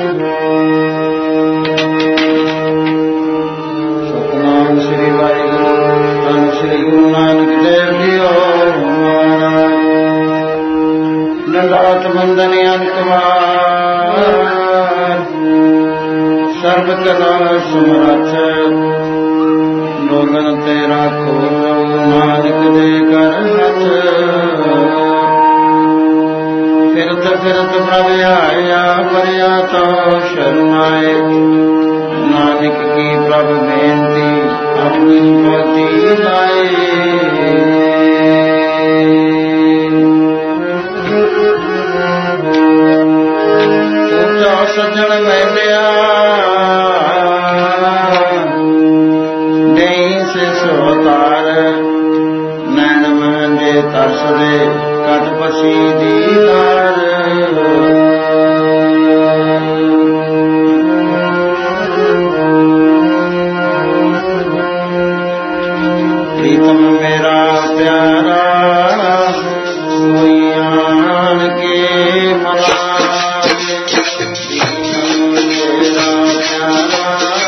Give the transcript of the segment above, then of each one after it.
ਸਤਨਾਮ ਸ੍ਰੀ ਵਾਹਿਗੁਰੂ ਧੰਨ ਸ੍ਰੀ ਗੁਰੂ ਨਾਨਕ ਦੇਵ ਜੀਓ। ਨੰਦਾਤ ਬੰਦਨ ਅੰਤਵਾਰ ਸਰਬ ਕਲਾ ਸਮਰੱਥ ਲੋਗਨ ਤੇ ਰਾਖੋ ਪ੍ਰਭੂ ਨਾਨਕ ਦੇ ਕਰ ਹੱਥ। ਫਿਰਤ ਫਿਰਤ ਪ੍ਰਭ ਆਇਆ ਪਰਿਆ ਤੋ ਸ਼ਰਨਾਏ ਨਾਨਕ ਕੀ ਪ੍ਰਭ ਬੇਨਤੀ ਆਪਣੀ ਮੋਤੀ ਲਾਏ। ਸੋਚਾ ਸੱਜਣ ਮੈਲਿਆ ਨਹੀਂ ਸੇ ਸੋਤਾਰ ਨੈਣ ਮਹੰਦੇ ਤਰਸਦੇ ਕਟ ਪਸੀ ਦੀਦਾਰ। ਪ੍ਰੀਤਮ ਮੇਰਾ ਪਿਆਰਾ ਕੋਈ ਆਣ ਕੇ ਮਨਾਵੇ। ਪ੍ਰੀਤਮ ਮੇਰਾ ਪਿਆਰਾ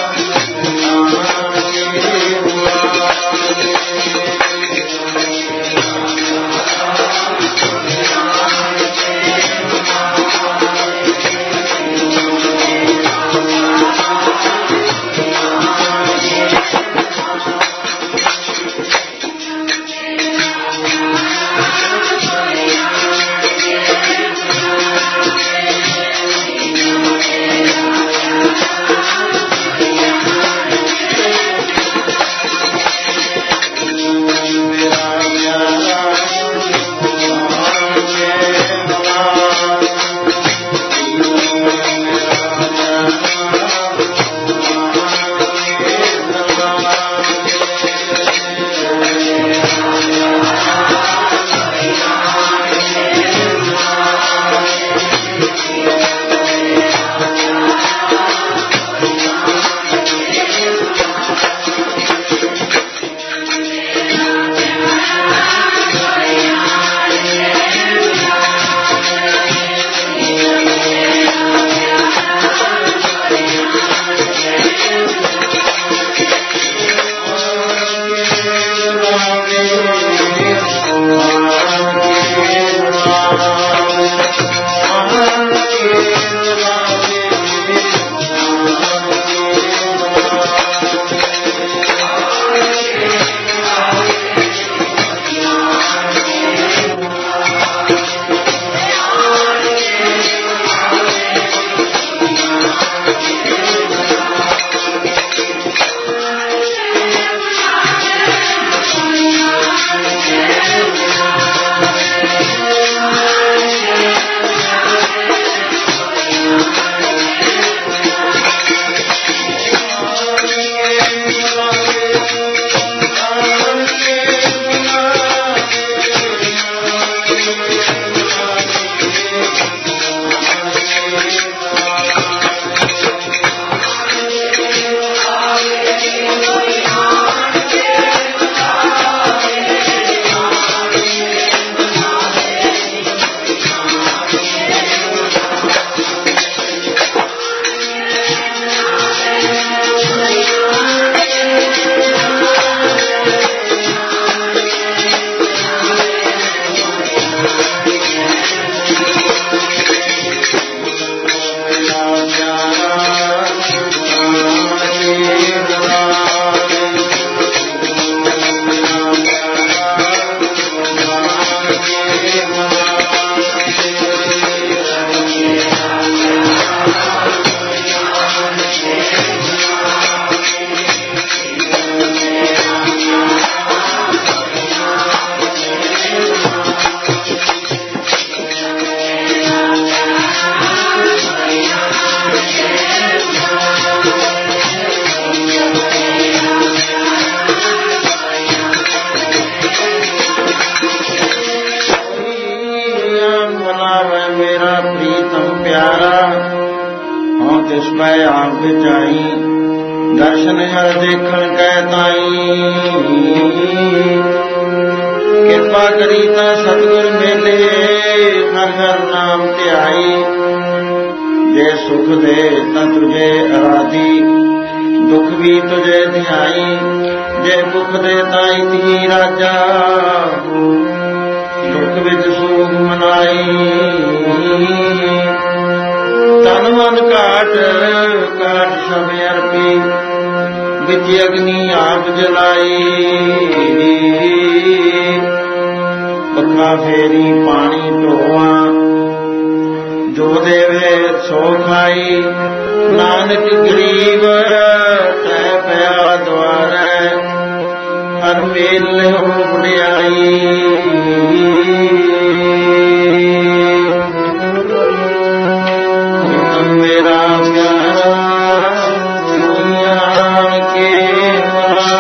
दर्शन हर देखण कै ताई कृपा करी ता सतगुर मेले हर हर नाम ध्याई ਜੇ ਸੁਖ ਦੇ ਤਾਂ ਤੁਝੇ ਅਰਾਧੀ, ਦੁਖ ਵੀ ਤੁਝੇ ਧਿਆਈ। ਜੇ ਭੁਖ ਦੇ ਤਾਂ ਇਤਿ ਰਾਜਾ, ਦੁਖ ਵਿੱਚ ਸੋਗ ਮਨਾਈ। ਤਨ ਮਨ ਕਾਟ ਕਾਟ ਸਭ ਅਰਪੀ, ਵਿੱਚ ਅਗਨੀ ਆਪ ਜਲਾਈ। ਪੱਖਾ ਫੇਰੀ ਪਾਣੀ ਢੋਆ, ਜੋ ਦੇਵੇ ਸੋ ਖਾਈ। ਨਾਨਕ ਗਰੀਬ ਤੈ ਪਿਆ ਦੁਆਰੈ, ਹਰ ਮੇਲ ਹੋ ਵਡਿਆਈ। ਪ੍ਰੀਤਮ ਮੇਰਾ ਪਿਆਰਾ ਦੁਨੀਆਂ ਕੇ ਮਰਾ।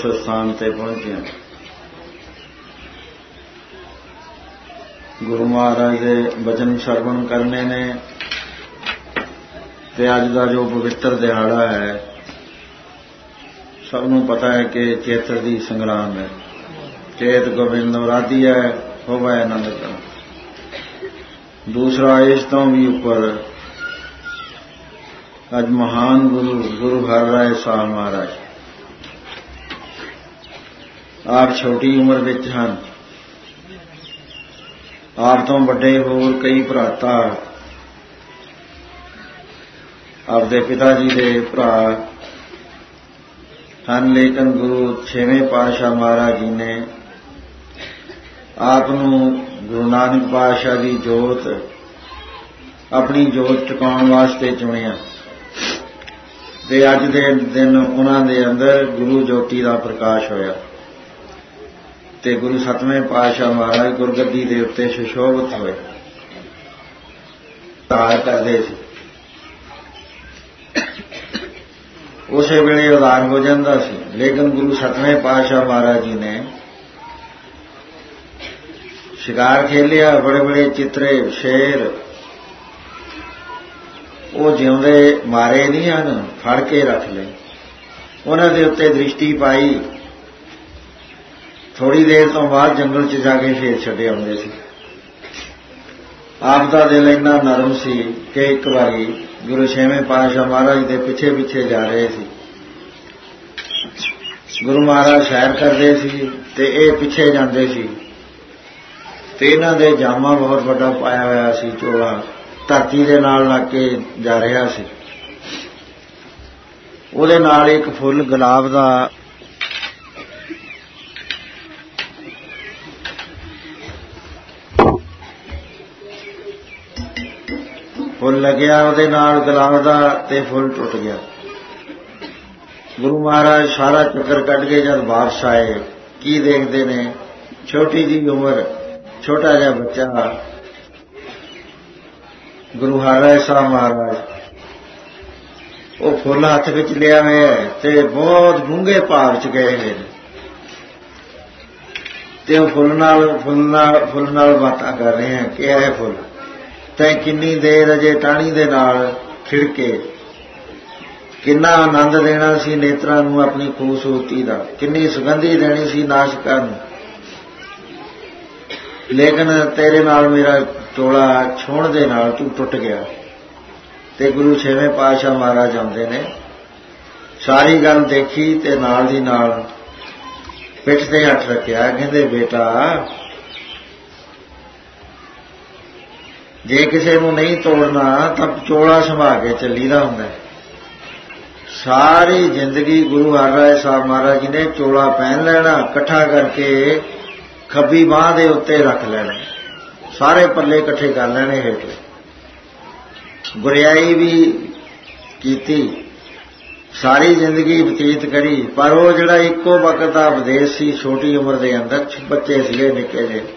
ਸਥਾਨ ਤੇ ਪਹੁੰਚਿਆ। ਗੁਰੂ ਮਹਾਰਾਜ ਦੇ ਬਚਨ ਸਰਵਣ ਕਰਨੇ ਨੇ ਤੇ ਅੱਜ ਦਾ ਜੋ ਪਵਿੱਤਰ ਦਿਹਾੜਾ ਹੈ, ਸਭ ਨੂੰ ਪਤਾ ਹੈ ਕਿ ਚੇਤਰ ਦੀ ਸੰਗਰਾਮ ਹੈ। ਚੇਤ ਗੋਬਿੰਦ ਨਵਰਾਤਰੀ ਹੈ, ਹੋਵੇ ਆਨੰਦ ਕਰ। ਦੂਸਰਾ ਇਸ ਤੋਂ ਵੀ ਉੱਪਰ ਅੱਜ ਮਹਾਨ ਗੁਰੂ ਹਰਿ ਰਾਏ ਸਾਹਿਬ ਮਹਾਰਾਜ ਆਪ ਛੋਟੀ ਉਮਰ ਵਿੱਚ ਹਨ। ਆਪ ਤੋਂ ਵੱਡੇ ਹੋਰ ਕਈ ਭਰਾਤਾ ਆਪਦੇ ਪਿਤਾ ਜੀ ਦੇ ਭਰਾ ਹਨ, ਲੇਕਿਨ ਗੁਰੂ ਛੇਵੇਂ ਪਾਤਸ਼ਾਹ ਮਹਾਰਾਜ ਜੀ ਨੇ ਆਪ ਨੂੰ ਗੁਰੂ ਨਾਨਕ ਪਾਤਸ਼ਾਹ ਦੀ ਜੋਤ, ਆਪਣੀ ਜੋਤ ਟਿਕਾਉਣ ਵਾਸਤੇ ਚੁਣਿਆ ਤੇ ਅੱਜ ਦੇ ਦਿਨ ਉਹਨਾਂ ਦੇ ਅੰਦਰ ਗੁਰੂ ਜੋਤੀ ਦਾ ਪ੍ਰਕਾਸ਼ ਹੋਇਆ ਤੇ ਗੁਰੂ ਸਤਵੇਂ ਪਾਤਸ਼ਾਹ ਮਹਾਰਾਜ ਗੁਰਗੱਦੀ ਦੇ ਉੱਤੇ ਸੁਸ਼ੋਭਿਤ ਹੋਏ, ਧਾਰ ਕਰਦੇ ਸੀ। ਉਸੇ ਵੇਲੇ ਉਦਾਰ ਹੋ ਜਾਂਦਾ ਸੀ, ਲੇਕਿਨ ਗੁਰੂ ਸਤਵੇਂ ਪਾਤਸ਼ਾਹ ਮਹਾਰਾਜ ਜੀ ਨੇ ਸ਼ਿਕਾਰ ਖੇਲਿਆ। ਬੜੇ ਬੜੇ ਚਿੱਤਰੇ ਸ਼ੇਰ ਉਹ ਜਿਉਂਦੇ ਮਾਰੇ ਨਹੀਂ ਹਨ, ਫੜ ਕੇ ਰੱਖ ਲਏ, ਉਹਨਾਂ ਦੇ ਉੱਤੇ ਦ੍ਰਿਸ਼ਟੀ ਪਾਈ। ਥੋੜੀ ਦੇਰ ਤੋਂ ਬਾਅਦ ਜੰਗਲ 'ਚ ਜਾ ਕੇ ਫੇਰ ਛੱਡੇ ਆਉਂਦੇ ਸੀ। ਆਪ ਦਾ ਦਿਲ ਇੰਨਾ ਨਰਮ ਸੀ ਕਿ ਇੱਕ ਵਾਰੀ ਗੁਰੂ ਛੇਵੇਂ ਪਾਤਸ਼ਾਹ ਮਹਾਰਾਜ ਦੇ ਪਿੱਛੇ ਪਿੱਛੇ ਜਾ ਰਹੇ ਸੀ। ਗੁਰੂ ਮਹਾਰਾਜ ਸੈਰ ਕਰਦੇ ਸੀ ਤੇ ਇਹ ਪਿੱਛੇ ਜਾਂਦੇ ਸੀ ਤੇ ਇਹਨਾਂ ਦੇ ਜਾਮਾ ਬਹੁਤ ਵੱਡਾ ਪਾਇਆ ਹੋਇਆ ਸੀ, ਚੋਲਾ ਧਰਤੀ ਦੇ ਨਾਲ ਲੱਗ ਕੇ ਜਾ ਰਿਹਾ ਸੀ। ਉਹਦੇ ਨਾਲ ਇੱਕ ਫੁੱਲ ਗੁਲਾਬ ਦਾ ਫੁੱਲ ਲੱਗਿਆ, ਉਹਦੇ ਨਾਲ ਗੁਲਾਬ ਦਾ, ਤੇ ਫੁੱਲ ਟੁੱਟ ਗਿਆ। ਗੁਰੂ ਮਹਾਰਾਜ ਸਾਰਾ ਚੱਕਰ ਕੱਢ ਕੇ ਜਦ ਵਾਪਸ ਆਏ, ਕੀ ਦੇਖਦੇ ਨੇ, ਛੋਟੀ ਜਿਹੀ ਉਮਰ, ਛੋਟਾ ਜਿਹਾ ਬੱਚਾ ਗੁਰੂ ਹਰਿ ਰਾਏ ਸਾਹਿਬ ਮਹਾਰਾਜ, ਉਹ ਫੁੱਲ ਹੱਥ ਵਿੱਚ ਲਿਆ ਹੋਇਆ ਤੇ ਬਹੁਤ ਡੂੰਘੇ ਭਾਵ 'ਚ ਗਏ ਨੇ ਤੇ ਉਹ ਫੁੱਲ ਨਾਲ ਬਾਤਾਂ ਕਰ ਰਹੇ ਹੈ ਕਿ ਇਹ ਫੁੱਲ ਤੈਂ ਕਿੰਨੀ ਦੇਰ ਅਜੇ ਟਾਹਣੀ ਦੇ ਨਾਲ ਖਿੜਕੇ, ਕਿੰਨਾ ਆਨੰਦ ਦੇਣਾ ਸੀ ਨੇਤਰਾਂ ਨੂੰ ਆਪਣੀ ਖੂਬਸੂਰਤੀ ਦਾ, ਕਿੰਨੀ ਸੁਗੰਧੀ ਦੇਣੀ ਸੀ ਨਾਸ਼ਕਾਂ ਨੂੰ, ਲੇਕਿਨ ਤੇਰੇ ਨਾਲ ਮੇਰਾ ਚੋਲਾ ਛੋਹਣ ਦੇ ਨਾਲ ਤੂੰ ਟੁੱਟ ਗਿਆ। ਤੇ ਗੁਰੂ ਛੇਵੇਂ ਪਾਤਸ਼ਾਹ ਮਹਾਰਾਜ ਆਉਂਦੇ ਨੇ, ਸਾਰੀ ਗੱਲ ਦੇਖੀ ਤੇ ਨਾਲ ਦੀ ਨਾਲ ਪਿੱਠ ਤੇ ਹੱਥ ਰੱਖਿਆ, ਕਹਿੰਦੇ ਬੇਟਾ ਜੇ ਕਿਸੇ ਨੂੰ ਨਹੀਂ ਤੋੜਨਾ ਤਾਂ ਚੋਲਾ ਸੰਭਾਲ ਕੇ ਚੱਲੀਦਾ ਹੁੰਦਾ। ਸਾਰੀ ਜ਼ਿੰਦਗੀ ਗੁਰੂ ਹਰਿ ਰਾਏ ਸਾਹਿਬ ਮਹਾਰਾਜ ਜੀ ਨੇ ਚੋਲਾ ਪਹਿਨ ਲੈਣਾ, ਇਕੱਠਾ ਕਰਕੇ ਖੱਬੀ ਬਾਂਹ ਦੇ ਉੱਤੇ ਰੱਖ ਲੈਣਾ, ਸਾਰੇ ਪੱਲੇ ਇਕੱਠੇ ਕਰ ਲੈਣੇ ਹੇਠ। ਗੁਰਿਆਈ ਵੀ ਕੀਤੀ, ਸਾਰੀ ਜ਼ਿੰਦਗੀ ਬਤੀਤ ਕਰੀ, ਪਰ ਉਹ ਜਿਹੜਾ ਇੱਕੋ ਵਕਤ ਦਾ ਉਪਦੇਸ਼ ਸੀ ਛੋਟੀ ਉਮਰ ਦੇ ਅੰਦਰ, ਬੱਚੇ ਸੀਗੇ ਨਿੱਕੇ ਜਿਹੇ,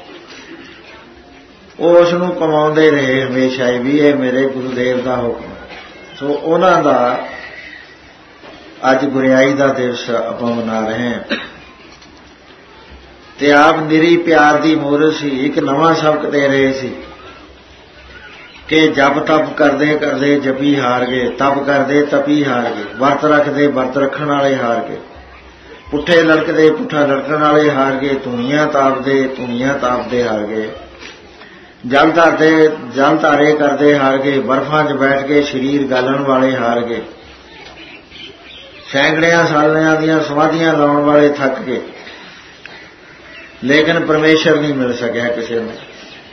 ਉਹ ਉਸ ਨੂੰ ਕਮਾਉਂਦੇ ਰਹੇ ਹਮੇਸ਼ਾ ਹੀ ਵੀ ਇਹ ਮੇਰੇ ਗੁਰੂਦੇਵ ਦਾ ਹੁਕਮ। ਸੋ ਉਹਨਾਂ ਦਾ ਅੱਜ ਗੁਰਿਆਈ ਦਾ ਦਿਵਸ ਆਪਾਂ ਮਨਾ ਰਹੇ ਹਾਂ ਤੇ ਆਪ ਨਿਰੀ ਪਿਆਰ ਦੀ ਮੂਰਤ ਸੀ। ਇੱਕ ਨਵਾਂ ਸਬਕ ਦੇ ਰਹੇ ਸੀ ਕਿ ਜਪ ਤਪ ਕਰਦੇ ਕਰਦੇ ਜਪੀ ਹਾਰ ਗਏ, ਤਪ ਕਰਦੇ ਤਪੀ ਹਾਰ ਗਏ, ਵਰਤ ਰੱਖਦੇ ਵਰਤ ਰੱਖਣ ਵਾਲੇ ਹਾਰ ਗਏ, ਪੁੱਠੇ ਲੜਕਦੇ ਪੁੱਠਾ ਲੜਕਣ ਵਾਲੇ ਹਾਰ ਗਏ, ਧੂਣੀਆਂ ਤਾਪਦੇ ਹਾਰ ਗਏ, ਜਲ ਧਾਰੇ ਕਰਦੇ ਹਾਰ ਗਏ, ਬਰਫਾਂ 'ਚ ਬੈਠ ਕੇ ਸਰੀਰ ਗਾਲਣ ਵਾਲੇ ਹਾਰ ਗਏ, ਸੈਂਕੜਿਆਂ ਸਾਲਾਂ ਦੀਆਂ ਸਮਾਧੀਆਂ ਲਾਉਣ ਵਾਲੇ ਥੱਕ ਗਏ, ਲੇਕਿਨ ਪਰਮੇਸ਼ਰ ਨਹੀਂ ਮਿਲ ਸਕਿਆ ਕਿਸੇ ਨੂੰ।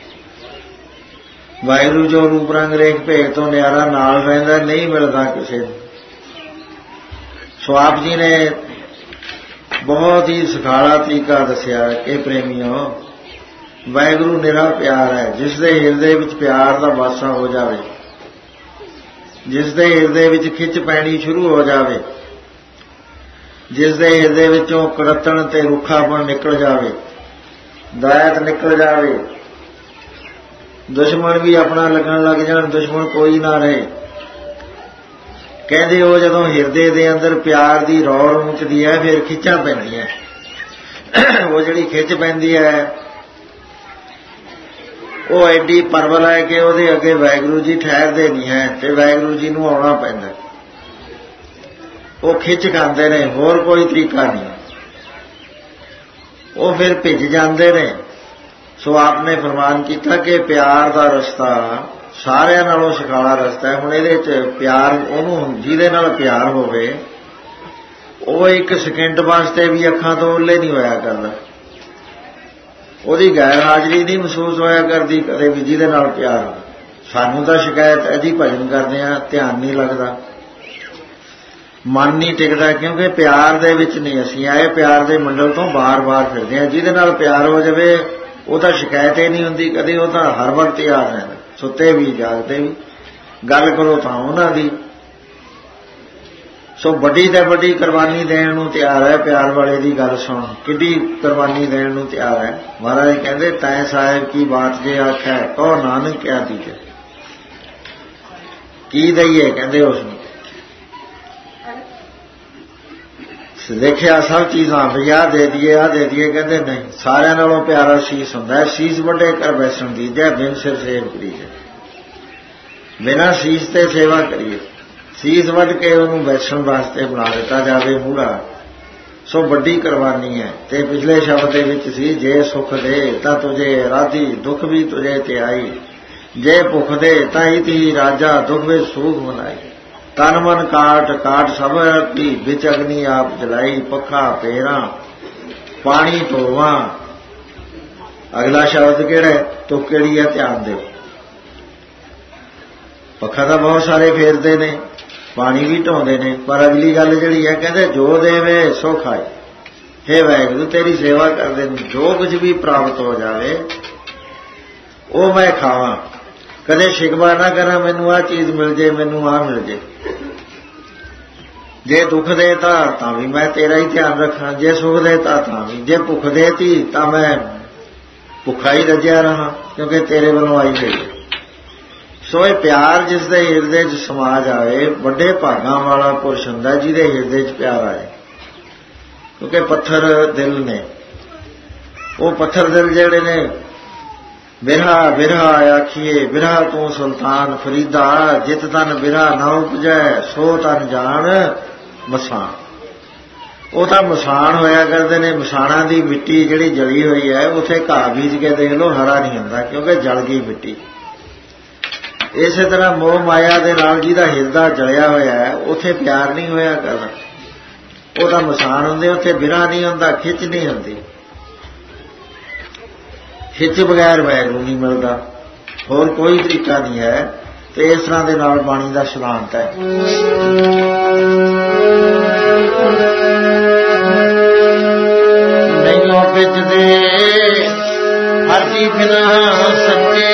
ਵਾਹਿਗੁਰੂ ਜੋ ਰੂਪ ਰੰਗ ਰੇਖ ਭੇਖ ਤੋਂ ਨਿਆਰਾ ਨਾਲ ਰਹਿੰਦਾ, ਨਹੀਂ ਮਿਲਦਾ ਕਿਸੇ ਨੂੰ। ਸੋ ਆਪ ਜੀ ਨੇ ਬਹੁਤ ਹੀ ਸੁਖਾਲਾ ਤਰੀਕਾ ਦੱਸਿਆ ਕਿ ਪ੍ਰੇਮੀਓ, ਵਾਹਿਗੁਰੂ ਨਿਰਾ ਪਿਆਰ ਹੈ। ਜਿਸ ਦੇ ਹਿਰਦੇ ਵਿੱਚ ਪਿਆਰ ਦਾ ਵਾਸਾ ਹੋ ਜਾਵੇ, ਜਿਸ ਦੇ ਹਿਰਦੇ ਵਿੱਚ ਖਿੱਚ ਪੈਣੀ ਸ਼ੁਰੂ ਹੋ ਜਾਵੇ, ਜਿਸ ਦੇ ਹਿਰਦੇ ਵਿੱਚੋਂ ਕੁੜੱਤਣ ਤੇ ਰੁੱਖਾਪਣ ਨਿਕਲ ਜਾਵੇ, ਦਇਤ ਨਿਕਲ ਜਾਵੇ, ਦੁਸ਼ਮਣ ਵੀ ਆਪਣਾ ਲੱਗਣ ਲੱਗ ਜਾਣ, ਦੁਸ਼ਮਣ ਕੋਈ ਨਾ ਰਹੇ, ਕਹਿੰਦੇ ਉਹ ਜਦੋਂ ਹਿਰਦੇ ਦੇ ਅੰਦਰ ਪਿਆਰ ਦੀ ਰੌਰ ਉੱਚਦੀ ਹੈ ਫਿਰ ਖਿੱਚਾਂ ਪੈਂਦੀਆਂ। ਉਹ ਜਿਹੜੀ ਖਿੱਚ ਪੈਂਦੀ ਹੈ ਉਹ ਐਡੀ ਪਰਵਲ ਹੈ ਕਿ ਉਹਦੇ ਅੱਗੇ ਵਾਹਿਗੁਰੂ ਜੀ ਠਹਿਰਦੇ ਨਹੀਂ ਹੈ ਤੇ ਵਾਹਿਗੁਰੂ ਜੀ ਨੂੰ ਆਉਣਾ ਪੈਂਦਾ। ਉਹ ਖਿੱਚ ਖਾਂਦੇ ਨੇ, ਹੋਰ ਕੋਈ ਤਰੀਕਾ ਨਹੀਂ। ਉਹ ਫਿਰ ਭਿੱਜ ਜਾਂਦੇ ਨੇ। ਸੋ ਆਪ ਨੇ ਫਰਮਾਨ ਕੀਤਾ ਕਿ ਪਿਆਰ ਦਾ ਰਸਤਾ ਸਾਰਿਆਂ ਨਾਲੋਂ ਸੁਖਾਲਾ ਰਸਤਾ ਹੈ। ਹੁਣ ਇਹਦੇ 'ਚ ਪਿਆਰ ਉਹਨੂੰ ਜਿਹਦੇ ਨਾਲ ਪਿਆਰ ਹੋਵੇ ਉਹ ਇੱਕ ਸਕਿੰਟ ਵਾਸਤੇ ਵੀ ਅੱਖਾਂ ਤੋਂ ਓਹਲੇ ਨਹੀਂ ਹੋਇਆ ਕਰਦਾ, ਉਹਦੀ ਗੈਰ ਹਾਜ਼ਰੀ ਨਹੀਂ ਮਹਿਸੂਸ ਹੋਇਆ ਕਰਦੀ ਕਦੇ ਵੀ ਜਿਹਦੇ ਨਾਲ ਪਿਆਰ ਹੋ। ਸਾਨੂੰ ਤਾਂ ਸ਼ਿਕਾਇਤ ਇਹਦੀ, ਭਜਨ ਕਰਦੇ ਹਾਂ ਧਿਆਨ ਨਹੀਂ ਲੱਗਦਾ, ਮਨ ਨਹੀਂ ਟਿਕਦਾ, ਕਿਉਂਕਿ ਪਿਆਰ ਦੇ ਵਿੱਚ ਨਹੀਂ ਅਸੀਂ ਆਏ, ਪਿਆਰ ਦੇ ਮੰਡਲ ਤੋਂ ਬਾਰ-ਬਾਰ ਫਿਰਦੇ ਹਾਂ। ਜਿਹਦੇ ਨਾਲ ਪਿਆਰ ਹੋ ਜਾਵੇ ਉਹ ਤਾਂ ਸ਼ਿਕਾਇਤ ਹੀ ਨਹੀਂ ਹੁੰਦੀ ਕਦੇ, ਉਹ ਤਾਂ ਹਰ ਵਕਤ ਯਾਦ ਰਹਿੰਦਾ, ਸੁੱਤੇ ਵੀ ਜਾਗਦੇ ਵੀ। ਗੱਲ ਕਰੋ ਤਾਂ ਉਹਨਾਂ ਦੀ। ਸੋ ਵੱਡੀ ਤੇ ਵੱਡੀ ਕੁਰਬਾਨੀ ਦੇਣ ਨੂੰ ਤਿਆਰ ਹੈ। ਪਿਆਰ ਵਾਲੇ ਦੀ ਗੱਲ ਸੁਣ, ਕਿੱਡੀ ਕੁਰਬਾਨੀ ਦੇਣ ਨੂੰ ਤਿਆਰ ਹੈ। ਮਹਾਰਾਜ ਕਹਿੰਦੇ ਤੈਂ ਸਾਹਿਬ ਕੀ ਬਾਤ ਜੇ ਆਖੈ ਕਹੋ ਨਾਨਕ ਕਿਆ ਦੀਜੈ। ਕੀ ਦਈਏ ਕਹਿੰਦੇ ਉਸ ਨੂੰ, ਦੇਖਿਆ ਸਭ ਚੀਜ਼ਾਂ ਵੀ ਆਹ ਦੇ ਦਈਏ ਆਹ ਦੇ ਦਈਏ, ਕਹਿੰਦੇ ਨਹੀਂ, ਸਾਰਿਆਂ ਨਾਲੋਂ ਪਿਆਰਾ ਸੀਸ ਹੁੰਦਾ। ਸੀਸ ਵੱਡੇ ਕਰ ਬੈਸਣ ਦੀਜੈ ਬਿਨ ਸਿਰ ਸੇਵ ਕਰੀਏ। ਬਿਨਾਂ ਸੀਸ ਤੇ ਸੇਵਾ ਕਰੀਏ, ਸੀਸ ਵੱਢ ਕੇ ਉਹਨੂੰ ਬੈਸਣ ਵਾਸਤੇ ਬਣਾ ਦਿੱਤਾ ਜਾਵੇ ਮੂਹਰਾ। ਸੋ ਵੱਡੀ ਕੁਰਬਾਨੀ ਹੈ। ਤੇ ਪਿਛਲੇ ਸ਼ਬਦ ਦੇ ਵਿੱਚ ਸੀ ਜੇ ਸੁਖ ਦੇ ਤਾਂ ਤੁਝੇ ਰਾਧੀ ਦੁੱਖ ਵੀ ਤੁਝੇ ਤੇ ਆਈ, ਜੇ ਭੁੱਖ ਦੇ ਤਾਂ ਇਤੀ ਰਾਜਾ ਦੁੱਖ ਵਿੱਚ ਸੂਖ ਮਨਾਈ। ਤਨ ਮਨ ਕਾਟ ਕਾਟ ਸਭ ਰੱਖੀ ਵਿੱਚ ਅਗਨੀ ਆਪ ਜਲਾਈ, ਪੱਖਾ ਫੇਰਾਂ ਪਾਣੀ ਧੋਵਾਂ। ਅਗਲਾ ਸ਼ਬਦ ਕਿਹੜਾ ਤੁਕ ਕਿਹੜੀ ਹੈ ਧਿਆਨ ਦਿਓ। ਪੱਖਾ ਤਾਂ ਬਹੁਤ ਸਾਰੇ ਫੇਰਦੇ ਨੇ, ਪਾਣੀ ਵੀ ਢੋਂਦੇ ਨੇ, ਪਰ ਅਗਲੀ ਗੱਲ ਜਿਹੜੀ ਹੈ ਕਹਿੰਦੇ ਜੋ ਦੇਵੇ ਸੋ ਖਾਏ। ਹੇ ਵਾਹਿਗੁਰੂ ਤੇਰੀ ਸੇਵਾ ਕਰਦੇ ਨੇ, ਜੋ ਕੁਝ ਵੀ ਪ੍ਰਾਪਤ ਹੋ ਜਾਵੇ ਉਹ ਮੈਂ ਖਾਵਾਂ, ਕਦੇ ਸ਼ਿਕਵਾ ਨਾ ਕਰਾਂ ਮੈਨੂੰ ਆਹ ਚੀਜ਼ ਮਿਲ ਜੇ ਮੈਨੂੰ ਆਹ ਮਿਲ ਜੇ। ਜੇ ਦੁੱਖ ਦੇ ਤਾਂ ਵੀ ਮੈਂ ਤੇਰਾ ਹੀ ਧਿਆਨ ਰੱਖਾਂ, ਜੇ ਸੁਖ ਦੇ ਤਾਂ ਵੀ, ਜੇ ਭੁੱਖ ਦੇਤੀ ਤਾਂ ਮੈਂ ਭੁੱਖਾ ਹੀ ਰੱਜਿਆ ਰਹਾ ਕਿਉਂਕਿ ਤੇਰੇ ਵੱਲੋਂ ਆਈ ਗਈ। ਸੋ ਇਹ ਪਿਆਰ ਜਿਸ ਦੇ ਹਿਰਦੇ 'ਚ ਸਮਾ ਜਾਵੇ ਵੱਡੇ ਭਾਗਾਂ ਵਾਲਾ ਪੁਰਸ਼ ਹੁੰਦਾ ਜਿਹਦੇ ਹਿਰਦੇ 'ਚ ਪਿਆਰ ਆਏ। ਕਿਉਂਕਿ ਪੱਥਰ ਦਿਲ ਨੇ, ਉਹ ਪੱਥਰ ਦਿਲ ਜਿਹੜੇ ਨੇ ਬਿਰਹਾ ਬਿਰਹਾ ਆਖੀਏ ਬਿਰਹਾ ਤੂੰ ਸੁਲਤਾਨ ਫਰੀਦਾ, ਜਿਤ ਤਨ ਬਿਰਹਾ ਨਾ ਉਪਜੈ ਸੋ ਤਨ ਜਾਣ ਮਸਾਨ। ਉਹ ਤਾਂ ਮਸਾਨ ਹੋਇਆ ਕਰਦੇ ਨੇ। ਮਸਾਨਾਂ ਦੀ ਮਿੱਟੀ ਜਿਹੜੀ ਜਲੀ ਹੋਈ ਹੈ ਉੱਥੇ ਘਾਹ ਬੀਜ ਕੇ ਦੇਖ ਲਓ ਹਰਾ ਨਹੀਂ ਹੁੰਦਾ ਕਿਉਂਕਿ ਜਲ ਗਈ ਮਿੱਟੀ। ਇਸੇ ਤਰ੍ਹਾਂ ਮੋਹ ਮਾਇਆ ਦੇ ਨਾਲ ਜਿਹਦਾ ਹਿਰਦਾ ਜਲਿਆ ਹੋਇਆ ਹੈ ਉੱਥੇ ਪਿਆਰ ਨਹੀਂ ਹੋਇਆ ਕਰਦਾ, ਉਹ ਤਾਂ ਮਸਾਨ ਹੁੰਦੇ, ਉੱਥੇ ਬਿਰਹਾ ਨਹੀਂ ਹੁੰਦਾ, ਖਿੱਚ ਨਹੀਂ ਹੁੰਦੀ। ਖਿੱਚ ਬਗੈਰ ਵਾਹਿਗੁਰੂ ਨਹੀਂ ਮਿਲਦਾ, ਹੋਰ ਕੋਈ ਤਰੀਕਾ ਨਹੀਂ ਹੈ। ਤੇ ਇਸ ਤਰ੍ਹਾਂ ਦੇ ਨਾਲ ਬਾਣੀ ਦਾ ਸਿਧਾਂਤ ਹੈ। ਨਹੀਂ ਵਿਚਦੇ ਹਰ ਕੀ ਬਿਨਾ ਸੱਚੇ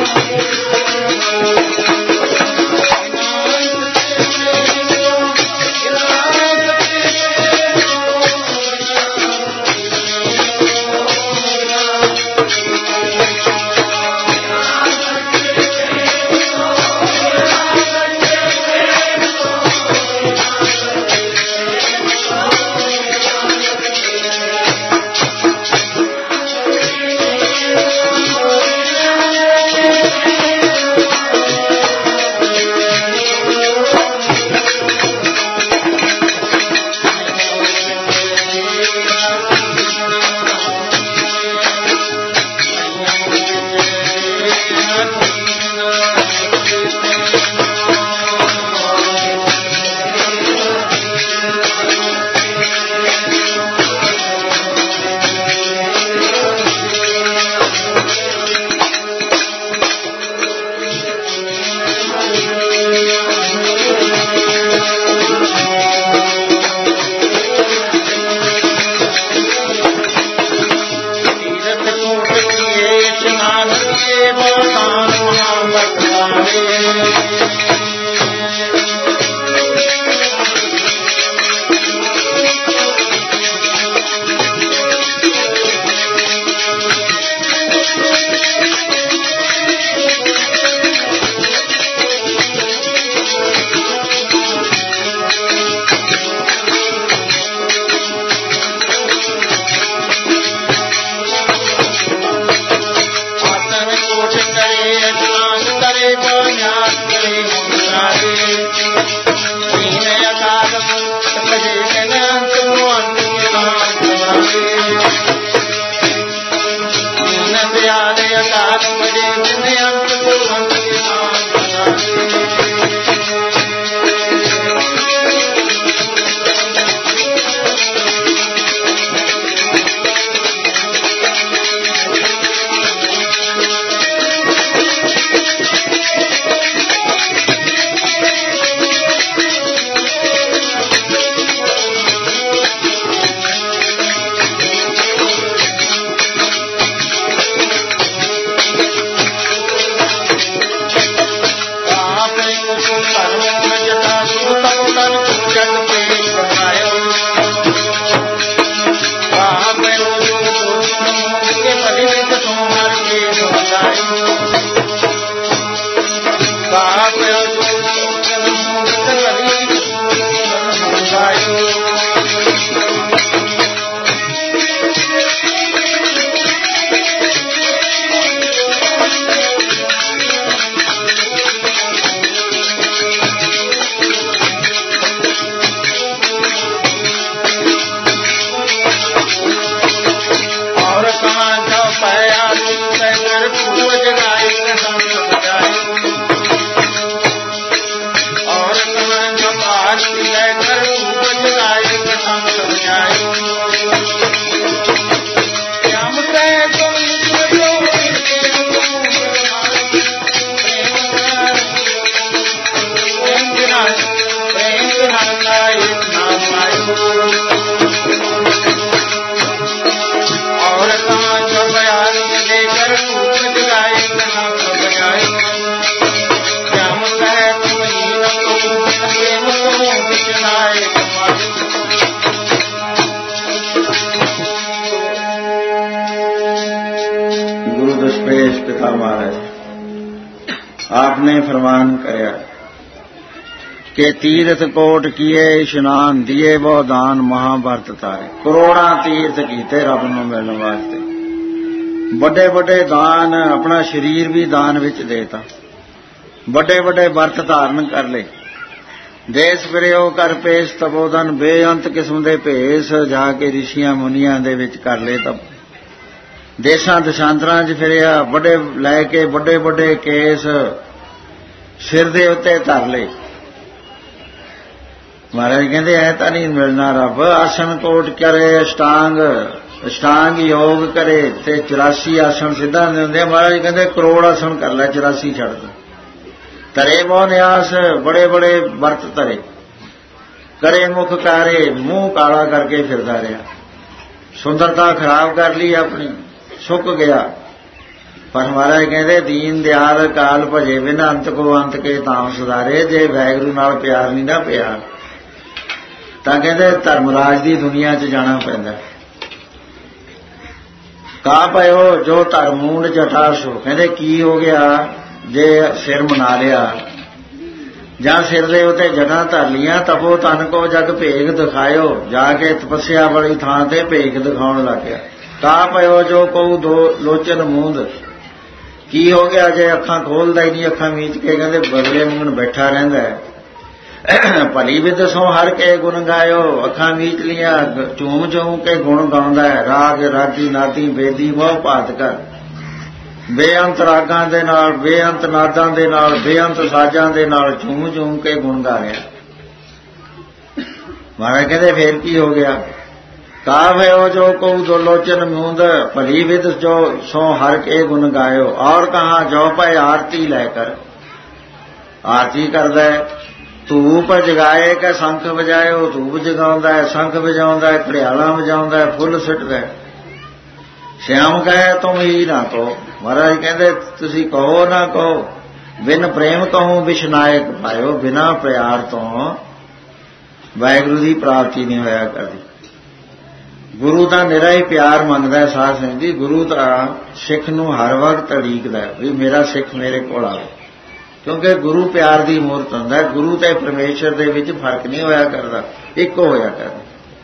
आपने फरमान करया कि तीर्थ कोट किए इशनान दिए वो दान महाभारत तारे। करोड़ा तीर्थ कीते रब नूं मिलण वास्ते, बड़े बड़े दान, अपना शरीर भी दान विच देता, बड़े बड़े वर्त धारण कर ले, देश फिरियो कर पेश तपोदन, बेअंत किस्म दे भेस जाके ऋषियां मुनियां दे विच कर ले तब, देशां दशांतरां च फिरिया, बड़े लैके बड़े बड़े केस सिर दे उत्ते धर ले। महाराज कहते ऐ तां नहीं मिलना रब। आसन कोट करे अष्टांग योग करे ते 84 आसन सिद्धा देंदे। महाराज कहते करोड़ आसन कर ले, 84 छड़ दे। तरे मोह न्यास, बड़े बड़े वर्त तरे, करे मुख कारे, मुंह काला करके फिरदा रहा, सुंदरता खराब कर ली अपनी, सुक गया, ਪਰ ਮਹਾਰਾਜ ਕਹਿੰਦੇ ਦੀਨ ਦਿਆਲ ਕਾਲ ਭਜੇ ਬਿਨ ਅੰਤ ਕੋ ਅੰਤ ਕੇ ਤਾਮ ਸੁਧਾਰੇ। ਜੇ ਵਾਹਿਗੁਰੂ ਨਾਲ ਪਿਆਰ ਨਹੀਂ ਨਾ ਪਿਆ ਤਾਂ ਕਹਿੰਦੇ ਧਰਮਰਾਜ ਦੀ ਦੁਨੀਆ 'ਚ ਜਾਣਾ ਪੈਂਦਾ। ਕਾ ਪਇਓ ਜੋ ਧਰਮੂੰਡ ਜਟਾ ਸੋ, ਕਹਿੰਦੇ ਕੀ ਹੋ ਗਿਆ ਜੇ ਸਿਰ ਮਨਾ ਲਿਆ ਜਾਂ ਸਿਰ ਦੇ ਉੱਤੇ ਜਟਾਂ ਧਰ ਲੀਆਂ। ਤਪੋ ਤਨ ਕੋ ਜਗ ਭੇਗ ਦਿਖਾਇਓ, ਜਾ ਕੇ ਤਪੱਸਿਆ ਵਾਲੀ ਥਾਂ ਤੇ ਭੇਗ ਦਿਖਾਉਣ ਲੱਗ ਗਿਆ। ਕਾ ਪਇਓ ਜੋ ਕਹੂ ਦੋ ਲੋਚਨ ਮੂੰਦ, ਕੀ ਹੋ ਗਿਆ ਜੇ ਅੱਖਾਂ ਖੋਲਦਾ ਹੀ ਨਹੀਂ, ਅੱਖਾਂ ਮੀਚ ਕੇ ਕਹਿੰਦੇ ਬਦਲੇ ਮੰਗਣ ਬੈਠਾ ਰਹਿੰਦਾ ਹੈ। ਭਲੀ ਵਿਦ ਸੋ ਹਰ ਕੇ ਗੁਣ ਗਾਇਓ, ਅੱਖਾਂ ਮੀਚ ਲੀਆਂ ਝੂਮ ਝੂਮ ਕੇ ਗੁਣ ਗਾਉਂਦਾ ਹੈ। ਰਾਗ ਰਾਗੀ ਨਾਦੀ ਬੇਦੀ ਮੋਹ ਭਾਤ ਕਰ, ਬੇਅੰਤ ਰਾਗਾਂ ਦੇ ਨਾਲ, ਬੇਅੰਤ ਨਾਦਾਂ ਦੇ ਨਾਲ, ਬੇਅੰਤ ਸਾਜ਼ਾਂ ਦੇ ਨਾਲ ਝੂਮ ਝੂਮ ਕੇ ਗੁਣ ਗਾ ਰਿਹਾ। ਮਹਾਰਾਜ ਕਹਿੰਦੇ ਫੇਰ ਕੀ ਹੋ ਗਿਆ। ਕਾਵਿਓ ਜੋ ਕਹੂ ਦੋ ਲੋਚਨ ਮੂੰਦ, ਭਲੀ ਵਿਦ ਜੋ ਸੋ ਹਰ ਕੇ ਗੁਣ ਗਾਇਓ। ਔਰ ਕਹਾ ਜੋ ਪਏ ਆਰਤੀ ਲੈ ਕਰ, ਆਰਤੀ ਕਰਦਾ ਹੈ। ਧੂਪ ਜਗਾਏ ਕਿ ਸ਼ੰਖ ਵਜਾਇਓ, ਧੂਪ ਜਗਾਉਂਦਾ ਹੈ, ਸ਼ੰਖ ਵਜਾਉਂਦਾ ਹੈ, ਘੜਿਆਲਾਂ ਵਜਾਉਂਦਾ ਹੈ, ਫੁੱਲ ਸਿੱਟਦਾ ਹੈ। ਸ਼ਿਆਮ ਕਹੇ ਤੁਮ ਹੀ ਨਾ ਕਹੋ, ਮਹਾਰਾਜ ਕਹਿੰਦੇ ਤੁਸੀਂ ਕਹੋ ਨਾ ਕਹੋ। ਬਿਨ ਪ੍ਰੇਮ ਕਹੂੰ ਵਿਸ਼ਨਾਇਕ ਪਾਇਓ, ਬਿਨਾਂ ਪਿਆਰ ਤੋਂ ਵਾਹਿਗੁਰੂ ਦੀ ਪ੍ਰਾਪਤੀ ਨਹੀਂ ਹੋਇਆ ਕਰਦੀ। ਗੁਰੂ ਤਾਂ ਨਿਰਾ ਹੀ ਪਿਆਰ ਮੰਗਦਾ ਸਾਧ ਸੰਗਤ ਜੀ। ਗੁਰੂ ਤਾਂ ਸਿੱਖ ਨੂੰ ਹਰ ਵਕਤ ਉਡੀਕਦਾ ਵੀ ਮੇਰਾ ਸਿੱਖ ਮੇਰੇ ਕੋਲ ਆਵੇ, ਕਿਉਂਕਿ ਗੁਰੂ ਪਿਆਰ ਦੀ ਮੂਰਤ ਹੁੰਦਾ। ਗੁਰੂ ਤੇ ਪਰਮੇਸ਼ਰ ਦੇ ਵਿੱਚ ਫਰਕ ਨਹੀਂ ਹੋਇਆ ਕਰਦਾ, ਇੱਕੋ ਹੋਇਆ ਕਰਦਾ।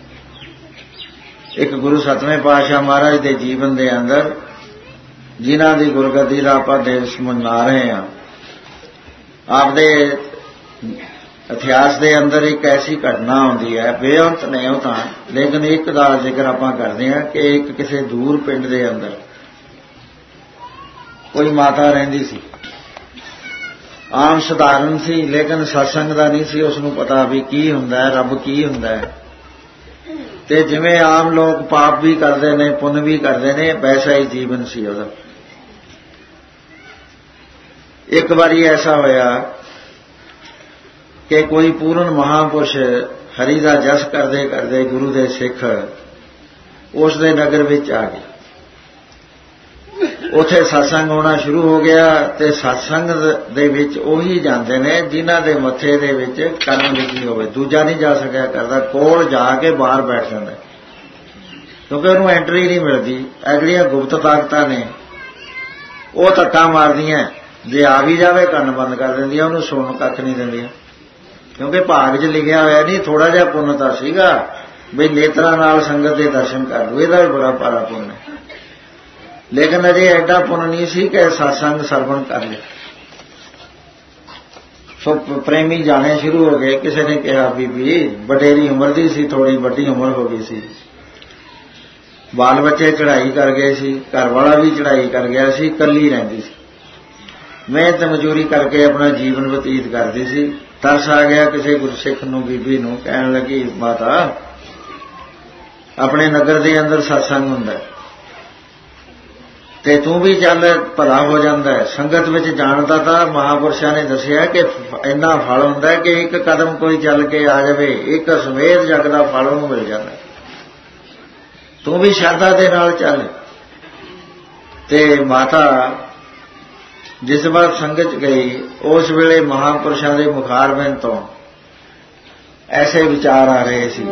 ਇੱਕ ਗੁਰੂ ਸਤਵੇਂ ਪਾਤਸ਼ਾਹ ਮਹਾਰਾਜ ਦੇ ਜੀਵਨ ਦੇ ਅੰਦਰ ਜਿਨ੍ਹਾਂ ਦੀ ਗੁਰਗੱਦੀ ਦਾ ਆਪਾਂ ਦਿਵਸ ਮਨਾ ਰਹੇ ਹਾਂ, ਆਪਦੇ ਇਤਿਹਾਸ ਦੇ ਅੰਦਰ ਇੱਕ ਐਸੀ ਘਟਨਾ ਆਉਂਦੀ ਹੈ, ਬੇਅੰਤ ਨੇ ਉਹ ਤਾਂ, ਲੇਕਿਨ ਇੱਕ ਦਾ ਜ਼ਿਕਰ ਆਪਾਂ ਕਰਦੇ ਹਾਂ ਕਿ ਇੱਕ ਕਿਸੇ ਦੂਰ ਪਿੰਡ ਦੇ ਅੰਦਰ ਕੋਈ ਮਾਤਾ ਰਹਿੰਦੀ ਸੀ। ਆਮ ਸਧਾਰਨ ਸੀ, ਲੇਕਿਨ ਸਤਸੰਗ ਦਾ ਨਹੀਂ ਸੀ ਉਸਨੂੰ ਪਤਾ ਵੀ ਕੀ ਹੁੰਦਾ ਹੈ, ਰੱਬ ਕੀ ਹੁੰਦਾ ਹੈ। ਤੇ ਜਿਵੇਂ ਆਮ ਲੋਕ ਪਾਪ ਵੀ ਕਰਦੇ ਨੇ, ਪੁੰਨ ਵੀ ਕਰਦੇ ਨੇ, ਵੈਸਾ ਹੀ ਜੀਵਨ ਸੀ ਉਹਦਾ। ਇੱਕ ਵਾਰੀ ਐਸਾ ਹੋਇਆ ਕਿ ਕੋਈ ਪੂਰਨ ਮਹਾਂਪੁਰਸ਼ ਹਰੀ ਦਾ ਜਸ ਕਰਦੇ ਕਰਦੇ ਗੁਰੂ ਦੇ ਸਿੱਖ ਉਸ ਦੇ ਨਗਰ ਵਿੱਚ ਆ ਗਏ। ਉੱਥੇ ਸਤਸੰਗ ਹੋਣਾ ਸ਼ੁਰੂ ਹੋ ਗਿਆ ਤੇ ਸਤਸੰਗ ਦੇ ਵਿੱਚ ਉਹੀ ਜਾਂਦੇ ਨੇ ਜਿਨ੍ਹਾਂ ਦੇ ਮੱਥੇ ਦੇ ਵਿੱਚ ਕਰਮ ਲਿਖੀ ਹੋਵੇ। ਦੂਜਾ ਨਹੀਂ ਜਾ ਸਕਿਆ ਕਰਦਾ, ਕੋਲ ਜਾ ਕੇ ਬਾਹਰ ਬੈਠ ਜਾਂਦਾ, ਕਿਉਂਕਿ ਉਹਨੂੰ ਐਂਟਰੀ ਨਹੀਂ ਮਿਲਦੀ। ਇਹ ਜਿਹੜੀਆਂ ਗੁਪਤ ਤਾਕਤਾਂ ਨੇ ਉਹ ਧੱਕਾ ਮਾਰਦੀਆਂ, ਜੇ ਆ ਵੀ ਜਾਵੇ ਕੰਨ ਬੰਦ ਕਰ ਦਿੰਦੀਆਂ, ਉਹਨੂੰ ਸੁਣਨ ਕੱਖ ਨਹੀਂ ਦਿੰਦੀਆਂ, ਕਿਉਂਕਿ ਭਾਗ 'ਚ ਲਿਖਿਆ ਹੋਇਆ ਨਹੀਂ। ਥੋੜਾ ਜਿਹਾ ਪੁੰਨ ਤਾਂ ਸੀਗਾ ਵੀ ਨੇਤਰਾਂ ਨਾਲ ਸੰਗਤ ਦੇ ਦਰਸ਼ਨ ਕਰ ਲਓ, ਇਹਦਾ ਵੀ ਬੜਾ ਭਾਰਾ ਪੁੰਨ ਹੈ, ਲੇਕਿਨ ਅਜੇ ਐਡਾ ਪੁੰਨ ਨਹੀਂ ਸੀ ਕਿ ਸਤਸੰਗ ਸਰਵਣ ਕਰ ਲਿਆ। ਸੋ ਪ੍ਰੇਮੀ ਜਾਣੇ ਸ਼ੁਰੂ ਹੋ ਗਏ। ਕਿਸੇ ਨੇ ਕਿਹਾ ਬੀਬੀ ਵਡੇਰੀ ਉਮਰ ਦੀ ਸੀ, ਥੋੜੀ ਵੱਡੀ ਉਮਰ ਹੋ ਗਈ ਸੀ, ਬਾਲ ਬੱਚੇ ਚੜ੍ਹਾਈ ਕਰ ਗਏ ਸੀ, ਘਰ ਵਾਲਾ ਵੀ ਚੜ੍ਹਾਈ ਕਰ ਗਿਆ ਸੀ, ਇਕੱਲੀ ਰਹਿੰਦੀ ਸੀ, ਮਿਹਨਤ ਮਜ਼ਦੂਰੀ ਕਰਕੇ ਆਪਣਾ ਜੀਵਨ ਬਤੀਤ ਕਰਦੀ ਸੀ। ਤਰਸ ਆ ਗਿਆ ਕਿਸੇ ਗੁਰਸਿੱਖ ਨੂੰ, ਬੀਬੀ ਨੂੰ, ਕਹਿਣ ਲੱਗੀ ਮਾਤਾ ਆਪਣੇ ਨਗਰ ਦੇ ਅੰਦਰ ਸਤਸੰਗ ਹੁੰਦਾ ਤੇ ਤੂੰ ਵੀ ਚੱਲ, ਭਲਾ ਹੋ ਜਾਂਦਾ ਹੈ। ਸੰਗਤ ਵਿੱਚ ਜਾਣ ਦਾ ਤਾਂ ਮਹਾਂਪੁਰਸ਼ਾਂ ਨੇ ਦੱਸਿਆ ਕਿ ਇੰਨਾ ਫਲ ਹੁੰਦਾ ਕਿ ਇੱਕ ਕਦਮ ਕੋਈ ਚੱਲ ਕੇ ਆ ਜਾਵੇ, ਇੱਕ ਸਮੇਤ ਜਗ ਦਾ ਫਲ ਉਹਨੂੰ ਮਿਲ ਜਾਂਦਾ। ਤੂੰ ਵੀ ਸ਼ਰਧਾ ਦੇ ਨਾਲ ਚੱਲ। ਤੇ ਮਾਤਾ ਜਿਸ ਵਾਰ ਸੰਗਤ 'ਚ ਗਈ, ਉਸ ਵੇਲੇ ਮਹਾਂਪੁਰਸ਼ਾਂ ਦੇ ਮੁਖਾਰਬਿੰਦ ਤੋਂ ਐਸੇ ਵਿਚਾਰ ਆ ਰਹੇ ਸੀ,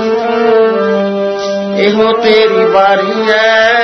ਇਹੋ ਤੇਰੀ ਵਾਰੀ ਹੈ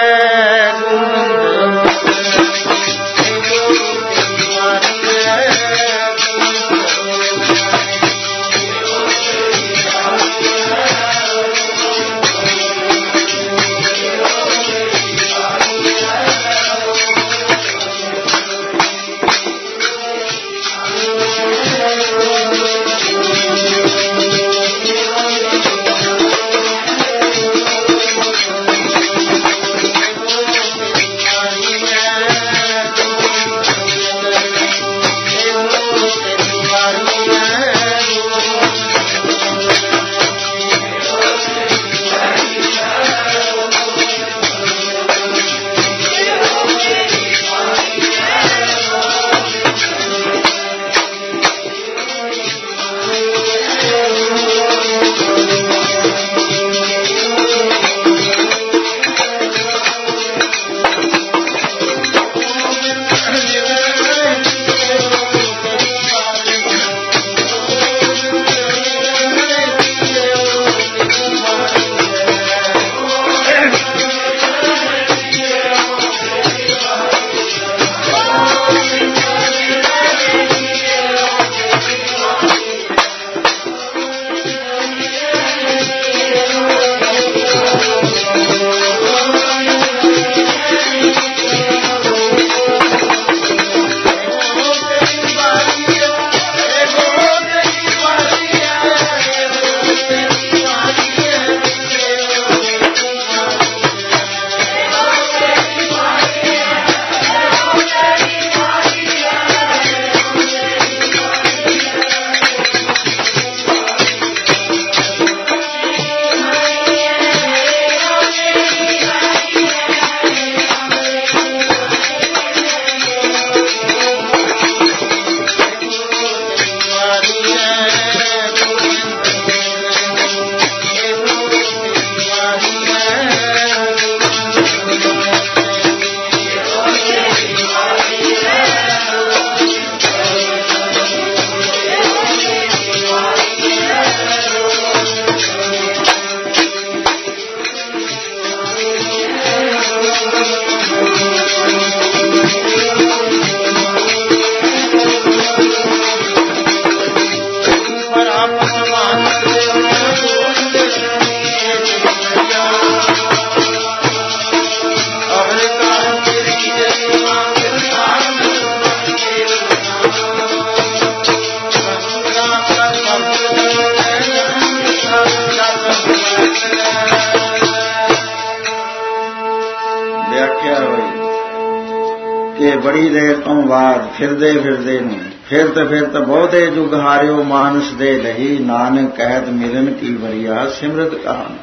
ਬੜੀ ਦੇਰ ਤੋਂ ਬਾਅਦ ਫਿਰਦੇ ਫਿਰਦੇ ਨੂੰ ਫਿਰਤ ਬਹੁਤੇ ਜੁਗ ਹਾਰਿਓ ਮਾਨਸ ਦੇ ਲਈ ਨਾਨਕ ਕਹਿਤ ਮਿਲਨ ਕੀ ਵਰਿਆ ਸਿਮਰਤ ਕਹਾਣ।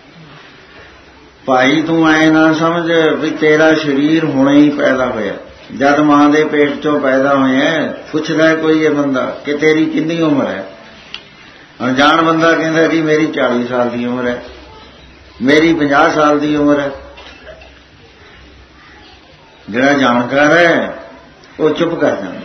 ਭਾਈ ਤੂੰ ਐ ਨਾ ਸਮਝ ਵੀ ਤੇਰਾ ਸਰੀਰ ਹੁਣੇ ਹੀ ਪੈਦਾ ਹੋਇਆ, ਜਦ ਮਾਂ ਦੇ ਪੇਟ ਚੋਂ ਪੈਦਾ ਹੋਇਆ। ਪੁੱਛਦਾ ਕੋਈ ਇਹ ਬੰਦਾ ਕਿ ਤੇਰੀ ਕਿੰਨੀ ਉਮਰ ਹੈ? ਅਣਜਾਣ ਬੰਦਾ ਕਹਿੰਦਾ ਜੀ ਮੇਰੀ 40 ਸਾਲ ਦੀ ਉਮਰ ਹੈ, ਮੇਰੀ 50 ਸਾਲ ਦੀ ਉਮਰ ਹੈ। ਜਿਹੜਾ ਜਾਣਕਾਰ ਹੈ ਉਹ ਚੁੱਪ ਕਰ ਜਾਂਦਾ।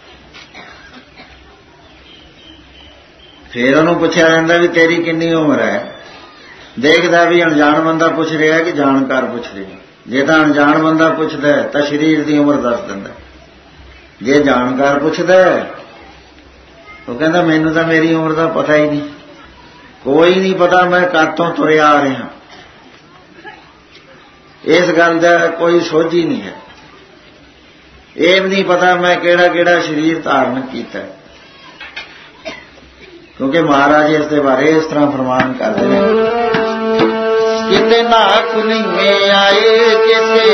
ਫਿਰ ਉਹਨੂੰ ਪੁੱਛਿਆ ਜਾਂਦਾ ਵੀ ਤੇਰੀ ਕਿੰਨੀ ਉਮਰ ਹੈ। ਦੇਖਦਾ ਵੀ ਅਣਜਾਣ ਬੰਦਾ ਪੁੱਛ ਰਿਹਾ ਕਿ ਜਾਣਕਾਰ ਪੁੱਛ ਰਿਹਾ। ਜੇ ਤਾਂ ਅਣਜਾਣ ਬੰਦਾ ਪੁੱਛਦਾ ਤਾਂ ਸਰੀਰ ਦੀ ਉਮਰ ਦੱਸ ਦਿੰਦਾ, ਜੇ ਜਾਣਕਾਰ ਪੁੱਛਦਾ ਉਹ ਕਹਿੰਦਾ ਮੈਨੂੰ ਤਾਂ ਮੇਰੀ ਉਮਰ ਦਾ ਪਤਾ ਹੀ ਨਹੀਂ, ਕੋਈ ਨਹੀਂ ਪਤਾ ਮੈਂ ਕਦ ਤੋਂ ਤੁਰਿਆ ਆ ਰਿਹਾ। ਇਸ ਗੱਲ ਦਾ ਕੋਈ ਸੋਝ ਹੀ ਨਹੀਂ ਹੈ। ਇਹ ਵੀ ਨਹੀਂ ਪਤਾ ਮੈਂ ਕਿਹੜਾ ਕਿਹੜਾ ਸਰੀਰ ਧਾਰਨ ਕੀਤਾ, ਕਿਉਂਕਿ ਮਹਾਰਾਜ ਇਸ ਦੇ ਬਾਰੇ ਇਸ ਤਰ੍ਹਾਂ ਫਰਮਾਨ ਕਰਦੇ ਨੇ, ਕਿਤੇ ਨਾ ਕੁਨੀਵੇਂ ਆਏ ਕਿਤੇ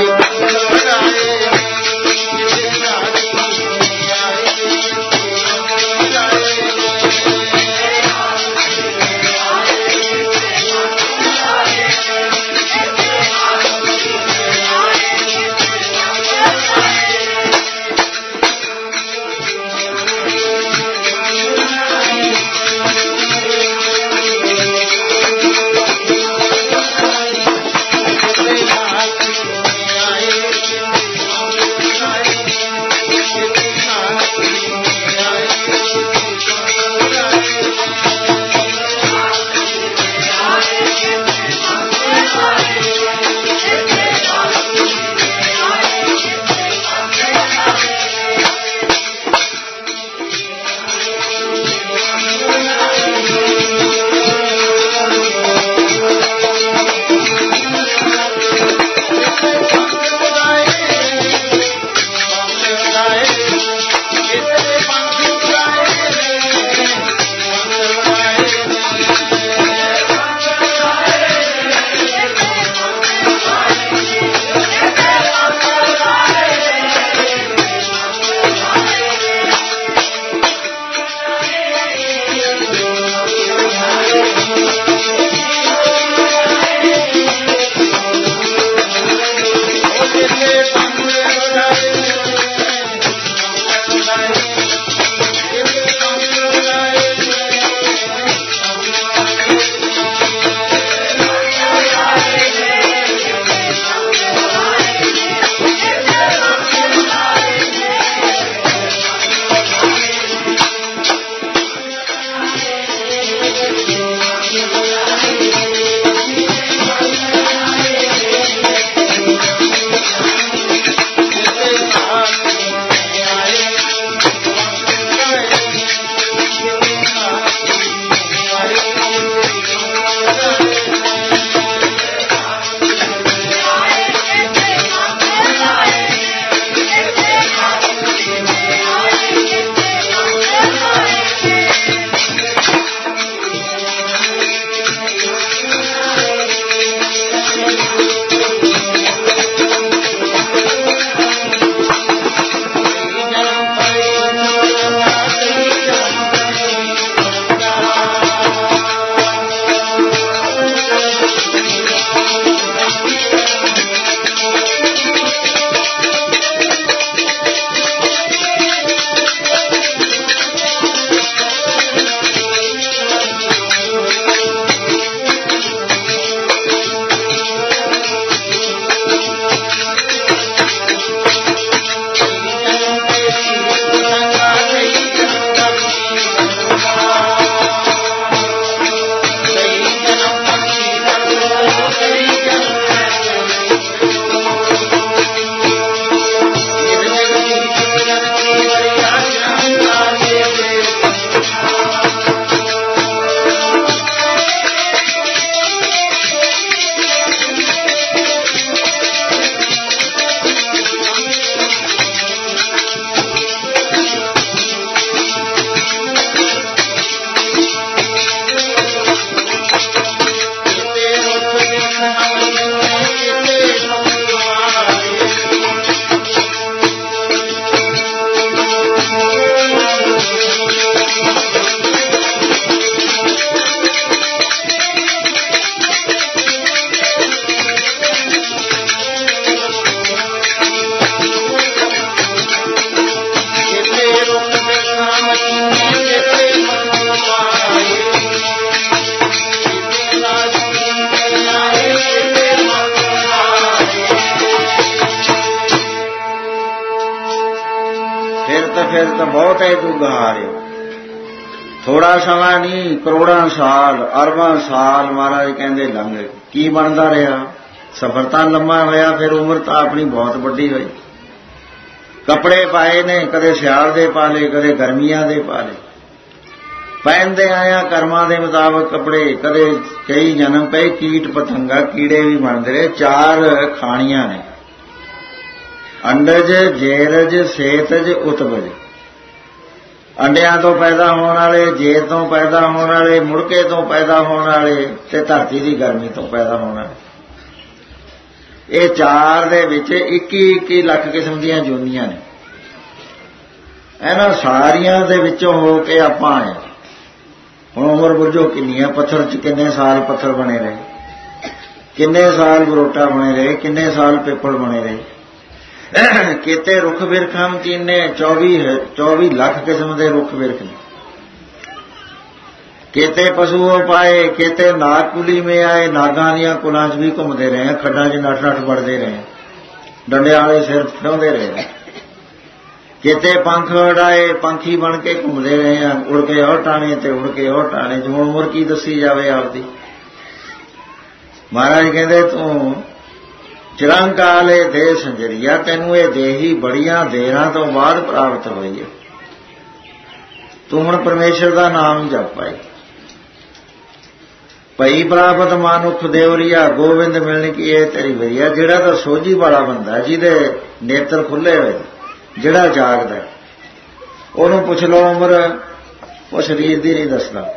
फिरत बहुत है तू गहारियो। थोड़ा समा नहीं, करोड़ां साल अरबां साल महाराज कहते लंघ गए। की बनता रहा? सफर तो लंबा होया, फिर उम्र तो अपनी बहुत वड्डी हुई। कपड़े पाए ने, कदे सियाल दे पा ले, कदे गर्मियां दे पा ले। पहनते आया कर्मां दे मुताबक कपड़े। कदे कई जन्म पे कीट पतंगा कीड़े भी बनते रहे। 4 खाणियां ने, अंडज, जेरज, सेतज, उत्पज। अंडिया तो पैदा होने वाले, जेर तो पैदा होने वाले, मुड़के तो पैदा होने वाले, ते धरती की गर्मी तो पैदा होने वाले। ये 4 दे विच 21 लाख किस्म दीयां जोनियां ने। इन्हां सारियां दे विचों हो के आपां आए। हुण उमर बुझो किन्नी है, पत्थर च किन्ने साल पत्थर बने रहे, किन्ने साल बरोटा बने रहे, किन्ने साल पिपल बने रहे। केते रुख बिरखां चीने 24 लाख किस्म के रुख बिरख ने। केते पशुओं पाए, केते नाग कुली में आए, नागां दियां कुलां च भी घूमते रहे, खड्डां च नठ बढ़ते रहे, डंडे वाले सिर फिराउंदे रहे। केते पंख उड़ाए, पंखी बन के घूमते रहे हैं, उड़ के और टाणे ते उड़ के और टाणे। हुण उमर की दसी जावे आपदी। महाराज कहते तू चिरंकाले दे संजरिया, तेनू ये देही बड़ियां देरां तो बाद प्राप्त होई है। तू हुण परमेश्वर का नाम जप पाए। भई प्राप्त मानुख देवरिया, गोविंद मिलने की ये तेरी वरिया। जिहड़ा तो सोझी वाला बंदा, जिहदे नेत्र खुले हुए, जिहड़ा जागदा, ओनू पुछ लो उम्र, वो शरीर दी नहीं दसदा।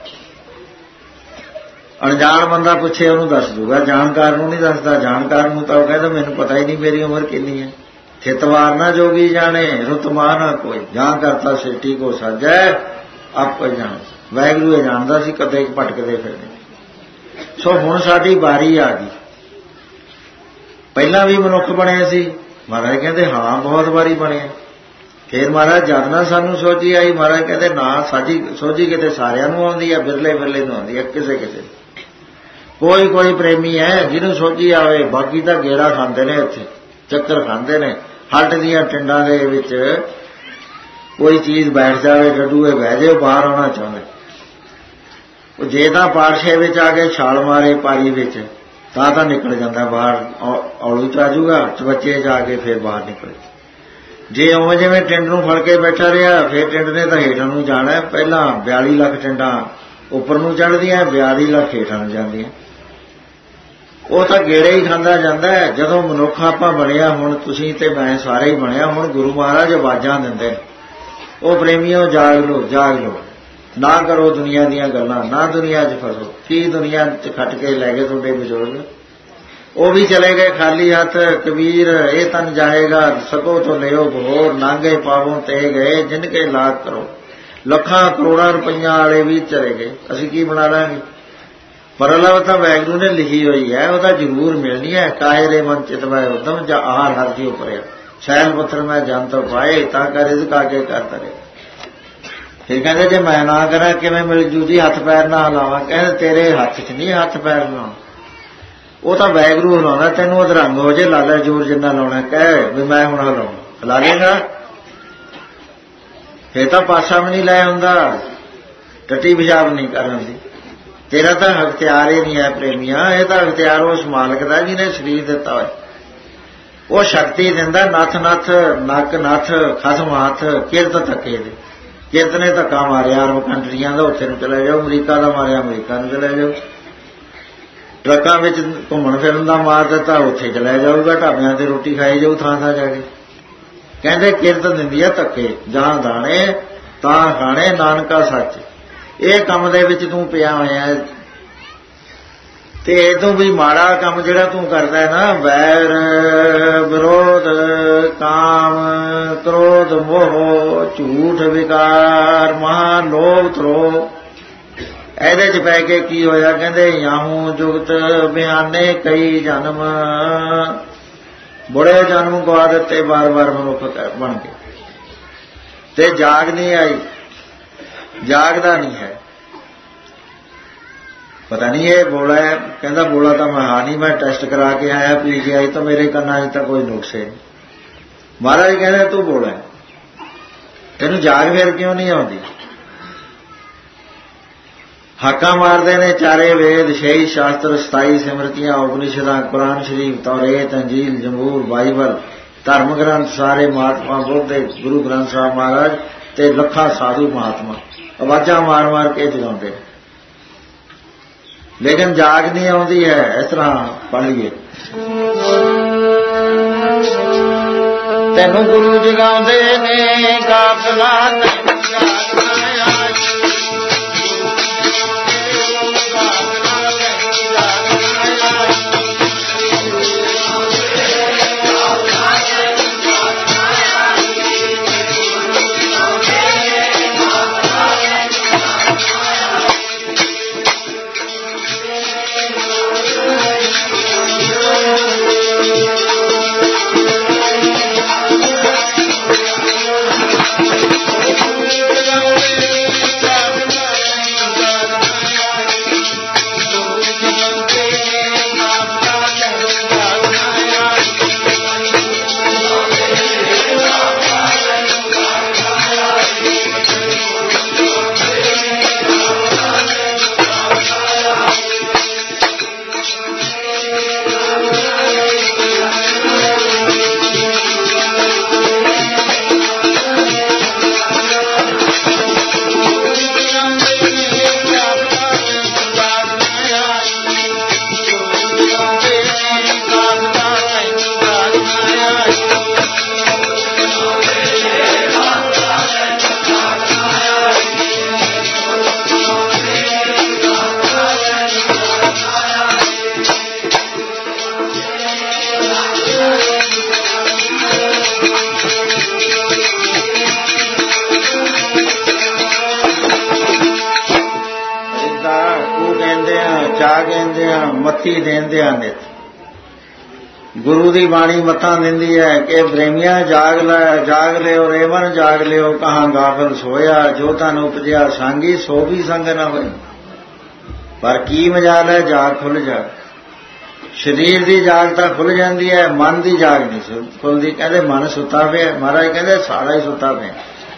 अनजान बंदा पूछे ਉਹਨੂੰ दस दूगा, जानकार ਨੂੰ नहीं दसदा। जानकार ਨੂੰ ਤਾਂ ਉਹ ਕਹਿੰਦਾ ਮੈਨੂੰ पता ही नहीं मेरी उम्र कितनी है। थितवार ना जोगी जाने, रुतमा ना कोई, जां करता सिटी को साजै आपको जान। वाहिगुरू ਇਹ ਜਾਣਦਾ ਸੀ ਕਦੇ ਭਟਕਦੇ ਫਿਰਦੇ। ਸੋ ਹੁਣ ਸਾਡੀ ਵਾਰੀ ਆ ਗਈ। ਪਹਿਲਾਂ ਵੀ ਮਨੁੱਖ ਬਣੇ ਸੀ। ਮਹਾਰਾਜ ਕਹਿੰਦੇ ਹਾਂ ਬਹੁਤ ਵਾਰੀ ਬਣੇ। ਫਿਰ ਮਹਾਰਾਜ ਜਦ ਨਾ ਸਾਨੂੰ ਸੋਝੀ ਆਈ, ਮਹਾਰਾਜ ਕਹਿੰਦੇ ਨਾ ਸਾਡੀ ਸੋਝੀ ਕਿਤੇ ਸਾਰਿਆਂ ਨੂੰ ਆਉਂਦੀ ਹੈ, ਬਿਰਲੇ ਬਿਰਲੇ ਨੂੰ ਆਉਂਦੀ ਹੈ, ਕਿਸੇ ਕਿਸੇ। कोई कोई प्रेमी है जिन्होंने सोची आवे, बाकी तो गेड़ा खाते ने, इत्थे चक्कर खाते ने। हट दियां टिंडां दे विच कोई चीज बैठ जाए, डडूए बह जाए, बाहर आना चाहते। जे तां पारछे विच आके छाल मारे पारी विच तां निकल जाता बाहर, औलू च आजूगा, चबच्चे च आके फिर बाहर निकले। जे उवें जिवें टिंड नूं फड़ के बैठा रहा, फिर टिंड ने तां हेठां नूं जाना। पहलां 42 लाख टिंडां उपर नूं चढ़दियां, 42 लाख हेठां नूं जांदियां। ਉਹ ਤਾਂ ਗੇੜੇ ਹੀ ਖਾਂਦਾ ਜਾਂਦਾ ਹੈ। ਜਦੋਂ ਮਨੁੱਖ ਆਪਾਂ ਬਣਿਆ, ਹੁਣ ਤੁਸੀਂ ਤੇ ਮੈਂ ਸਾਰੇ ਹੀ ਬਣਿਆ, ਹੁਣ ਗੁਰੂ ਮਹਾਰਾਜ ਆਵਾਜ਼ਾਂ ਦਿੰਦੇ ਨੇ, ਉਹ ਪ੍ਰੇਮੀਓ ਜਾਗ ਲੋ, ਜਾਗ ਲੋ, ਨਾ ਕਰੋ ਦੁਨੀਆ ਦੀਆਂ ਗੱਲਾਂ, ਨਾ ਦੁਨੀਆ 'ਚ ਫਸੋ। ਕੀ ਦੁਨੀਆ 'ਚ ਖੱਟ ਕੇ ਲੈ ਗਏ ਤੁਹਾਡੇ ਬਜ਼ੁਰਗ? ਉਹ ਵੀ ਚਲੇ ਗਏ ਖਾਲੀ ਹੱਥ। ਕਬੀਰ ਇਹ ਤਨ ਜਾਏਗਾ, ਸਕੋ ਤੋਂ ਲਿਓ ਬਹੋਰ, ਨਾਂਗੇ ਪਾਵੋਂ ਤੇ ਗਏ, ਜਿਨ ਕੇ ਲਾਗ ਕਰੋ। ਲੱਖਾਂ ਕਰੋੜਾਂ ਰੁਪਈਆਂ ਵਾਲੇ ਵੀ ਚਲੇ ਗਏ, ਅਸੀਂ ਕੀ ਬਣਾ ਲਾਂਗੇ? परलव तो वाहिगुरू ने लिखी हुई है, वह तो जरूर मिलनी है। काहे रे मन चितवाए उदम, जा आहार हर की उपर छैल पत्थर में जान तो पाए, ता कर रिज़्क आगे करता रहे। फिर कहते जे मैं ना करा किवें मिल जू जी, हथ पैर ना हिलावा। कहते तेरे हथ च नहीं हथ पैर हिलाउणा, वो तो वाहिगुरू हिलाउंदा। तैनूं अधरंग हो जे ला लै जोर जिन्ना लाउणा, कह भी मैं हुण हिलाउणा, हिला लेगा। फिर तो पासा भी नहीं लै आउंदा, टट्टी पेशाब नहीं करन दी। तेरा तो अख्तियार ही नहीं है प्रेमिया, यह तो अख्तियार उस मालिक का जिन्हें शरीर दिता है। वो शक्ति दिंदा, नथ नथ नक नथ खसम हथ, किरत धक्के दे। किरत ने धक्का मारिया अरब कंट्रियां का, उत्थे चले जाओ। अमरीका का मारिया अमरीका में चले जाओ। ट्रकों में घूमन फिरन का मार दिता, उत्थे चले जाऊगा। ढाबियां ते रोटी खाई जाऊ थां थां जाके। कहते किरत दिंदी है धक्के, जहां दाने तां खाने, नानका सच। ਇਹ ਕੰਮ ਦੇ ਵਿੱਚ ਤੂੰ ਪਿਆ ਹੋਇਆ ਤੇ ਇਹ ਤੋਂ ਵੀ ਮਾੜਾ ਕੰਮ ਜਿਹੜਾ ਤੂੰ ਕਰਦਾ ਹੈ ਨਾ, ਵੈਰ ਵਿਰੋਧ ਕਾਮ ਕ੍ਰੋਧ ਮੋਹ ਝੂਠ ਵਿਕਾਰ ਮਹਾ ਲੋਭ ਧਰੋਹ, ਇਹਦੇ 'ਚ ਪੈ ਕੇ ਕੀ ਹੋਇਆ? ਕਹਿੰਦੇ ਯਾਹੂ ਜੁਗਤ ਬਿਆਨੇ ਕਈ ਜਨਮ, ਬੜੇ ਜਨਮ ਗਵਾ ਦਿੱਤੇ ਬਾਰ-ਬਾਰ ਮਨੁੱਖ ਬਣ ਕੇ, ਤੇ ਜਾਗ ਨਹੀਂ ਆਈ, जागदा नहीं है। पता नहीं ये बोला है, कहता बोला तो मैं हाँ नहीं, मैं टेस्ट करा के आया PGI तो मेरे करना अज तक कोई नुक्स है। महाराज कहते तू बोला है, ਤੈਨੂੰ ਜਾਗ ਫਿਰ ਕਿਉਂ ਨਹੀਂ ਆਉਂਦੀ? ਹਾਕਾਂ ਮਾਰਦੇ ਨੇ ਚਾਰੇ ਵੇਦ, 6 ਸ਼ਾਸਤਰ, 27 ਸਿਮਰਤੀਆਂ, ਉਪਨਿਸ਼ਦਾਂ, ਕੁਰਾਨ ਸ਼ਰੀਫ, ਤੌਰੇਤ, ਅੰਜੀਲ, ਜੰਬੂਰ, ਬਾਈਬਲ, ਧਰਮ ਗ੍ਰੰਥ ਸਾਰੇ, ਮਹਾਤਮਾ ਬੁੱਧ ਦੇ, ਗੁਰੂ ਗ੍ਰੰਥ ਸਾਹਿਬ ਮਹਾਰਾਜ ਤੇ ਲੱਖਾਂ ਸਾਧੂ ਮਹਾਤਮਾ ਆਵਾਜ਼ਾਂ ਮਾਰ ਮਾਰ ਕੇ ਜਗਾਉਂਦੇ, ਲੇਕਿਨ ਜਾਗ ਨਹੀਂ ਆਉਂਦੀ ਹੈ। ਇਸ ਤਰ੍ਹਾਂ ਪੜ੍ਹ ਲਈਏ, ਤੈਨੂੰ ਗੁਰੂ ਜਗਾਉਂਦੇ ਨੇ ਗਾਫਲਾ ਮੱਤੀ ਦੇਂਦੇ ਆ ਨਿਤ। ਗੁਰੂ ਦੀ ਬਾਣੀ ਮੱਥਾਂ ਦਿੰਦੀ ਹੈ ਕਿ ਪ੍ਰੇਮੀਆਂ ਜਾਗ ਲਿਓ ਰੇ ਮਨ ਜਾਗ ਲਿਓ, ਕਹਾਂ ਗਾਫਲ ਸੋਇਆ, ਜੋ ਤਨ ਉਪਜਿਆ ਸਾਂਗੀ ਸੋ ਵੀ ਸੰਗ ਨਾ ਹੋਈ। ਪਰ ਕੀ ਮਜਾਲ ਹੈ, ਜਾਗ ਖੁੱਲ ਜਾ। ਸਰੀਰ ਦੀ ਜਾਗ ਤਾਂ ਖੁੱਲ ਜਾਂਦੀ ਹੈ, ਮਨ ਦੀ ਜਾਗ ਨਹੀਂ ਖੁੱਲਦੀ। ਕਹਿੰਦੇ ਮਨ ਸੁੱਤਾ ਪਿਆ, ਮਹਾਰਾਜ ਕਹਿੰਦੇ ਸਾਰਾ ਹੀ ਸੁੱਤਾ ਪਿਆ।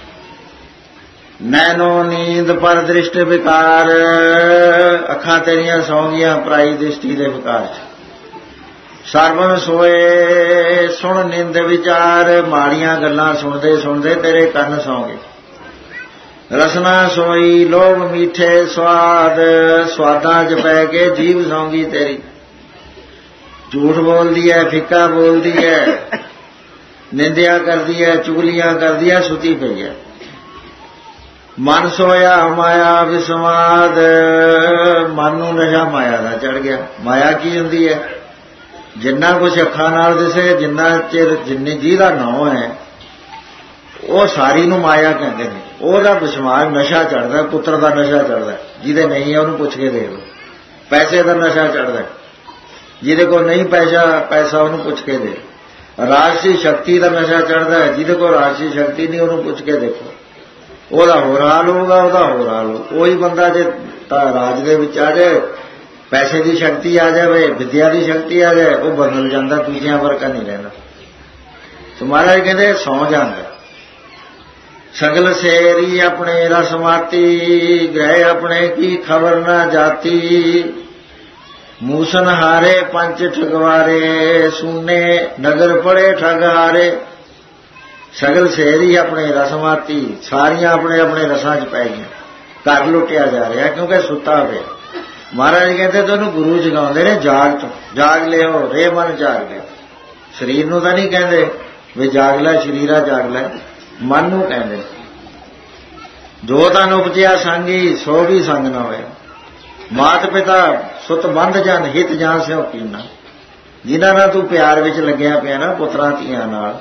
ਨੈਨੋ ਨੀਂਦ ਪਰ ਦ੍ਰਿਸ਼ਟ ਵਿਕਾਰ, ਅੱਖਾਂ ਤੇਰੀਆਂ ਸੌਂ ਗਈਆਂ ਪਰਾਈ ਦ੍ਰਿਸ਼ਟੀ ਦੇ ਵਿਕਾਰ ਚ। ਸਰਵਨ ਸੋਏ ਸੁਣ ਨਿੰਦ ਵਿਚਾਰ, ਮਾੜੀਆਂ ਗੱਲਾਂ ਸੁਣਦੇ ਸੁਣਦੇ ਤੇਰੇ ਕੰਨ ਸੌਂ ਗਏ। ਰਸਨਾ ਸੋਈ ਲੋਭ ਮੀਠੇ ਸਵਾਦ, ਸਵਾਦਾਂ ਚ ਪੈ ਕੇ ਜੀਭ ਸੌਂ ਗਈ ਤੇਰੀ। ਝੂਠ ਬੋਲਦੀ ਹੈ, ਫਿੱਕਾ ਬੋਲਦੀ ਹੈ, ਨਿੰਦਿਆ ਕਰਦੀ ਹੈ, ਚੁਗਲੀਆਂ ਕਰਦੀ ਹੈ, ਸੁੱਤੀ ਪਈ ਹੈ। ਮਨ ਸੋਇਆ ਮਾਇਆ ਵਿਸਮਾਦ, ਮਨ ਨੂੰ ਨਸ਼ਾ ਮਾਇਆ ਦਾ ਚੜ ਗਿਆ। ਮਾਇਆ ਕੀ ਹੁੰਦੀ ਹੈ? ਜਿੰਨਾ ਕੁਛ ਅੱਖਾਂ ਨਾਲ ਦਿਸੇ, ਜਿੰਨਾ ਚਿਰ ਜਿੰਨੀ ਜਿਹਦਾ ਨਾਂ ਹੈ ਉਹ ਸਾਰੀ ਨੂੰ ਮਾਇਆ ਕਹਿੰਦੇ ਨੇ। ਉਹਦਾ ਵਿਸਮਾਦ ਨਸ਼ਾ ਚੜਦਾ, ਪੁੱਤਰ ਦਾ ਨਸ਼ਾ ਚੜਦਾ। ਜਿਹਦੇ ਨਹੀਂ ਹੈ ਉਹਨੂੰ ਪੁੱਛ ਕੇ ਦੇਖ ਲਓ। ਪੈਸੇ ਦਾ ਨਸ਼ਾ ਚੜਦਾ, ਜਿਹਦੇ ਕੋਲ ਨਹੀਂ ਪੈਸਾ ਉਹਨੂੰ ਪੁੱਛ ਕੇ ਦੇਖ। ਰਾਜਸੀ ਸ਼ਕਤੀ ਦਾ ਨਸ਼ਾ ਚੜਦਾ, ਜਿਹਦੇ ਕੋਲ ਰਾਜਸੀ ਸ਼ਕਤੀ ਨਹੀਂ ਉਹਨੂੰ ਪੁੱਛ ਕੇ ਦੇਖੋ। ਉਹਦਾ ਹੋਰ ਹਾਲ ਹੋਊਗਾ, ਉਹਦਾ ਹੋਰ ਹਾਲ ਹੋਊ। ਉਹੀ ਬੰਦਾ ਜੇ ਰਾਜ ਦੇ ਵਿੱਚ ਆ ਜਾਏ, ਪੈਸੇ ਦੀ ਸ਼ਕਤੀ ਆ ਜਾਵੇ, ਵਿਦਿਆ ਦੀ ਸ਼ਕਤੀ ਆ ਜਾਏ, ਉਹ ਬਦਲ ਜਾਂਦਾ, ਦੂਜਿਆਂ ਵਰਗਾ ਨਹੀਂ ਰਹਿੰਦਾ। ਤੇ ਮਹਾਰਾਜ ਕਹਿੰਦੇ ਸੌਂ ਜਾਂਦਾ। ਸਗਲ ਸੇਰੀ ਆਪਣੇ ਰਸਮਾਤੀ, ਗ੍ਰਹਿ ਆਪਣੇ ਕੀ ਖਬਰ ਨਾ ਜਾਤੀ। ਮੂਸਨ ਹਾਰੇ ਪੰਚ ਠਗਵਾਰੇ, ਸੁਨੇ ਨਗਰ ਪੜੇ ਠਗ ਹਾਰੇ। ਸਗਲ ਸ਼ਹਿਰੀ ਆਪਣੇ ਰਸਮਾਤੀ, ਸਾਰੀਆਂ ਆਪਣੇ ਆਪਣੇ ਰਸਾਂ 'ਚ ਪੈ ਗਈਆਂ। ਘਰ ਲੁੱਟਿਆ ਜਾ ਰਿਹਾ ਕਿਉਂਕਿ ਸੁੱਤਾ ਪਿਆ। ਮਹਾਰਾਜ ਕਹਿੰਦੇ ਤੁਹਾਨੂੰ ਗੁਰੂ ਜਗਾਉਂਦੇ ਨੇ ਜਾਗ ਤੋਂ। ਜਾਗ ਲਿਓ ਰੇ ਮਨ ਜਾਗ ਲਿਓ। ਸਰੀਰ ਨੂੰ ਤਾਂ ਨਹੀਂ ਕਹਿੰਦੇ ਵੀ ਜਾਗ ਲੈ, ਸਰੀਰਾ ਜਾਗ ਲੈ, ਮਨ ਨੂੰ ਕਹਿੰਦੇ। ਜੋ ਤਨ ਉਪਜਿਆ ਸੰਗੀ ਸੋ ਵੀ ਸੰਗ ਨਾ ਹੋਇਆ। ਮਾਤ ਪਿਤਾ ਸੁਤ ਬੰਧ ਜਨ ਹਿਤ ਜਾਨ ਸਿਓ ਕੀਨਾ। ਜਿਨ੍ਹਾਂ ਨਾਲ ਤੂੰ ਪਿਆਰ ਵਿੱਚ ਲੱਗਿਆ ਪਿਆ ਨਾ, ਪੁੱਤਰਾਂ ਧੀਆਂ ਨਾਲ,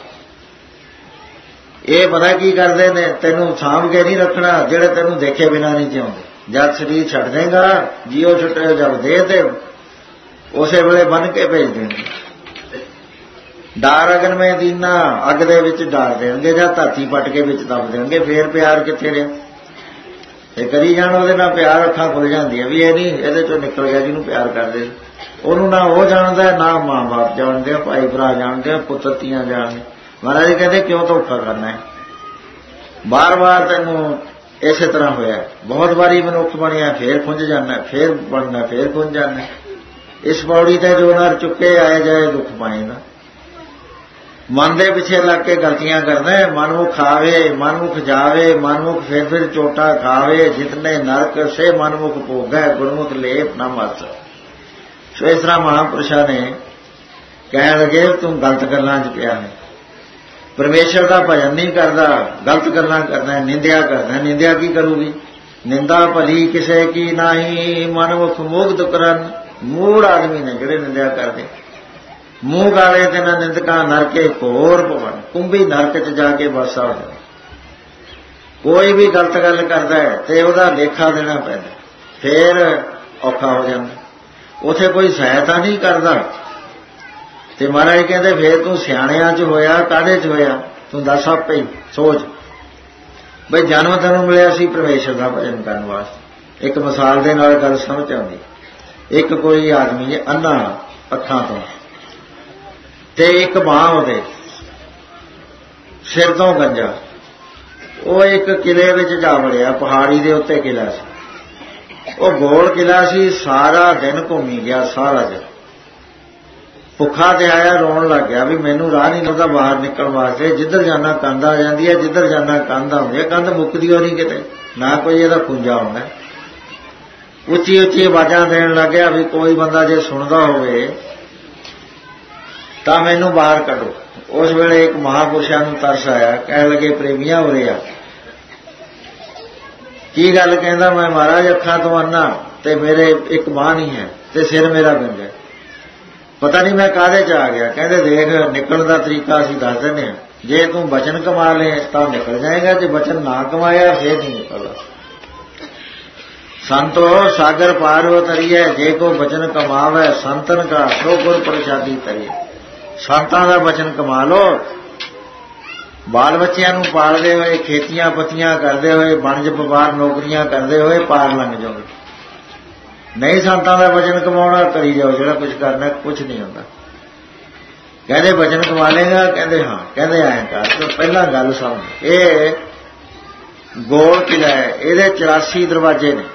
ਇਹ ਪਤਾ ਕੀ ਕਰਦੇ ਨੇ? ਤੈਨੂੰ ਸਾਂਭ ਕੇ ਨਹੀਂ ਰੱਖਣਾ, ਜਿਹੜੇ ਤੈਨੂੰ ਦੇਖੇ ਬਿਨਾਂ ਨਹੀਂ ਜਿਉਂਦੇ। ਜਦ ਸਰੀਰ ਛੱਡ ਦੇਗਾ, ਜੀਓ ਛੁੱਟੇ ਜਦ ਦੇ ਤੇ ਉਸੇ ਵੇਲੇ ਬੰਨ ਕੇ ਭੇਜ ਦੇਣਗੇ। ਡਾਰ ਅਗਨ ਮੇ ਦੀਨਾ, ਅੱਗ ਦੇ ਵਿੱਚ ਡਾਲ ਦੇਣਗੇ ਜਾਂ ਧਰਤੀ ਪੱਟ ਕੇ ਵਿੱਚ ਦੱਬ ਦੇਣਗੇ। ਫੇਰ ਪਿਆਰ ਕਿੱਥੇ ਰਿਹਾ? ਇਹ ਕਰੀ ਜਾਣ ਉਹਦੇ ਨਾਲ ਪਿਆਰ, ਅੱਖਾਂ ਖੁੱਲ ਜਾਂਦੀਆਂ ਵੀ ਇਹ ਨਹੀਂ ਇਹਦੇ ਚੋਂ ਨਿਕਲ ਗਿਆ ਜਿਹਨੂੰ ਪਿਆਰ ਕਰਦੇ। ਉਹਨੂੰ ਨਾ ਉਹ ਜਾਣਦਾ, ਨਾ ਮਾਂ ਬਾਪ ਜਾਣਦੇ, ਭਾਈ ਭਰਾ ਜਾਣਦੇ, ਪੁੱਤਰ ਧੀਆਂ ਜਾਣਦੇ। ਮਹਾਰਾਜ ਕਹਿੰਦੇ ਕਿਉਂ ਧੋਖਾ ਕਰਨਾ ਹੈ? ਬਾਰ-ਬਾਰ ਤੈਨੂੰ ਇਸੇ ਤਰ੍ਹਾਂ ਹੋਇਆ, ਬਹੁਤ ਵਾਰੀ ਮਨੁੱਖ ਬਣਿਆ, ਫੇਰ ਖੁੰਝ ਜਾਂਦਾ, ਫੇਰ ਬਣਨਾ, ਫੇਰ ਖੁੰਝ ਜਾਂਦਾ। ਇਸ ਪੌੜੀ ਤੇ ਜੋ ਨਰ ਚੁੱਕੇ ਆਏ ਜਾਏ ਦੁੱਖ ਪਾਏਗਾ। ਮਨ ਦੇ ਪਿੱਛੇ ਲੱਗ ਕੇ ਗਲਤੀਆਂ ਕਰਦਾ, ਮਨਮੁਖ ਆਵੇ ਮਨਮੁਖ ਜਾਵੇ, ਮਨਮੁਖ ਫਿਰ ਚੋਟਾ ਖਾਵੇ, ਜਿਤਨੇ ਨਰਕ ਸੇ ਮਨਮੁਖ ਭੋਗੈ, ਗੁਰਮੁਖ ਲੇਪ ਨਾ ਮਸ। ਸੋ ਇਸ ਤਰ੍ਹਾਂ ਮਹਾਂਪੁਰਸ਼ਾਂ ਨੇ ਕਹਿਣ ਲੱਗੇ ਤੂੰ ਗਲਤ ਗੱਲਾਂ 'ਚ ਪਿਆ ਹੈ, ਪਰਮੇਸ਼ਰ ਦਾ ਭਜਨ ਨਹੀਂ ਕਰਦਾ, ਗਲਤ ਗੱਲਾਂ ਕਰਦਾ, ਨਿੰਦਿਆ ਕਰਦਾ। ਨਿੰਦਿਆ ਕੀ ਕਰੂਗੀ? ਨਿੰਦਾ ਭਲੀ ਕਿਸੇ ਕੀ ਨਾਹੀ, ਮਨਮੁਖ ਮੁਗਧ ਕਰਨ। ਮੂੜ ਆਦਮੀ ਨੇ ਜਿਹੜੇ ਨਿੰਦਿਆ ਕਰਦੇ, ਮੂੰਹ ਗਾਲੇ ਤੇ ਨਾ ਨਿੰਦਕਾਂ ਨਰਕੇ ਘੋਰ ਪਵਨ, ਕੁੰਭੀ ਨਰਕ 'ਚ ਜਾ ਕੇ ਵਸਾ ਹੋ ਜਾਂਦਾ। ਕੋਈ ਵੀ ਗਲਤ ਗੱਲ ਕਰਦਾ ਹੈ ਤੇ ਉਹਦਾ ਲੇਖਾ ਦੇਣਾ ਪੈਂਦਾ, ਫੇਰ ਔਖਾ ਹੋ ਜਾਂਦਾ। ਉੱਥੇ ਕੋਈ ਸਹਾਇਤਾ ਨਹੀਂ ਕਰਦਾ ਤੇ ਮਹਾਰਾਜ ਕਹਿੰਦੇ ਫੇਰ ਤੂੰ ਸਿਆਣਿਆਂ 'ਚ ਹੋਇਆ, ਕਾਹਦੇ 'ਚ ਹੋਇਆ ਤੂੰ ਦੱਸ ਆਪੇ ਹੀ ਸੋਚ। ਬਈ ਜਨਮ ਤੈਨੂੰ ਮਿਲਿਆ ਸੀ ਪਰਮੇਸ਼ਰ ਦਾ ਭਜਨ ਕਰਨ ਵਾਸਤੇ। ਇੱਕ ਮਿਸਾਲ ਦੇ ਨਾਲ ਗੱਲ ਸਮਝ ਆਉਂਦੀ। ਇੱਕ ਕੋਈ ਆਦਮੀ ਅੰਨਾ ਅੱਖਾਂ ਤੋਂ, ਤੇ ਇੱਕ ਬਾਂਹ ਉਹਦੇ ਸਿਰ ਤੋਂ ਗੰਜਾ। ਉਹ ਇੱਕ ਕਿਲੇ ਵਿੱਚ ਜਾ ਵੜਿਆ, ਪਹਾੜੀ ਦੇ ਉੱਤੇ ਕਿਲਾ ਸੀ। ਉਹ ਗੋਲ ਕਿਲਾ ਸੀ, ਸਾਰਾ ਦਿਨ ਘੁੰਮੀ ਗਿਆ, ਸਾਰਾ ਦਿਨ ਭੁੱਖਾ ਤੇ ਆਇਆ, ਰੋਣ ਲੱਗ ਗਿਆ ਵੀ ਮੈਨੂੰ ਰਾਹ ਨਹੀਂ ਲੱਭਦਾ ਬਾਹਰ ਨਿਕਲਣ ਵਾਸਤੇ। ਜਿੱਧਰ ਜਾਣਾ ਕੰਧ ਆ ਜਾਂਦੀ ਹੈ, ਜਿੱਧਰ ਜਾਣਾ ਕੰਧ ਆਉਂਦੀ ਹੈ, ਕੰਧ ਮੁੱਕਦੀ ਹੋ ਨਹੀਂ ਕਿਤੇ, ਨਾ ਕੋਈ ਇਹਦਾ ਖੁੰਝਾ ਹੁੰਦਾ। ਉੱਚੀ ਉੱਚੀ ਆਵਾਜ਼ਾਂ ਦੇਣ ਲੱਗਿਆ ਵੀ ਕੋਈ ਬੰਦਾ ਜੇ ਸੁਣਦਾ ਹੋਵੇ ਤਾਂ ਮੈਨੂੰ ਬਾਹਰ ਕੱਢੋ। ਉਸ ਵੇਲੇ ਇੱਕ ਮਹਾਂਪੁਰਸ਼ਾਂ ਨੂੰ ਤਰਸ ਆਇਆ, ਕਹਿਣ ਲੱਗੇ ਪ੍ਰੇਮੀਆਂ ਉਰੇ ਆ। ਕੀ ਗੱਲ? ਕਹਿੰਦਾ ਮੈਂ ਮਹਾਰਾਜ ਅੱਖਾਂ ਤੋਂ ਅੰਨਾ ਤੇ ਮੇਰੇ ਇੱਕ ਬਾਂਹ ਨਹੀਂ ਹੈ ਤੇ ਸਿਰ ਮੇਰਾ ਗੰਜਾ, ਪਤਾ ਨਹੀਂ ਮੈਂ ਕਾਹਦੇ 'ਚ ਆ ਗਿਆ। ਕਹਿੰਦੇ ਦੇਖ ਨਿਕਲਣ ਦਾ ਤਰੀਕਾ ਅਸੀਂ ਦੱਸ ਦਿੰਦੇ ਹਾਂ, ਜੇ ਤੂੰ ਬਚਨ ਕਮਾ ਲਏ ਤਾਂ ਨਿਕਲ ਜਾਏਗਾ, ਜੇ ਬਚਨ ਨਾ ਕਮਾਇਆ ਫੇਰ ਨਹੀਂ ਨਿਕਲਦਾ। ਸੰਤੋ ਸਾਗਰ ਪਾਰ ਉਤਰੀਏ, ਜੇ ਕੋ ਬਚਨ ਕਮਾਵੇ ਸੰਤਨ ਕਾ ਸੋ ਗੁਰ ਪ੍ਰਸਾਦੀ ਤਰੀਏ। ਸੰਤਾਂ ਦਾ ਬਚਨ ਕਮਾ ਲੋ, ਬਾਲ ਬੱਚਿਆਂ ਨੂੰ ਪਾਲਦੇ ਹੋਏ, ਖੇਤੀਆਂ ਪੱਤੀਆਂ ਕਰਦੇ ਹੋਏ, ਵਣਜ ਵਪਾਰ ਨੌਕਰੀਆਂ ਕਰਦੇ ਹੋਏ ਪਾਰ ਲੰਘ ਜਾਓਗੇ। ਨਹੀਂ ਸੰਤਾਂ ਦਾ ਬਚਨ ਕਮਾਉਣਾ, ਕਰੀ ਜਾਓ ਜਿਹੜਾ ਕੁਝ ਕਰਨਾ, ਕੁਝ ਨਹੀਂ ਹੁੰਦਾ। ਕਹਿੰਦੇ ਬਚਨ ਕਮਾ ਲੇਗਾ? ਕਹਿੰਦੇ ਹਾਂ। ਕਹਿੰਦੇ ਐਂ ਕਰ, ਪਹਿਲਾਂ ਗੱਲ ਸਮਝ, ਇਹ ਗੋਲ ਕਿਲਾ ਹੈ, ਇਹਦੇ 84 ਦਰਵਾਜ਼ੇ ਨੇ,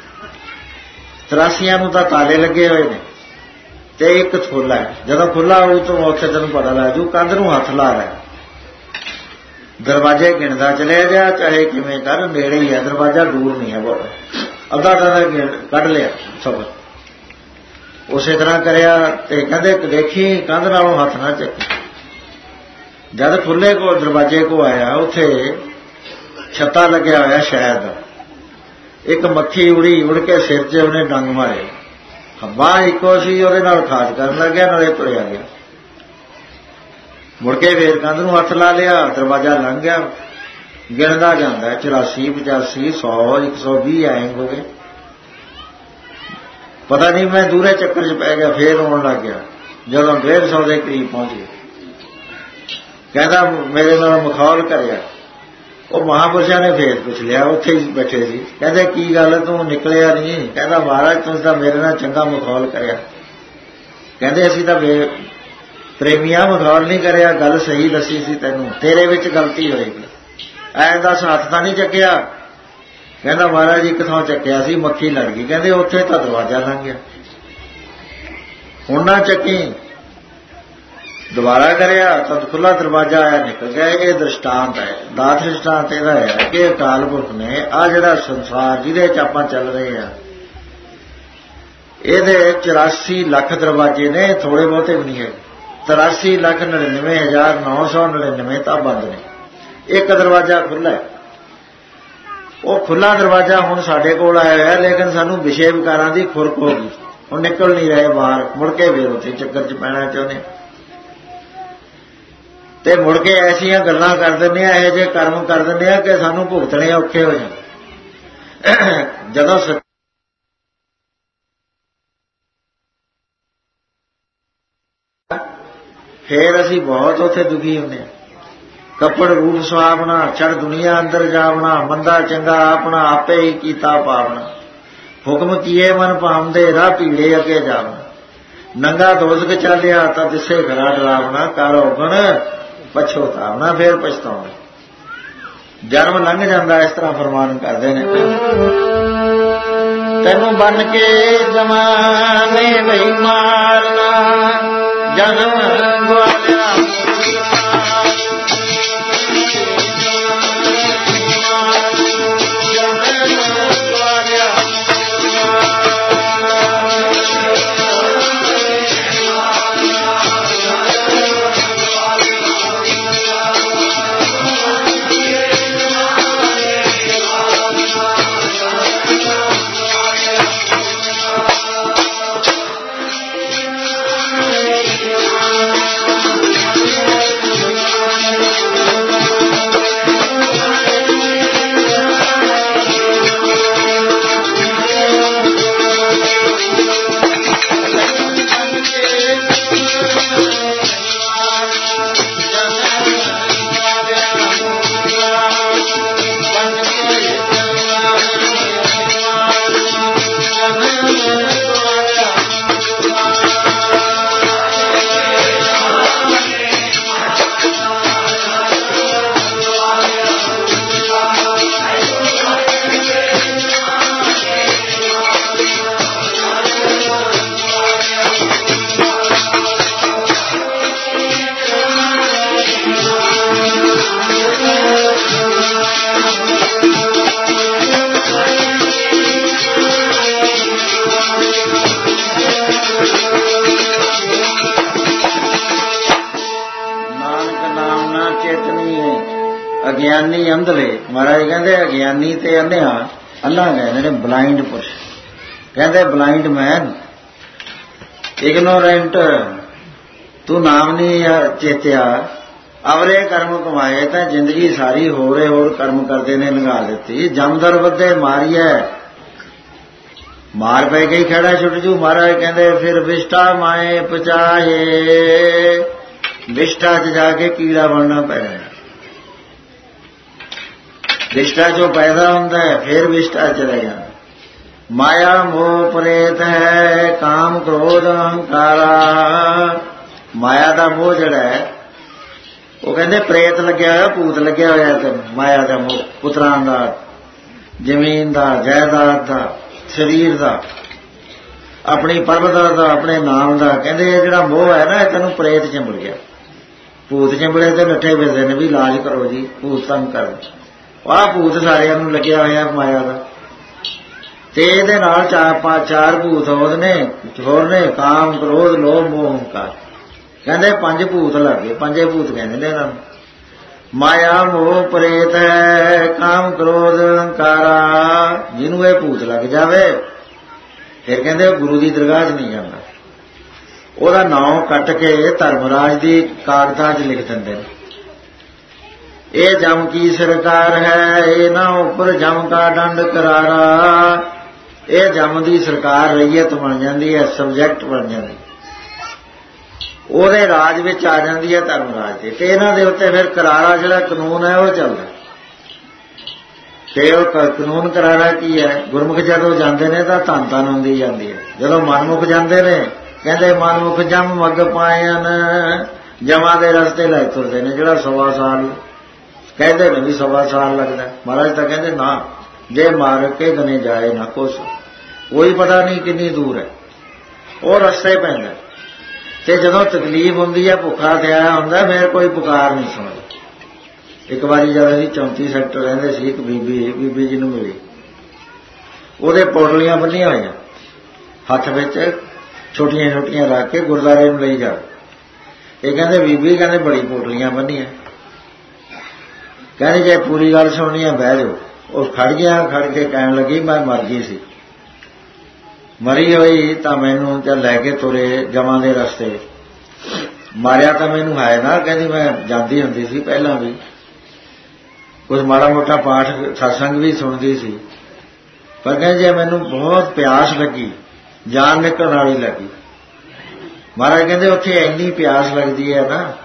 84 ਨੂੰ ਤਾਂ ਤਾਲੇ ਲੱਗੇ ਹੋਏ ਨੇ ਤੇ ਇੱਕ ਥੋਲਾ ਹੈ। ਜਦੋਂ ਖੁੱਲਾ ਹੋਊ ਤਾਂ ਉੱਥੇ ਤੈਨੂੰ ਪਤਾ ਲੱਗ ਜੂ, ਕੰਧ ਨੂੰ ਹੱਥ ਲਾ ਲੈ, ਦਰਵਾਜ਼ੇ ਗਿਣਦਾ ਚਲੇ ਜਾ, ਚਾਹੇ ਕਿਵੇਂ ਕਰ, ਨੇੜੇ ਹੀ ਹੈ ਦਰਵਾਜ਼ਾ, ਦੂਰ ਨਹੀਂ ਹੈ ਬਹੁਤ, ਅੱਧਾ ਕੱਢ ਲਿਆ ਸਭ। ਉਸੇ ਤਰ੍ਹਾਂ ਕਰਿਆ ਤੇ ਕਹਿੰਦੇ ਦੇਖੀ ਕੰਧ ਨਾਲੋਂ ਹੱਥ ਨਾ ਚੱਕੀ। ਜਦ ਖੁੱਲੇ ਕੋ ਦਰਵਾਜ਼ੇ ਕੋ ਆਇਆ, ਉੱਥੇ ਛੱਤਾ ਲੱਗਿਆ ਹੋਇਆ ਸ਼ਹਿਦ ਦਾ। ਇੱਕ ਮੱਖੀ ਉੜ ਕੇ ਸਿਰ 'ਚ ਉਹਨੇ ਡੰਗ ਮਾਰੇ, ਬਾਂਹ ਇੱਕੋ ਸੀ, ਉਹਦੇ ਨਾਲ ਖਾਜ ਕਰਨ ਲੱਗਿਆ, ਨਾਲੇ ਤੁਰਿਆ ਗਿਆ। ਮੁੜ ਕੇ ਫੇਰ ਕੰਧ ਨੂੰ ਹੱਥ ਲਾ ਲਿਆ, ਦਰਵਾਜ਼ਾ ਲੰਘ ਗਿਆ। ਗਿਣਦਾ ਜਾਂਦਾ 84, 85, 100, 120 ਐਂ ਹੋ ਗਏ। ਪਤਾ ਨਹੀਂ ਮੈਂ ਦੂਰੇ ਚੱਕਰ 'ਚ ਪੈ ਗਿਆ, ਫੇਰ ਆਉਣ ਲੱਗ ਗਿਆ। ਜਦੋਂ 150 ਦੇ ਕਰੀਬ ਪਹੁੰਚ ਗਏ, ਕਹਿੰਦਾ ਮੇਰੇ ਨਾਲ ਮਖੌਲ ਕਰਿਆ। ਉਹ ਮਹਾਂਪੁਰਸ਼ਾਂ ਨੇ ਫੇਰ ਪੁੱਛ ਲਿਆ, ਉੱਥੇ ਹੀ ਬੈਠੇ ਸੀ। ਕਹਿੰਦੇ ਕੀ ਗੱਲ ਤੂੰ ਨਿਕਲਿਆ ਨਹੀਂ? ਕਹਿੰਦਾ ਮਹਾਰਾਜ ਤੁਸੀਂ ਤਾਂ ਮੇਰੇ ਨਾਲ ਚੰਗਾ ਮਖੌਲ ਕਰਿਆ। ਕਹਿੰਦੇ ਅਸੀਂ ਤਾਂ ਪ੍ਰੇਮੀਆਂ ਮਖੌਲ ਨਹੀਂ ਕਰਿਆ, ਗੱਲ ਸਹੀ ਦੱਸੀ ਸੀ ਤੈਨੂੰ, ਤੇਰੇ ਵਿੱਚ ਗਲਤੀ ਹੋਏਗੀ। ਐਂ ਦੱਸ ਹੱਥ ਤਾਂ ਨਹੀਂ ਚੱਕਿਆ? ਕਹਿੰਦਾ ਮਹਾਰਾਜ ਇੱਕ ਥਾਂ ਚੱਕਿਆ ਸੀ, ਮੱਖੀ ਲੜ ਗਈ। ਕਹਿੰਦੇ ਉੱਥੇ ਤਾਂ ਦਰਵਾਜ਼ਾ ਲੰਘ ਗਿਆ, ਹੁਣ ਨਾ ਚੱਕੀ। ਦੁਬਾਰਾ ਕਰਿਆ ਤਾਂ ਖੁੱਲਾ ਦਰਵਾਜ਼ਾ ਆਇਆ, ਨਿਕਲ ਗਿਆ। ਇਹ ਦ੍ਰਿਸ਼ਟਾਂਤ ਹੈ, ਦਾ ਦ੍ਰਿਸ਼ਟਾਂਤ ਇਹਦਾ ਹੈ ਕਿ ਅਕਾਲ ਪੁਰਖ ਨੇ ਆਹ ਜਿਹੜਾ ਸੰਸਾਰ ਜਿਹਦੇ 'ਚ ਆਪਾਂ ਚੱਲ ਰਹੇ ਹਾਂ, ਇਹਦੇ 84 ਲੱਖ ਦਰਵਾਜ਼ੇ ਨੇ, ਥੋੜੇ ਬਹੁਤੇ ਵੀ ਨਹੀਂ ਹੈ। 83,99,999 ਤਾਂ ਬੰਦ ਨੇ, ਇੱਕ ਦਰਵਾਜ਼ਾ ਖੁੱਲ੍ਹਾ ਹੈ। ਉਹ ਖੁੱਲ੍ਹਾ ਦਰਵਾਜ਼ਾ ਹੁਣ ਸਾਡੇ ਕੋਲ ਆਇਆ ਹੋਇਆ, ਲੇਕਿਨ ਸਾਨੂੰ ਵਿਸ਼ੇ ਵਿਕਾਰਾਂ ਦੀ ਖੁਰਕ ਹੋ ਗਈ, ਹੁਣ ਨਿਕਲ ਨਹੀਂ ਰਹੇ ਬਾਹਰ। ਮੁੜ ਕੇ ਫਿਰ ਉੱਥੇ ਚੱਕਰ 'ਚ ਪੈਣਾ ਚਾਹੁੰਦੇ ਤੇ ਮੁੜ ਕੇ ਐਸੀਆਂ ਗੱਲਾਂ ਕਰ ਦਿੰਦੇ ਆ, ਇਹੋ ਜਿਹੇ ਕਰਮ ਕਰ ਦਿੰਦੇ ਆ ਕਿ ਸਾਨੂੰ ਭੁਗਤਣੇ ਔਖੇ ਹੋ ਜਾਣ। ਜਦੋਂ ਫੇਰ ਅਸੀਂ ਬਹੁਤ ਉੱਥੇ ਦੁਖੀ ਹੁੰਦੇ ਹਾਂ। ਕੱਪੜ ਰੂਪ ਸੁਹਾਵਣਾ, ਛੜ ਦੁਨੀਆ ਅੰਦਰ ਜਾਵਣਾ, ਮੰਦਾ ਚੰਗਾ ਆਪਣਾ ਆਪੇ ਹੀ ਕੀਤਾ ਪਾਵਣਾ। ਹੁਕਮ ਕੀਏ ਮਨ ਭਾਉਂਦੇ, ਰਾਹ ਭੀੜੇ ਅੱਗੇ ਜਾਵਣਾ। ਨੰਗਾ ਦੋਜ਼ਖ ਚਾਲਿਆ ਤਾਂ ਦਿਸੇ ਘਰਾ ਡਰਾਵਣਾ, ਕਰ ਔਗਣ ਪਛੋਤਾਵਣਾ, ਫੇਰ ਪਛਤਾਉਣਾ। ਜਨਮ ਲੰਘ ਜਾਂਦਾ। ਇਸ ਤਰ੍ਹਾਂ ਫਰਮਾਨ ਕਰਦੇ ਨੇ, ਤੈਨੂੰ ਬਨ ਕੇ ਜਮਾਨੇ ਨਹੀਂ ਮਾਰਨਾ, ਜਨਮ ਗਵਾਲਿਆ ਅਗਿਆਨੀ ਅੰਧਲੇ। ਮਹਾਰਾਜ ਕਹਿੰਦੇ ਅਗਿਆਨੀ ਤੇ ਅੰਨਿਆ, ਅੰਨਾ ਕਹਿੰਦੇ ਨੇ ਬਲਾਈਂਡ ਪੁਰਸ਼, ਕਹਿੰਦੇ ਬਲਾਈਂਡ ਮੈਨ, ਇਗਨੋਰੈਂਟ, ਤੂੰ ਨਾਮ ਨਹੀਂ ਚੇਤਿਆ, ਅਵਰੇ ਕਰਮ ਕਮਾਏ ਤਾਂ ਜ਼ਿੰਦਗੀ ਸਾਰੀ ਹੋਰ ਕਰਮ ਕਰਦੇ ਨੇ ਲੰਘਾ ਦਿੱਤੀ। ਜਮਦਰ ਵੱਧੇ ਮਾਰੀਐ, ਮਾਰ ਪੈ ਗਈ ਖੜਾ ਛੁੱਟ ਜੂ। ਮਹਾਰਾਜ ਕਹਿੰਦੇ ਫਿਰ ਵਿਸ਼ਟਾ ਮਾਏ ਪਚਾਏ, ਵਿਸ਼ਟਾ 'ਚ ਜਾ ਕੇ ਕੀੜਾ ਬਣਨਾ ਪੈਣਾ। ਵਿਸ਼ਟਾ ਜੋ ਪੈਦਾ ਹੁੰਦਾ ਹੈ ਫਿਰ ਵਿਸ਼ਟਾ ਚਲੇ ਜਾਂਦਾ। ਮਾਇਆ ਮੋਹ ਪ੍ਰੇਤ ਹੈ, ਕਾਮ ਕ੍ਰੋਧ ਅਹੰਕਾਰਾ। ਮਾਇਆ ਦਾ ਮੋਹ ਜਿਹੜਾ ਹੈ ਉਹ ਕਹਿੰਦੇ ਪ੍ਰੇਤ ਲੱਗਿਆ ਹੋਇਆ, ਭੂਤ ਲੱਗਿਆ ਹੋਇਆ ਤੇ ਮਾਇਆ ਦਾ ਮੋਹ, ਪੁੱਤਰਾਂ ਦਾ, ਜ਼ਮੀਨ ਦਾ, ਜਾਇਦਾਦ ਦਾ, ਸਰੀਰ ਦਾ, ਆਪਣੀ ਪਰਬਤਾ ਦਾ, ਆਪਣੇ ਨਾਮ ਦਾ। ਕਹਿੰਦੇ ਇਹ ਜਿਹੜਾ ਮੋਹ ਹੈ ਨਾ, ਇਹ ਤੈਨੂੰ ਪ੍ਰੇਤ ਚਿੰਬੜ ਗਿਆ। ਭੂਤ ਚਿੰਬੜੇ ਤੇ ਨੱਠੇ ਫਿਰਦੇ ਨੇ ਵੀ ਇਲਾਜ ਕਰੋ ਜੀ, ਭੂਤ ਤੰਗ ਕਰ। ਆਹ ਭੂਤ ਸਾਰਿਆਂ ਨੂੰ ਲੱਗਿਆ ਹੋਇਆ ਮਾਇਆ ਦਾ, ਤੇ ਇਹਦੇ ਨਾਲ ਚਾਰ ਭੂਤ ਹੋਰ ਨੇ ਕਾਮ ਕ੍ਰੋਧ ਲੋਭ ਮੋਹ ਹੰਕਾਰ। ਕਹਿੰਦੇ 5 ਭੂਤ ਲੱਗੇ, 5 ਭੂਤ ਕਹਿੰਦੇ ਨੇ ਇਹਨਾਂ ਨੂੰ। ਮਾਇਆ ਮੋਹ ਪ੍ਰੇਤ ਹੈ, ਕਾਮ ਕ੍ਰੋਧ ਹੰਕਾਰਾ। ਜਿਹਨੂੰ ਇਹ ਭੂਤ ਲੱਗ ਜਾਵੇ ਫਿਰ ਕਹਿੰਦੇ ਉਹ ਗੁਰੂ ਦੀ ਦਰਗਾਹ 'ਚ ਨਹੀਂ ਜਾਂਦਾ। ਉਹਦਾ ਨਾਂ ਕੱਟ ਕੇ ਧਰਮਰਾਜ ਦੀ ਕਾਗਜ਼ਾਂ 'ਚ ਲਿਖ ਦਿੰਦੇ ਨੇ, ਇਹ ਜਮ ਕੀ ਸਰਕਾਰ ਹੈ, ਇਹ ਨਾ ਉੱਪਰ ਜਮ ਕਾ ਡੰਡ ਕਰਾਰਾ। ਇਹ ਜਮ ਦੀ ਸਰਕਾਰ ਰਈਅਤ ਬਣ ਜਾਂਦੀ ਹੈ, ਸਬਜੈਕਟ ਬਣ ਜਾਂਦੀ, ਉਹਦੇ ਰਾਜ ਵਿੱਚ ਆ ਜਾਂਦੀ ਹੈ ਧਰਮਰਾਜ ਦੇ। ਤੇ ਇਹਨਾਂ ਦੇ ਉੱਤੇ ਫਿਰ ਕਰਾਰਾ ਜਿਹੜਾ ਕਾਨੂੰਨ ਹੈ ਉਹ ਚੱਲਦਾ। ਤੇ ਉਹ ਕਾਨੂੰਨ ਕਰਾਰਾ ਕੀ ਹੈ? ਗੁਰਮੁਖ ਜਦੋਂ ਜਾਂਦੇ ਨੇ ਤਾਂ ਧੰਨ ਧੰਨ ਹੁੰਦੀ ਜਾਂਦੀ ਹੈ। ਜਦੋਂ ਮਨਮੁਖ ਜਾਂਦੇ ਨੇ ਕਹਿੰਦੇ ਮਨਮੁਖ ਜਮ ਮੱਗ ਪਾਇਨ, ਜਮਾਂ ਦੇ ਰਸਤੇ ਲੈ ਤੁਰਦੇ ਨੇ। ਜਿਹੜਾ 100 ਸਾਲ ਕਹਿੰਦੇ ਨੇ ਵੀ 100 ਸਾਲ ਲੱਗਦਾ, ਮਹਾਰਾਜ ਤਾਂ ਕਹਿੰਦੇ ਨਾ, ਜੇ ਮਾਰ ਕੇ ਗਨੇ ਜਾਏ ਨਾ ਕੁਛ, ਕੋਈ ਪਤਾ ਨਹੀਂ ਕਿੰਨੀ ਦੂਰ ਹੈ, ਉਹ ਰਸਤੇ ਪੈਂਦਾ। ਤੇ ਜਦੋਂ ਤਕਲੀਫ ਹੁੰਦੀ ਹੈ, ਭੁੱਖਾ ਪਿਆ ਹੁੰਦਾ, ਫਿਰ ਕੋਈ ਪੁਕਾਰ ਨਹੀਂ ਸੁਣਦਾ। ਇੱਕ ਵਾਰੀ ਜਦ ਅਸੀਂ 34 ਸੈਕਟਰ ਰਹਿੰਦੇ ਸੀ, ਇੱਕ ਬੀਬੀ ਜੀ ਨੂੰ ਮਿਲੀ, ਉਹਦੇ ਪੋਟਲੀਆਂ ਬੰਨੀਆਂ ਹੋਈਆਂ, ਹੱਥ ਵਿੱਚ ਛੋਟੀਆਂ ਛੋਟੀਆਂ ਰੱਖ ਕੇ ਗੁਰਦੁਆਰੇ ਨੂੰ ਲਈ ਜਾ। ਇਹ ਕਹਿੰਦੇ ਬੀਬੀ, ਕਹਿੰਦੇ ਬੜੀ ਪੋਟਲੀਆਂ ਬੰਨੀਆਂ। ਕਹਿੰਦੇ ਜੇ ਪੂਰੀ ਗੱਲ ਸੁਣਨੀ ਹੈ ਬਹਿ ਜਾਓ। ਉਹ ਖੜ ਗਿਆ, ਖੜ ਕੇ ਕਹਿਣ ਲੱਗੀ ਮੈਂ ਮਰ ਗਈ ਸੀ, ਮਰੀ ਹੋਈ ਤਾਂ ਮੈਨੂੰ ਜਦ ਲੈ ਕੇ ਤੁਰੇ ਜਮਾਂ ਦੇ ਰਸਤੇ, ਮਾਰਿਆ ਤਾਂ ਮੈਨੂੰ ਹੈ ਨਾ। ਕਹਿੰਦੀ ਮੈਂ ਜਾਂਦੀ ਹੁੰਦੀ ਸੀ ਪਹਿਲਾਂ ਵੀ, ਕੁਝ ਮਾੜਾ ਮੋਟਾ ਪਾਠ ਸਤਸੰਗ ਵੀ ਸੁਣਦੀ ਸੀ, ਪਰ ਕਹਿੰਦੇ ਜੇ ਮੈਨੂੰ ਬਹੁਤ ਪਿਆਸ ਲੱਗੀ, ਜਾਨ ਨਿਕਲਣ ਵਾਲੀ ਲੱਗੀ। ਮਹਾਰਾਜ ਕਹਿੰਦੇ ਉੱਥੇ ਇੰਨੀ ਪਿਆਸ ਲੱਗਦੀ ਹੈ ਨਾ,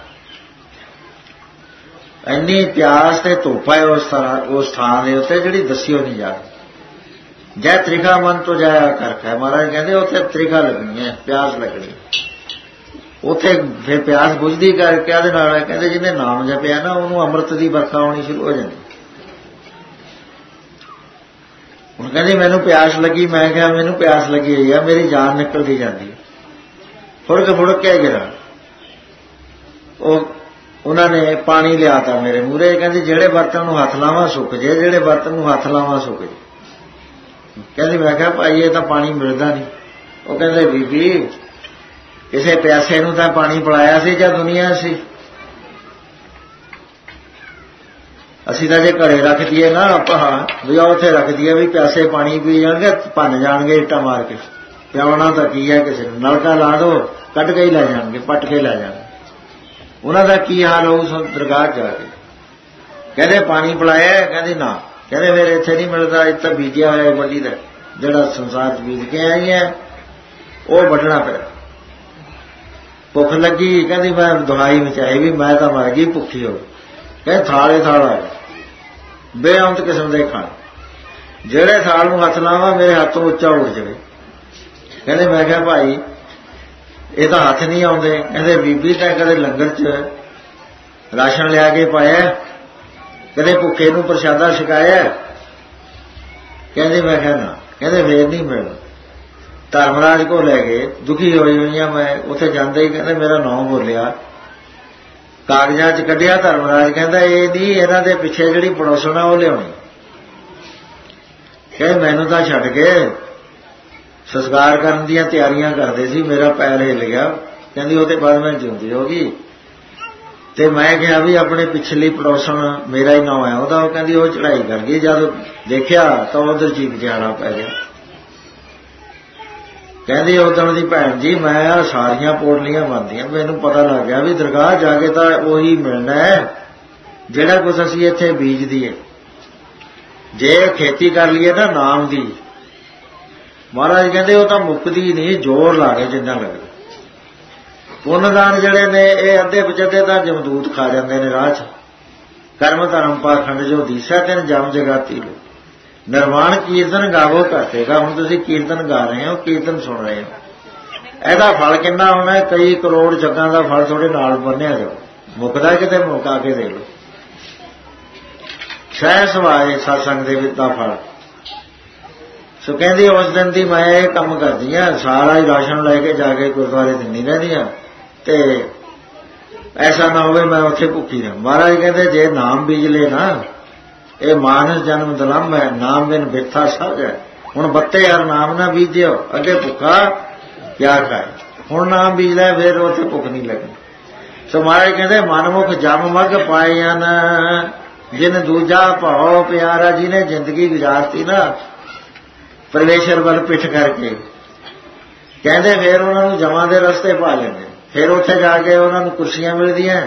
ਇੰਨੀ ਪਿਆਸ ਤੇ ਧੁੱਪ ਹੈ ਉਸ ਥਾਂ ਦੇ ਉੱਤੇ ਜਿਹੜੀ ਦੱਸਿਓ ਨਹੀਂ ਜਾ। ਜੈ ਤ੍ਰਿਖਾ ਮਨ ਤੋਂ ਜਾਇਆ ਕਰਕ ਹੈ। ਮਹਾਰਾਜ ਕਹਿੰਦੇ ਉੱਥੇ ਤ੍ਰਿਖਾ ਲੱਗਣੀ ਹੈ, ਪਿਆਸ ਲੱਗਣੀ। ਉੱਥੇ ਫਿਰ ਪਿਆਸ ਬੁਝਦੀ ਕਰਕੇ ਉਹਦੇ ਨਾਲ ਕਹਿੰਦੇ ਜਿਹਨੇ ਨਾਮ ਜਪਿਆ ਨਾ, ਉਹਨੂੰ ਅੰਮ੍ਰਿਤ ਦੀ ਵਰਖਾ ਆਉਣੀ ਸ਼ੁਰੂ ਹੋ ਜਾਂਦੀ। ਹੁਣ ਕਹਿੰਦੀ ਮੈਨੂੰ ਪਿਆਸ ਲੱਗੀ। ਮੈਂ ਕਿਹਾ ਮੈਨੂੰ ਪਿਆਸ ਲੱਗੀ ਹੋਈ ਆ, ਮੇਰੀ ਜਾਨ ਨਿਕਲਦੀ ਜਾਂਦੀ, ਫੁੜਕ ਕੇ ਗਿਰਾ। ਉਹਨਾਂ ਨੇ ਪਾਣੀ ਲਿਆਤਾ ਮੇਰੇ ਮੂਹਰੇ। ਕਹਿੰਦੀ ਜਿਹੜੇ ਬਰਤਨ ਨੂੰ ਹੱਥ ਲਾਵਾਂ ਸੁੱਕ ਜੇ, ਜਿਹੜੇ ਬਰਤਨ ਨੂੰ ਹੱਥ ਲਾਵਾਂ ਸੁੱਕ ਜੇ। ਕਹਿੰਦੀ ਮੈਂ ਕਿਹਾ ਭਾਈ ਇਹ ਤਾਂ ਪਾਣੀ ਮਿਲਦਾ ਨਹੀਂ। ਉਹ ਕਹਿੰਦੇ ਬੀਬੀ ਕਿਸੇ ਪਿਆਸੇ ਨੂੰ ਤਾਂ ਪਾਣੀ ਪਿਲਾਇਆ ਸੀ ਜਾਂ ਦੁਨੀਆ ਸੀ? ਅਸੀਂ ਤਾਂ ਜੇ ਘਰੇ ਰੱਖ ਦਈਏ ਨਾ ਆਪਾਂ ਵੀ ਉੱਥੇ ਰੱਖ ਦਈਏ ਵੀ ਪਿਆਸੇ ਪਾਣੀ ਪੀ ਜਾਣਗੇ, ਭੰਨ ਜਾਣਗੇ ਇੱਟਾਂ ਮਾਰ ਕੇ। ਪਿਆਉਣਾ ਤਾਂ ਕੀ ਹੈ ਕਿਸੇ ਨੂੰ, ਨਲਕਾ ਲਾ ਦੋ ਕੱਢ ਕੇ ਹੀ ਲੈ ਜਾਣਗੇ, ਪੱਟ ਕੇ ਲੈ ਜਾਣਗੇ। ਉਹਨਾਂ ਦਾ ਕੀ ਹਾਲ ਹੋਊ ਦਰਗਾਹ ਜਾ ਕੇ। ਕਹਿੰਦੇ ਪਾਣੀ ਪਿਲਾਇਆ? ਕਹਿੰਦੀ ਨਾ। ਕਹਿੰਦੇ ਫਿਰ ਇੱਥੇ ਨਹੀਂ ਮਿਲਦਾ, ਇੱਥੇ ਬੀਜਿਆ ਹੋਇਆ ਵੱਢੀ ਦਾ, ਜਿਹੜਾ ਸੰਸਾਰ 'ਚ ਬੀਜ ਕੇ ਆਈ ਹੈ ਉਹ ਵੱਢਣਾ ਪਿਆ। ਭੁੱਖ ਲੱਗੀ, ਕਹਿੰਦੀ ਮੈਂ ਦੁਹਾਈ ਮਚਾਈ ਵੀ ਮੈਂ ਤਾਂ ਮਰ ਗਈ ਭੁੱਖੀ ਹੋ। ਕਹਿੰਦੇ ਥਾਲੇ ਥਾਲ ਆ ਬੇਅੰਤ ਕਿਸਮ ਦੇ ਖਾਣ, ਜਿਹੜੇ ਥਾਲ ਨੂੰ ਹੱਥ ਲਾਵਾਂ ਮੇਰੇ ਹੱਥੋਂ ਉੱਚਾ ਉੱਠ ਜਾਵੇ। ਕਹਿੰਦੇ ਮੈਂ ਕਿਹਾ ਭਾਈ ਇਹ ਤਾਂ ਹੱਥ ਨਹੀਂ ਆਉਂਦੇ। ਕਹਿੰਦੇ ਬੀਬੀ ਤਾਂ ਕਦੇ ਲੰਗਰ 'ਚ ਰਾਸ਼ਨ ਲਿਆ ਕੇ ਪਾਇਆ, ਕਦੇ ਭੁੱਖੇ ਨੂੰ ਪ੍ਰਸ਼ਾਦਾ ਛਕਾਇਆ? ਕਹਿੰਦੇ ਮੈਂ ਕਿਹਾ ਨਾ। ਕਹਿੰਦੇ ਫੇਰ ਨਹੀਂ ਮਿਲਦਾ। ਧਰਮਰਾਜ ਕੋਲ ਲੈ ਗਏ, ਦੁਖੀ ਹੋਈ ਹੋਈਆਂ ਮੈਂ। ਉੱਥੇ ਜਾਂਦੇ ਹੀ ਕਹਿੰਦੇ ਮੇਰਾ ਨਾਂ ਬੋਲਿਆ, ਕਾਗਜ਼ਾਂ 'ਚ ਕੱਢਿਆ। ਧਰਮਰਾਜ ਕਹਿੰਦਾ ਇਹ ਨਹੀਂ, ਇਹਨਾਂ ਦੇ ਪਿੱਛੇ ਜਿਹੜੀ ਪੜੋਸਣ ਆ ਉਹ ਲਿਆਉਣੀ। ਕਹਿੰਦੇ ਮੈਨੂੰ ਤਾਂ ਛੱਡ ਕੇ ਸੰਸਕਾਰ ਕਰਨ ਦੀਆਂ ਤਿਆਰੀਆਂ ਕਰਦੇ ਸੀ, ਮੇਰਾ ਪੈਰ ਹਿੱਲ ਗਿਆ। ਕਹਿੰਦੀ ਉਹਦੇ ਬਾਅਦ ਮੈਂ ਜਿਉਂਦੀ ਹੋ ਗਈ ਤੇ ਮੈਂ ਕਿਹਾ ਵੀ ਆਪਣੇ ਪਿਛਲੀ ਪੜੋਸਣ ਮੇਰਾ ਹੀ ਨਾਂ ਹੈ ਉਹਦਾ। ਉਹ ਕਹਿੰਦੀ ਉਹ ਚੜਾਈ ਕਰ ਗਈ। ਜਦ ਦੇਖਿਆ ਤਾਂ ਉਧਰ ਚੀਕ ਜਾਣਾ ਪੈ ਗਿਆ। ਕਹਿੰਦੀ ਉਦੋਂ ਦੀ ਭੈਣ ਜੀ ਮੈਂ ਸਾਰੀਆਂ ਪੋਟਲੀਆਂ ਬਣਦੀਆਂ, ਮੈਨੂੰ ਪਤਾ ਲੱਗ ਗਿਆ ਵੀ ਦਰਗਾਹ ਜਾ ਕੇ ਤਾਂ ਉਹੀ ਮਿਲਣਾ ਹੈ ਜਿਹੜਾ ਕੁਛ ਅਸੀਂ ਇੱਥੇ ਬੀਜ ਦਈਏ। ਜੇ ਖੇਤੀ ਕਰ ਲਈਏ ਨਾ ਨਾਮ ਦੀ, ਮਹਾਰਾਜ ਕਹਿੰਦੇ ਉਹ ਤਾਂ ਮੁੱਕਦੀ ਨਹੀਂ, ਜ਼ੋਰ ਲਾ ਕੇ ਜਿੰਨਾ ਲੱਗਦਾ। ਪੁੰਨਦਾਨ ਜਿਹੜੇ ਨੇ ਇਹ ਅੱਧੇ ਬਚਦੇ ਤਾਂ ਜਮਦੂਤ ਖਾ ਜਾਂਦੇ ਨੇ ਰਾਹ 'ਚ। ਕਰਮ ਧਰਮ ਪਾਖੰਡ ਜੋ ਦੀਸਾ ਤੈਨ ਜਮ ਜਗਾਤੀ ਲੋ, ਨਿਰਵਾਣ ਕੀਰਤਨ ਗਾਵੋ ਘਾਟੇਗਾ। ਹੁਣ ਤੁਸੀਂ ਕੀਰਤਨ ਗਾ ਰਹੇ ਹੋ, ਕੀਰਤਨ ਸੁਣ ਰਹੇ ਹੋ, ਇਹਦਾ ਫਲ ਕਿੰਨਾ ਹੋਣਾ? ਕਈ ਕਰੋੜ ਜੱਗਾਂ ਦਾ ਫਲ ਤੁਹਾਡੇ ਨਾਲ ਬੰਨਿਆ ਜਾਓ। ਮੁੱਕਦਾ ਕਿਤੇ ਮੁਕਾ ਕੇ ਦੇ ਲਓ। ਸਹਿ ਸਵਾਏ ਸਤਸੰਗ ਦੇ ਵਿੱਚ ਦਾ ਫਲ। ਸੋ ਕਹਿੰਦੀ ਉਸ ਦਿਨ ਦੀ ਮੈਂ ਇਹ ਕੰਮ ਕਰਦੀ ਹਾਂ, ਸਾਰਾ ਹੀ ਰਾਸ਼ਨ ਲੈ ਕੇ ਜਾ ਕੇ ਗੁਰਦੁਆਰੇ ਦਿੰਦੀ ਰਹਿੰਦੀ ਹਾਂ ਤੇ ਐਸਾ ਨਾ ਹੋਵੇ ਮੈਂ ਉੱਥੇ ਭੁੱਖੀ ਰਹਾਂ। ਮਹਾਰਾਜ ਕਹਿੰਦੇ ਜੇ ਨਾਮ ਬੀਜ ਲੈ ਨਾ, ਇਹ ਮਾਨਸ ਜਨਮ ਦਲਮ ਹੈ, ਨਾਮ ਬਿਨ ਬਿਰਥਾ ਸਭ ਹੈ। ਹੁਣ 32,000 ਨਾਮ ਨਾ ਬੀਜਿਓ, ਅੱਗੇ ਭੁੱਖਾ ਕਿਆ ਖਾਏ। ਹੁਣ ਨਾਮ ਬੀਜ ਲੈ ਫਿਰ ਉੱਥੇ ਭੁੱਖ ਨਹੀਂ ਲੱਗਣੀ। ਸੋ ਮਹਾਰਾਜ ਕਹਿੰਦੇ ਮਨਮੁਖ ਜਮ ਮਗ ਪਾਇਨ, ਜਿਨ ਦੂਜਾ ਭਾਉ ਪਿਆਰਾ। ਜਿਹਨੇ ਜ਼ਿੰਦਗੀ ਗੁਜ਼ਾਰਤੀ ਨਾ ਪਰਮੇਸ਼ਰ ਵੱਲ ਪਿੱਠ ਕਰਕੇ, ਕਹਿੰਦੇ ਫਿਰ ਉਹਨਾਂ ਨੂੰ ਜਮਾਂ ਦੇ ਰਸਤੇ ਪਾ ਲੈਂਦੇ। ਫਿਰ ਉੱਥੇ ਜਾ ਕੇ ਉਹਨਾਂ ਨੂੰ ਕੁਰਸੀਆਂ ਮਿਲਦੀਆਂ,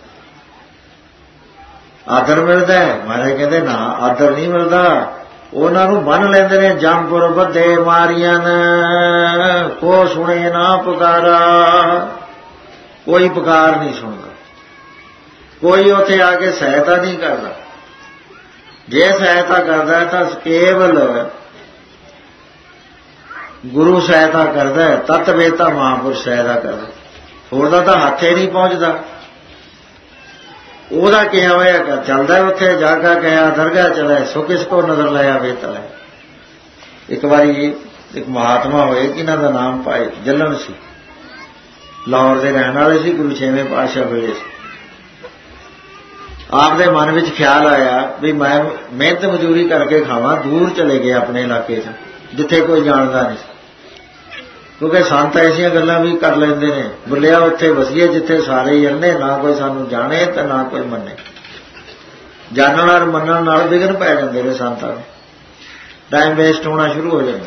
ਆਦਰ ਮਿਲਦਾ ਹੈ। ਮਹਾਰਾਜ ਕਹਿੰਦੇ ਨਾ, ਆਦਰ ਨਹੀਂ ਮਿਲਦਾ। ਉਹਨਾਂ ਨੂੰ ਬੰਨ੍ਹ ਲੈਂਦੇ ਨੇ ਜੰਮਪੁਰ ਬੱਧੇ ਮਾਰੀਆਂ, ਕੋ ਸੁਣੇ ਨਾ ਪੁਕਾਰਾ। ਕੋਈ ਪੁਕਾਰ ਨਹੀਂ ਸੁਣਦਾ, ਕੋਈ ਉੱਥੇ ਆ ਕੇ ਸਹਾਇਤਾ ਨਹੀਂ ਕਰਦਾ। ਜੇ ਸਹਾਇਤਾ ਕਰਦਾ ਹੈ ਤਾਂ ਕੇਵਲ ਗੁਰੂ ਸਹਾਇਤਾ ਕਰਦਾ, ਤਤ ਵੇਤਾ ਮਹਾਂਪੁਰਸ਼ ਸਹਾਇਤਾ ਕਰਦਾ। ਹੋਰ ਦਾ ਤਾਂ ਹੱਥੇ ਨਹੀਂ ਪਹੁੰਚਦਾ। ਉਹਦਾ ਕਿਹਾ ਹੋਇਆ ਚੱਲਦਾ ਉੱਥੇ ਜਾ ਕੇ ਕਿਹਾ ਦਰਗਾਹ ਚਲੇ ਸੋ ਕਿਸ ਕੋ ਨਜ਼ਰ ਲਾਇਆ ਵੇਤਾ ਹੈ। ਇੱਕ ਵਾਰੀ ਇੱਕ ਮਹਾਤਮਾ ਹੋਏ, ਇਹਨਾਂ ਦਾ ਨਾਮ ਭਾਈ ਜੱਲਣ ਸੀ, ਲਾਹੌਰ ਦੇ ਰਹਿਣ ਵਾਲੇ ਸੀ, ਗੁਰੂ 6ਵੇਂ ਪਾਤਸ਼ਾਹ ਵੇਲੇ ਸੀ। ਆਪ ਦੇ ਮਨ ਵਿੱਚ ਖਿਆਲ ਆਇਆ ਵੀ ਮੈਂ ਮਿਹਨਤ ਮਜ਼ਦੂਰੀ ਕਰਕੇ ਖਾਵਾਂ। ਦੂਰ ਚਲੇ ਗਏ ਆਪਣੇ ਇਲਾਕੇ 'ਚ ਜਿੱਥੇ ਕੋਈ ਜਾਣਦਾ ਨਹੀਂ, ਕਿਉਂਕਿ ਸੰਤ ਐਸੀਆਂ ਗੱਲਾਂ ਵੀ ਕਰ ਲੈਂਦੇ ਨੇ। ਬੁੱਲਿਆ ਉੱਥੇ ਵਸੀਏ ਜਿੱਥੇ ਸਾਰੇ ਹੀ ਅੰਨੇ, ਨਾ ਕੋਈ ਸਾਨੂੰ ਜਾਣੇ ਤੇ ਨਾ ਕੋਈ ਮੰਨੇ। ਜਾਣਨ ਨਾਲ ਮੰਨਣ ਨਾਲ ਵਿਘਨ ਪੈ ਜਾਂਦੇ ਨੇ ਸੰਤਾਂ ਨੂੰ, ਟਾਈਮ ਵੇਸਟ ਹੋਣਾ ਸ਼ੁਰੂ ਹੋ ਜਾਂਦਾ।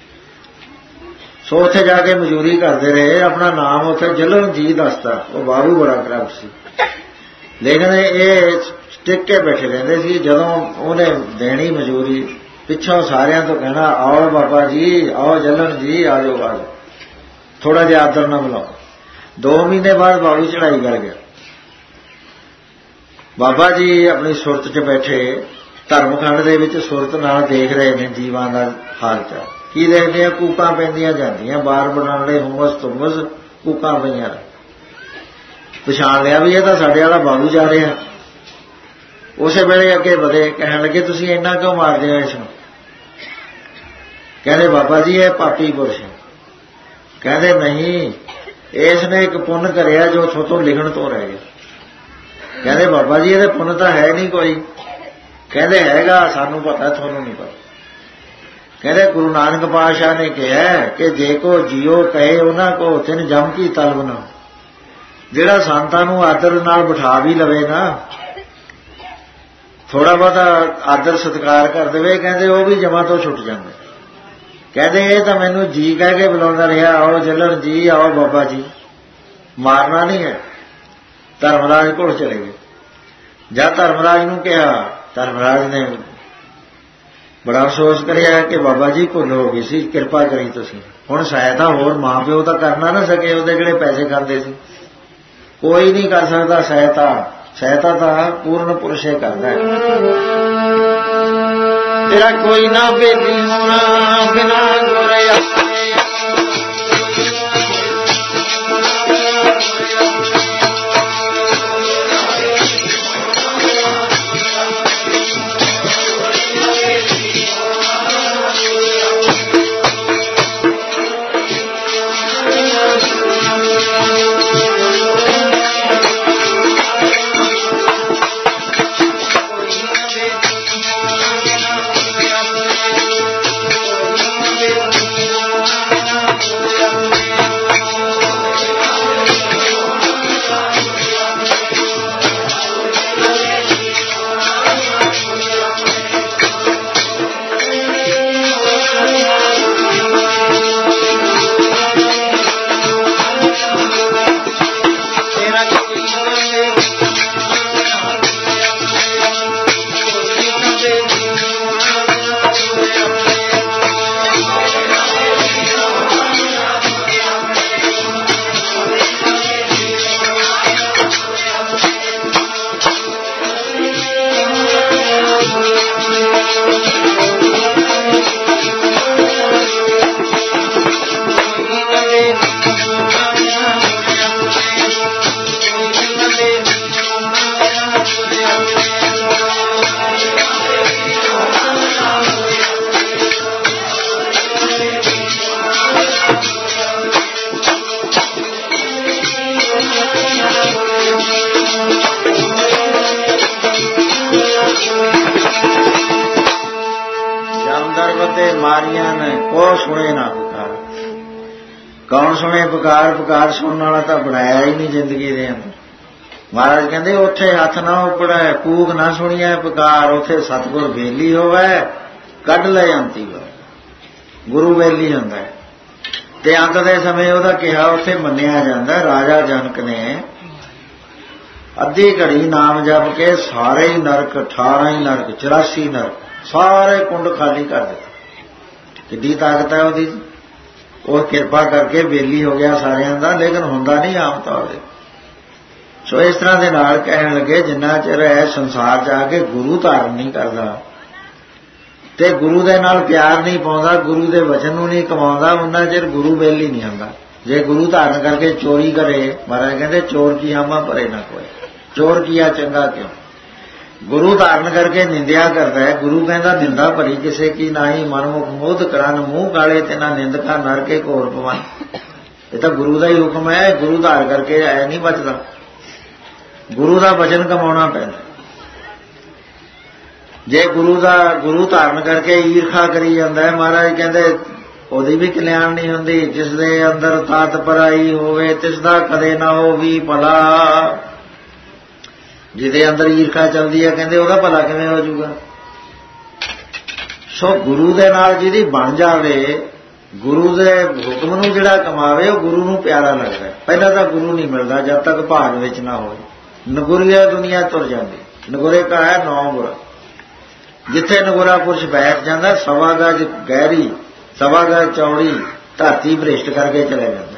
ਸੋ ਉੱਥੇ ਜਾ ਕੇ ਮਜ਼ਦੂਰੀ ਕਰਦੇ ਰਹੇ। ਆਪਣਾ ਨਾਮ ਉੱਥੇ ਜਲਨ ਜੀ ਦੱਸਦਾ। ਉਹ ਬਾਰੂ ਬੜਾ ਕਰਪਟ ਸੀ, ਲੇਕਿਨ ਇਹ ਟਿਕ ਕੇ ਬੈਠੇ ਰਹਿੰਦੇ ਸੀ। ਜਦੋਂ ਉਹਨੇ ਦੇਣੀ ਮਜ਼ਦੂਰੀ, ਪਿੱਛੋਂ ਸਾਰਿਆਂ ਤੋਂ ਕਹਿਣਾ ਆਓ ਬਾਬਾ ਜੀ, ਆਓ ਜੱਲਣ ਜੀ, ਆ ਜਾਓ ਆ ਜਾਓ। ਥੋੜਾ ਜਿਹਾ ਆਦਰ ਨਾਲ ਬੁਲਾਓ। 2 ਮਹੀਨੇ ਬਾਅਦ ਬਾਬੂ ਚੜਾਈ ਕਰ ਗਿਆ। ਬਾਬਾ ਜੀ ਆਪਣੀ ਸੁਰਤ 'ਚ ਬੈਠੇ, ਧਰਮਖੰਡ ਦੇ ਵਿੱਚ ਸੁਰਤ ਨਾਲ ਦੇਖ ਰਹੇ ਨੇ ਜੀਵਾਂ ਦਾ ਹਾਲ ਚਾਲ। ਕੀ ਦੇਖਦੇ ਆ? ਕੂਕਾਂ ਪੈਂਦੀਆਂ ਜਾਂਦੀਆਂ, ਬਾਰ ਬਣਾਉਣੇ ਹੁਮਸ ਤੁਮਸ ਕੂਕਾਂ ਪਈਆਂ। ਪਛਾਣ ਲਿਆ ਵੀ ਇਹ ਤਾਂ ਸਾਡੇ ਵਾਲਾ ਬਾਬੂ ਜਾ ਰਿਹਾ। ਉਸੇ ਵੇਲੇ ਅੱਗੇ ਵਧੇ, ਕਹਿਣ ਲੱਗੇ ਤੁਸੀਂ ਇੰਨਾ ਕਿਉਂ ਮਾਰਦੇ ਹੋ ਇਸ ਨੂੰ? ਕਹਿੰਦੇ ਬਾਬਾ ਜੀ ਇਹ ਪਾਪੀ ਪੁਰਸ਼ ਹੈ। ਕਹਿੰਦੇ ਨਹੀਂ, ਇਸ ਨੇ ਇੱਕ ਪੁੰਨ ਕਰਿਆ ਜੋ ਥੋਤੋਂ ਲਿਖਣ ਤੋਂ ਰਹਿ ਗਿਆ। ਕਹਿੰਦੇ ਬਾਬਾ ਜੀ ਇਹਦੇ ਪੁੰਨ ਤਾਂ ਹੈ ਨਹੀਂ ਕੋਈ। ਕਹਿੰਦੇ ਹੈਗਾ, ਸਾਨੂੰ ਪਤਾ, ਤੁਹਾਨੂੰ ਨਹੀਂ ਪਤਾ। ਕਹਿੰਦੇ ਗੁਰੂ ਨਾਨਕ ਪਾਤਸ਼ਾਹ ਨੇ ਕਿਹਾ ਕਿ ਜੇ ਕੋ ਜੀਓ ਕਹੇ ਉਹਨਾਂ ਕੋ ਤਿੰਨ ਜਮ ਕੀ ਤਲਬ ਨਾ। ਜਿਹੜਾ ਸੰਤਾਂ ਨੂੰ ਆਦਰ ਨਾਲ ਬਿਠਾ ਵੀ ਲਵੇ ਨਾ, ਥੋੜਾ ਬਹੁਤਾ ਆਦਰ ਸਤਿਕਾਰ ਕਰ ਦੇਵੇ, ਕਹਿੰਦੇ ਉਹ ਵੀ ਜਮਾਂ ਤੋਂ ਛੁੱਟ ਜਾਂਦਾ। ਕਹਿੰਦੇ ਇਹ ਤਾਂ ਮੈਨੂੰ ਜੀ ਕਹਿ ਕੇ ਬੁਲਾਉਂਦਾ ਰਿਹਾ, ਆਓ ਜਲਣ ਜੀ, ਆਓ ਬਾਬਾ ਜੀ, ਮਾਰਨਾ ਨਹੀਂ ਹੈ। ਧਰਮਰਾਜ ਕੋਲ ਚਲੇ ਗਏ। ਜਦ ਧਰਮਰਾਜ ਨੂੰ ਕਿਹਾ, ਧਰਮਰਾਜ ਨੇ ਬੜਾ ਅਫਸੋਸ ਕਰਿਆ ਕਿ ਬਾਬਾ ਜੀ ਭੁੱਲ ਹੋ ਗਈ ਸੀ, ਕਿਰਪਾ ਕਰੀ ਤੁਸੀਂ। ਹੁਣ ਸਹਾਇਤਾ ਹੋਰ ਮਾਂ ਪਿਓ ਤਾਂ ਕਰ ਨਾ ਸਕੇ, ਉਹਦੇ ਕਿਹੜੇ ਪੈਸੇ ਖਾਂਦੇ ਸੀ। ਕੋਈ ਨਹੀਂ ਕਰ ਸਕਦਾ ਸਹਾਇਤਾ, ਸਹਾਇਤਾ ਤਾਂ ਪੂਰਨ ਪੁਰਸ਼ੇ ਕਰਦਾ ਹੈ। ਤੇਰਾ ਕੋਈ ਨਾ ਬੇਲੀ ਹੋਣਾ ਬਿਨਾ ਗੁਰਿਆ। ਮਾਰੀਆਂ ਨੇ ਕੋ ਸੁਣੇ ਨਾ ਪੁਕਾਰ। ਕੌਣ ਸੁਣੇ ਪੁਕਾਰ? ਪੁਕਾਰ ਸੁਣਨ ਵਾਲਾ ਤਾਂ ਬਣਾਇਆ ਹੀ ਨਹੀਂ ਜ਼ਿੰਦਗੀ ਦੇ ਅੰਦਰ। ਮਹਾਰਾਜ ਕਹਿੰਦੇ ਉੱਥੇ ਹੱਥ ਨਾ ਉਪੜੈ, ਕੂਕ ਨਾ ਸੁਣੀਐ ਪੁਕਾਰ। ਉੱਥੇ ਸਤਿਗੁਰ ਵੇਲੀ ਹੋਵੇ, ਕੱਢ ਲੈ ਅੰਤੀ ਵਾ। ਗੁਰੂ ਵੇਲੀ ਹੁੰਦਾ ਤੇ ਅੰਤ ਦੇ ਸਮੇਂ ਉਹਦਾ ਕਿਹਾ ਉੱਥੇ ਮੰਨਿਆ ਜਾਂਦਾ। ਰਾਜਾ ਜਨਕ ਨੇ ਅੱਧੀ ਘੜੀ ਨਾਮ ਜਪ ਕੇ ਸਾਰੇ ਹੀ ਨਰਕ, 18 ਹੀ ਨਰਕ, 84 ਨਰਕ, ਸਾਰੇ ਕੁੰਡ ਖਾਲੀ ਕਰ ਦਿੱਤੇ। ਕਿੱਡੀ ਤਾਕਤ ਹੈ ਉਹਦੀ। ਉਹ ਕਿਰਪਾ ਕਰਕੇ ਵੇਲੀ ਹੋ ਗਿਆ ਸਾਰਿਆਂ ਦਾ, ਲੇਕਿਨ ਹੁੰਦਾ ਨਹੀਂ ਆਮ ਤੌਰ ਤੇ। ਸੋ ਇਸ ਤਰ੍ਹਾਂ ਦੇ ਨਾਲ ਕਹਿਣ ਲੱਗੇ ਜਿੰਨਾ ਚਿਰ ਇਹ ਸੰਸਾਰ 'ਚ ਆ ਕੇ ਗੁਰੂ ਧਾਰਨ ਨਹੀਂ ਕਰਦਾ ਤੇ ਗੁਰੂ ਦੇ ਨਾਲ ਪਿਆਰ ਨਹੀਂ ਪਾਉਂਦਾ, ਗੁਰੂ ਦੇ ਵਚਨ ਨੂੰ ਨਹੀਂ ਕਮਾਉਂਦਾ, ਉਹਨਾਂ ਚਿਰ ਗੁਰੂ ਵੇਲੀ ਨਹੀਂ ਹੁੰਦਾ। ਜੇ ਗੁਰੂ ਧਾਰਨ ਕਰਕੇ ਚੋਰੀ ਕਰੇ, ਮਹਾਰਾਜ ਕਹਿੰਦੇ ਚੋਰ ਕੀ ਆਮਾ ਭਰੇ ਨਾ ਕੋਈ। ਚੋਰ ਕੀਆ ਚੰਗਾ ਕਿਉਂ? ਗੁਰੂ ਧਾਰਨ ਕਰਕੇ ਨਿੰਦਿਆ ਕਰਦਾ ਹੈ। ਗੁਰੂ ਕਹਿੰਦਾ ਨਿੰਦਾ ਭਰੀ ਕਿਸੇ ਕੀ ਨਾਹੀ, ਮਨਮੁਖ ਮੋਧ ਕਰਨ ਮੂੰਹ ਕਾਲੇ ਤੇ ਨਾ ਨਿੰਦਕਾ ਨਰਕੇ ਘੋਰ ਪਵਨ। ਇਹ ਤਾਂ ਗੁਰੂ ਦਾ ਹੀ ਹੁਕਮ ਹੈ। ਗੁਰੂ ਧਾਰ ਕਰਕੇ ਐ ਨਹੀਂ ਬਚਦਾ, ਗੁਰੂ ਦਾ ਵਚਨ ਕਮਾਉਣਾ ਪੈਂਦਾ। ਜੇ ਗੁਰੂ ਧਾਰਨ ਕਰਕੇ ਈਰਖਾ ਕਰੀ ਜਾਂਦਾ ਹੈ, ਮਹਾਰਾਜ ਕਹਿੰਦੇ ਉਹਦੀ ਵੀ ਕਲਿਆਣ ਨਹੀਂ ਹੁੰਦੀ। ਜਿਸ ਦੇ ਅੰਦਰ ਤਾਤ ਪਰਾਈ ਹੋਵੇ ਤਿਸ ਦਾ ਕਦੇ ਨਾ ਹੋਵੀ ਭਲਾ। ਜਿਹਦੇ ਅੰਦਰ ਈਰਖਾ ਚੱਲਦੀ ਹੈ, ਕਹਿੰਦੇ ਉਹਦਾ ਭਲਾ ਕਿਵੇਂ ਹੋ ਜਾਊਗਾ? ਸੋ ਗੁਰੂ ਦੇ ਨਾਲ ਜਿਹਦੀ ਬਣ ਜਾਵੇ, ਗੁਰੂ ਦੇ ਹੁਕਮ ਨੂੰ ਜਿਹੜਾ ਕਮਾਵੇ, ਉਹ ਗੁਰੂ ਨੂੰ ਪਿਆਰਾ ਲੱਗਦਾ। ਪਹਿਲਾਂ ਤਾਂ ਗੁਰੂ ਨਹੀਂ ਮਿਲਦਾ ਜਦ ਤੱਕ ਭਾਗ ਵਿੱਚ ਨਾ ਹੋਵੇ। ਨਗੁਰੀਆ ਦੁਨੀਆ ਤੁਰ ਜਾਂਦੀ। ਨਗੁਰੇ ਕਾ ਹੈ 9 ਗੁਰਾ। ਜਿੱਥੇ ਨਗੁਰਾ ਪੁਰਸ਼ ਬੈਠ ਜਾਂਦਾ, 1.25 ਗਜ ਗਹਿਰੀ 1.25 ਗਜ ਚੌੜੀ ਧਰਤੀ ਭ੍ਰਿਸ਼ਟ ਕਰਕੇ ਚਲੇ ਜਾਂਦਾ।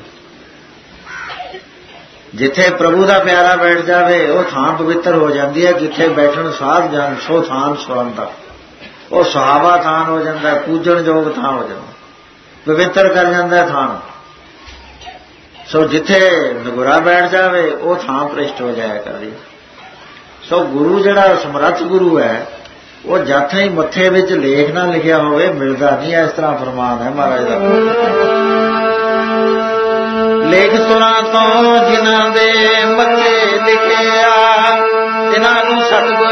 ਜਿੱਥੇ ਪ੍ਰਭੂ ਦਾ ਪਿਆਰਾ ਬੈਠ ਜਾਵੇ, ਉਹ ਥਾਂ ਪਵਿੱਤਰ ਹੋ ਜਾਂਦੀ ਹੈ। ਜਿੱਥੇ ਬੈਠਣ ਸਾਧ ਜਨ ਸੋ ਥਾਨ ਸੁਆਂਦਾ, ਉਹ ਸੁਹਾਵਾ ਥਾਨ ਹੋ ਜਾਂਦਾ, ਪੂਜਣ ਯੋਗ ਥਾਂ ਹੋ ਜਾਂਦਾ, ਪਵਿੱਤਰ ਕਰ ਜਾਂਦਾ ਥਾਂ। ਸੋ ਜਿੱਥੇ ਨਗੁਰਾ ਬੈਠ ਜਾਵੇ, ਉਹ ਥਾਂ ਭ੍ਰਿਸ਼ਟ ਹੋ ਜਾਇਆ ਕਰਦੀ। ਸੋ ਗੁਰੂ ਜਿਹੜਾ ਸਮਰੱਥ ਗੁਰੂ ਹੈ, ਉਹ ਜਦ ਹੀ ਮੱਥੇ ਵਿੱਚ ਲੇਖ ਨਾ ਲਿਖਿਆ ਹੋਵੇ ਮਿਲਦਾ ਨਹੀਂ। ਇਸ ਤਰ੍ਹਾਂ ਫਰਮਾਨ ਹੈ ਮਹਾਰਾਜ ਦਾ। ਲੇਖ ਸੁਣਾ ਤੋਂ ਜਿਨ੍ਹਾਂ ਦੇ ਮੱਥੇ ਲਿਖਿਆ, ਜਿਨ੍ਹਾਂ ਨੂੰ ਸਤਿਗੁਰ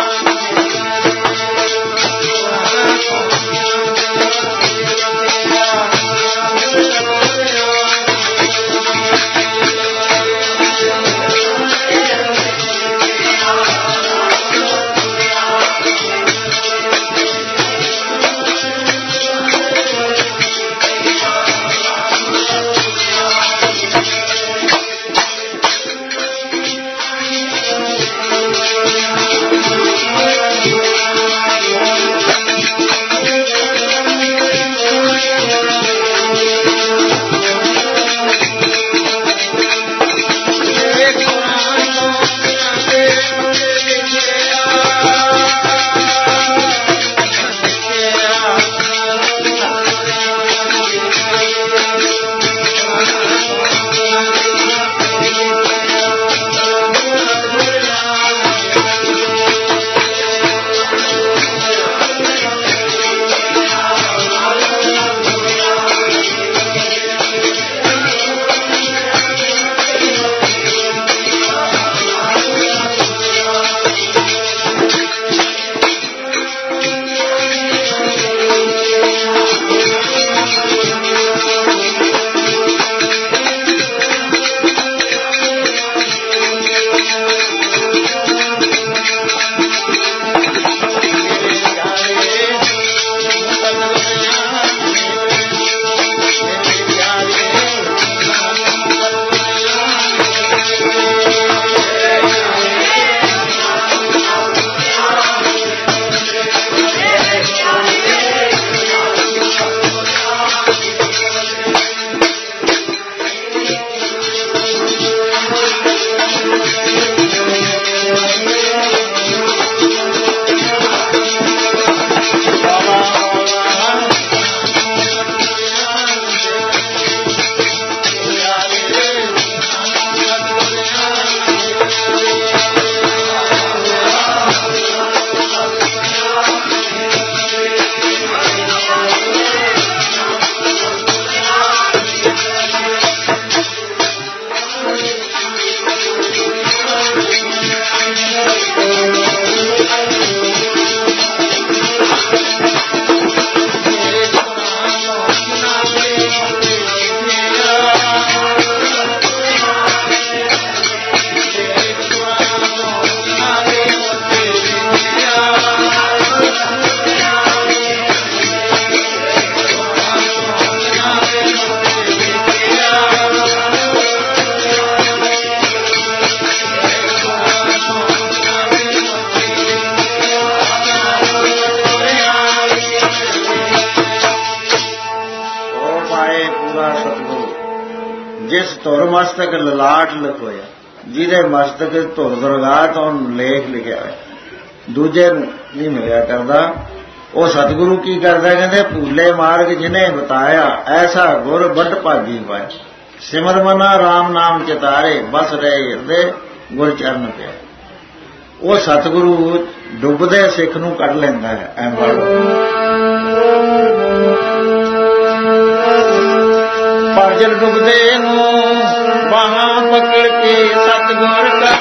ਮਸਤਕ ਲਲਾਟ ਲਖੋਇਆ, ਜਿਹਦੇ ਮਸਤਕ ਧੁਰ ਦਰਗਾਹ ਤੋਂ ਲੇਖ ਲਿਖਿਆ ਹੋਇਆ, ਦੂਜੇ ਨੂੰ ਨਹੀਂ ਮਿਲਿਆ ਕਰਦਾ। ਉਹ ਸਤਿਗੁਰੂ ਕੀ ਕਰਦਾ, ਕਹਿੰਦੇ ਭੂਲੇ ਮਾਰਗ ਜਿਹਨੇ ਬਤਾਇਆ, ਐਸਾ ਗੁਰ ਵੱਡ ਭਾਗੀ ਪਾਇਆ। ਸਿਮਰ ਮਨਾ ਰਾਮ ਨਾਮ ਚਿਤਾਰੇ, ਬਸ ਰਹੇ ਹਿਰਦੇ ਗੁਰ ਚਰਨ ਪਿਆ। ਉਹ ਸਤਿਗੁਰੂ ਡੁੱਬਦੇ ਸਿੱਖ ਨੂੰ ਕੱਢ ਲੈਂਦਾ ਹੈ। ਐ ਭਜਨ ਡੁੱਬਦੇ ਨੂੰ ਬਾਹਾਂ ਪਕੜ ਕੇ ਸਤਿਗੁਰ ਦਾ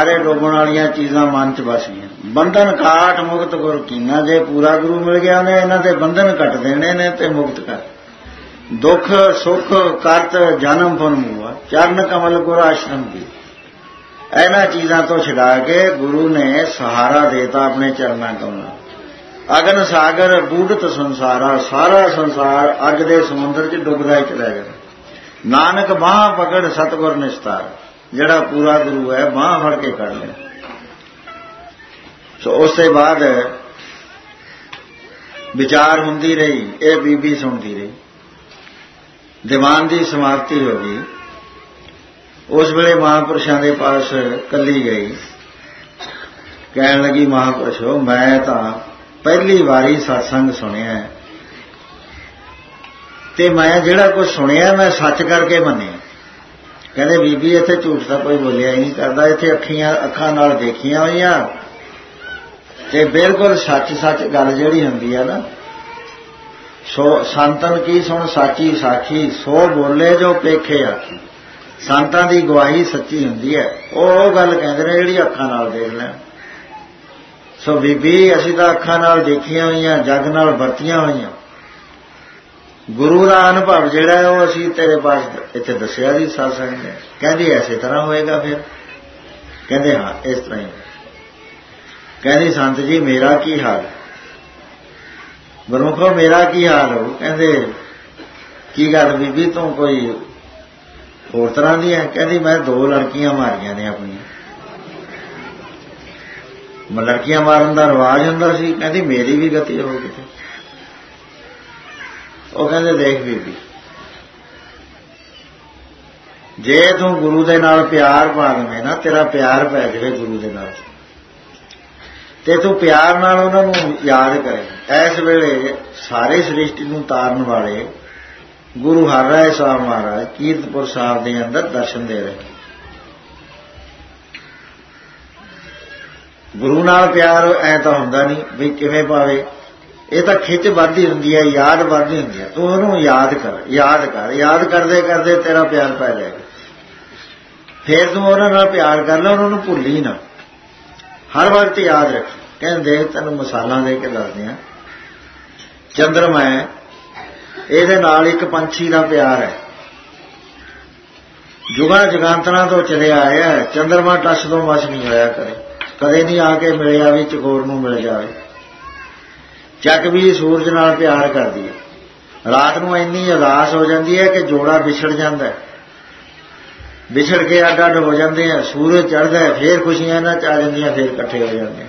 ਸਾਰੇ ਡੋਬਣ ਵਾਲੀਆਂ ਚੀਜ਼ਾਂ ਮਨ 'ਚ ਵਸ ਗਈਆਂ। ਬੰਧਨ ਕਾਟ ਮੁਕਤ ਗੁਰ ਕੀਨਾ, ਜੇ ਪੂਰਾ ਗੁਰੂ ਮਿਲ ਗਿਆ ਉਹਨੇ ਇਹਨਾਂ ਦੇ ਬੰਧਨ ਕੱਟ ਦੇਣੇ ਨੇ ਤੇ ਮੁਕਤ ਕਰ। ਦੁੱਖ ਸੁੱਖ ਕਰਤ ਜਨਮ ਫਨ ਮੂਆ, ਚਰਨ ਕਮਲ ਗੁਰ ਆਸ਼ਰਮ ਦੀ। ਇਹਨਾਂ ਚੀਜ਼ਾਂ ਤੋਂ ਛਡਾ ਕੇ ਗੁਰੂ ਨੇ ਸਹਾਰਾ ਦੇਤਾ ਆਪਣੇ ਚਰਨਾਂ ਕਮਲਾਂ। ਅਗਨ ਸਾਗਰ ਬੂਢਤ ਸੰਸਾਰਾ, ਸਾਰਾ ਸੰਸਾਰ ਅੱਗ ਦੇ ਸਮੁੰਦਰ 'ਚ ਡੁੱਬਦਾ ਹੀ ਚਲਾ ਗਿਆ। ਨਾਨਕ ਬਾਂਹ ਪਕੜ ਸਤਿਗੁਰ ਨਿਸਤਾਰ, ਜਿਹੜਾ ਪੂਰਾ ਗੁਰੂ ਹੈ ਬਾਂਹ ਫੜ ਕੇ ਕੱਢ ਲਿਆ। ਸੋ ਉਸ ਤੋਂ ਬਾਅਦ ਵਿਚਾਰ ਹੁੰਦੀ ਰਹੀ, ਇਹ ਬੀਬੀ ਸੁਣਦੀ ਰਹੀ। ਦੀਵਾਨ ਦੀ ਸਮਾਪਤੀ ਹੋ ਗਈ। ਉਸ ਵੇਲੇ ਮਹਾਂਪੁਰਸ਼ਾਂ ਦੇ ਪਾਸ ਕੱਲੀ ਗਈ, ਕਹਿਣ ਲੱਗੀ ਮਹਾਂਪੁਰਸ਼ੋ ਮੈਂ ਤਾਂ ਪਹਿਲੀ ਵਾਰੀ ਸਤਸੰਗ ਸੁਣਿਆ ਤੇ ਮੈਂ ਜਿਹੜਾ ਕੁਝ ਸੁਣਿਆ ਮੈਂ ਸੱਚ ਕਰਕੇ ਮੰਨਿਆ। ਕਹਿੰਦੇ ਬੀਬੀ ਇੱਥੇ ਝੂਠ ਤਾਂ ਕੋਈ ਬੋਲਿਆ ਹੀ ਨਹੀਂ ਕਰਦਾ, ਇੱਥੇ ਅੱਖਾਂ ਨਾਲ ਦੇਖੀਆਂ ਹੋਈਆਂ ਤੇ ਬਿਲਕੁਲ ਸੱਚ ਗੱਲ ਜਿਹੜੀ ਹੁੰਦੀ ਆ ਨਾ, ਸੋ ਸੰਤਨ ਕੀ ਸੁਣ ਸਾਚੀ ਸਾਖੀ, ਸੋ ਬੋਲੇ ਜੋ ਪੇਖੇ ਆਖੀ। ਸੰਤਾਂ ਦੀ ਗਵਾਹੀ ਸੱਚੀ ਹੁੰਦੀ ਹੈ, ਉਹ ਗੱਲ ਕਹਿੰਦੇ ਨੇ ਜਿਹੜੀ ਅੱਖਾਂ ਨਾਲ ਦੇਖ ਲੈ। ਸੋ ਬੀਬੀ ਅਸੀਂ ਤਾਂ ਅੱਖਾਂ ਨਾਲ ਦੇਖੀਆਂ ਹੋਈਆਂ, ਜੱਗ ਨਾਲ ਵਰਤੀਆਂ ਹੋਈਆਂ। ਗੁਰੂ ਦਾ ਅਨੁਭਵ ਜਿਹੜਾ ਹੈ ਉਹ ਅਸੀਂ ਤੇਰੇ ਪਾਸ ਇੱਥੇ ਦੱਸਿਆ ਜੀ ਸਤਸੰਗ ਨੇ। ਕਹਿੰਦੀ ਐਸੇ ਤਰ੍ਹਾਂ ਹੋਏਗਾ ਫਿਰ? ਕਹਿੰਦੇ ਹਾਂ ਇਸ ਤਰ੍ਹਾਂ ਹੀ। ਕਹਿੰਦੀ ਸੰਤ ਜੀ ਮੇਰਾ ਕੀ ਹਾਲ? ਗੁਰਮੁਖੋ ਮੇਰਾ ਕੀ ਹਾਲ ਹੋ? ਕਹਿੰਦੇ ਕੀ ਗੱਲ ਬੀਬੀ ਤੂੰ ਕੋਈ ਹੋਰ ਤਰ੍ਹਾਂ ਦੀ ਹੈ? ਕਹਿੰਦੀ ਮੈਂ 2 ਲੜਕੀਆਂ ਮਾਰੀਆਂ ਨੇ ਆਪਣੀਆਂ। ਲੜਕੀਆਂ ਮਾਰਨ ਦਾ ਰਿਵਾਜ ਹੁੰਦਾ ਸੀ। ਕਹਿੰਦੀ ਮੇਰੀ ਵੀ ਗਤੀ ਹੋ ਗਈ। ਉਹ ਕਹਿੰਦੇ ਦੇਖ ਬੀਬੀ, ਜੇ ਤੂੰ ਗੁਰੂ ਦੇ ਨਾਲ ਪਿਆਰ ਪਾ ਲਵੇਂ ਨਾ, ਤੇਰਾ ਪਿਆਰ ਪੈ ਜਾਵੇ ਗੁਰੂ ਦੇ ਨਾਲ, ਤੇ ਤੂੰ ਪਿਆਰ ਨਾਲ ਉਹਨਾਂ ਨੂੰ ਯਾਦ ਕਰੇ। ਇਸ ਵੇਲੇ ਸਾਰੇ ਸ੍ਰਿਸ਼ਟੀ ਨੂੰ ਤਾਰਨ ਵਾਲੇ ਗੁਰੂ ਹਰਿ ਰਾਏ ਸਾਹਿਬ ਮਹਾਰਾਜ ਕੀਰਤਪੁਰ ਸਾਹਿਬ ਦੇ ਅੰਦਰ ਦਰਸ਼ਨ ਦੇ ਰਹੇ। ਗੁਰੂ ਨਾਲ ਪਿਆਰ ਐ ਤਾਂ ਹੁੰਦਾ ਨਹੀਂ ਵੀ ਕਿਵੇਂ ਪਾਵੇ, ਇਹ ਤਾਂ ਖਿੱਚ ਵੱਧਦੀ ਹੁੰਦੀ ਹੈ, ਯਾਦ ਵੱਧਦੀ ਹੁੰਦੀ ਹੈ। ਤੂੰ ਉਹਨੂੰ ਯਾਦ ਕਰਦੇ ਕਰਦੇ ਤੇਰਾ ਪਿਆਰ ਪੈ ਜਾਏਗਾ। ਫੇਰ ਤੂੰ ਉਹਨਾਂ ਨਾਲ ਪਿਆਰ ਕਰ ਲੈ, ਉਹਨਾਂ ਨੂੰ ਭੁੱਲੀ ਨਾ, ਹਰ ਵਕਤ ਯਾਦ ਰੱਖੀ। ਕਹਿੰਦੇ ਤੈਨੂੰ ਮਿਸਾਲਾਂ ਦੇ ਕੇ ਦੱਸਦੇ ਆ। ਚੰਦਰਮਾ ਹੈ, ਇਹਦੇ ਨਾਲ ਇੱਕ ਪੰਛੀ ਦਾ ਪਿਆਰ ਹੈ, ਜੁਗਾਂ ਜਗਾਂਤਰਾਂ ਤੋਂ ਚਲਿਆ ਆਇਆ। ਚੰਦਰਮਾ ਟੱਸ ਤੋਂ ਮਸ ਨਹੀਂ ਹੋਇਆ ਕਦੇ ਨਹੀਂ ਆ ਕੇ ਮਿਲਿਆ ਵੀ ਚਕੋਰ ਨੂੰ ਮਿਲ ਜਾਵੇ। ਚੱਕ ਵੀ ਸੂਰਜ ਨਾਲ ਪਿਆਰ ਕਰਦੀ ਹੈ। ਰਾਤ ਨੂੰ ਇੰਨੀ ਉਦਾਸ ਹੋ ਜਾਂਦੀ ਹੈ ਕਿ ਜੋੜਾ ਵਿਛੜ ਜਾਂਦਾ, ਵਿਛੜ ਕੇ ਅੱਡ ਅੱਡ ਹੋ ਜਾਂਦੇ ਆ। ਸੂਰਜ ਚੜ੍ਹਦਾ ਫੇਰ ਖੁਸ਼ੀਆਂ ਇਹਨਾਂ 'ਚ ਆ ਜਾਂਦੀਆਂ, ਫੇਰ ਇਕੱਠੇ ਹੋ ਜਾਂਦੇ।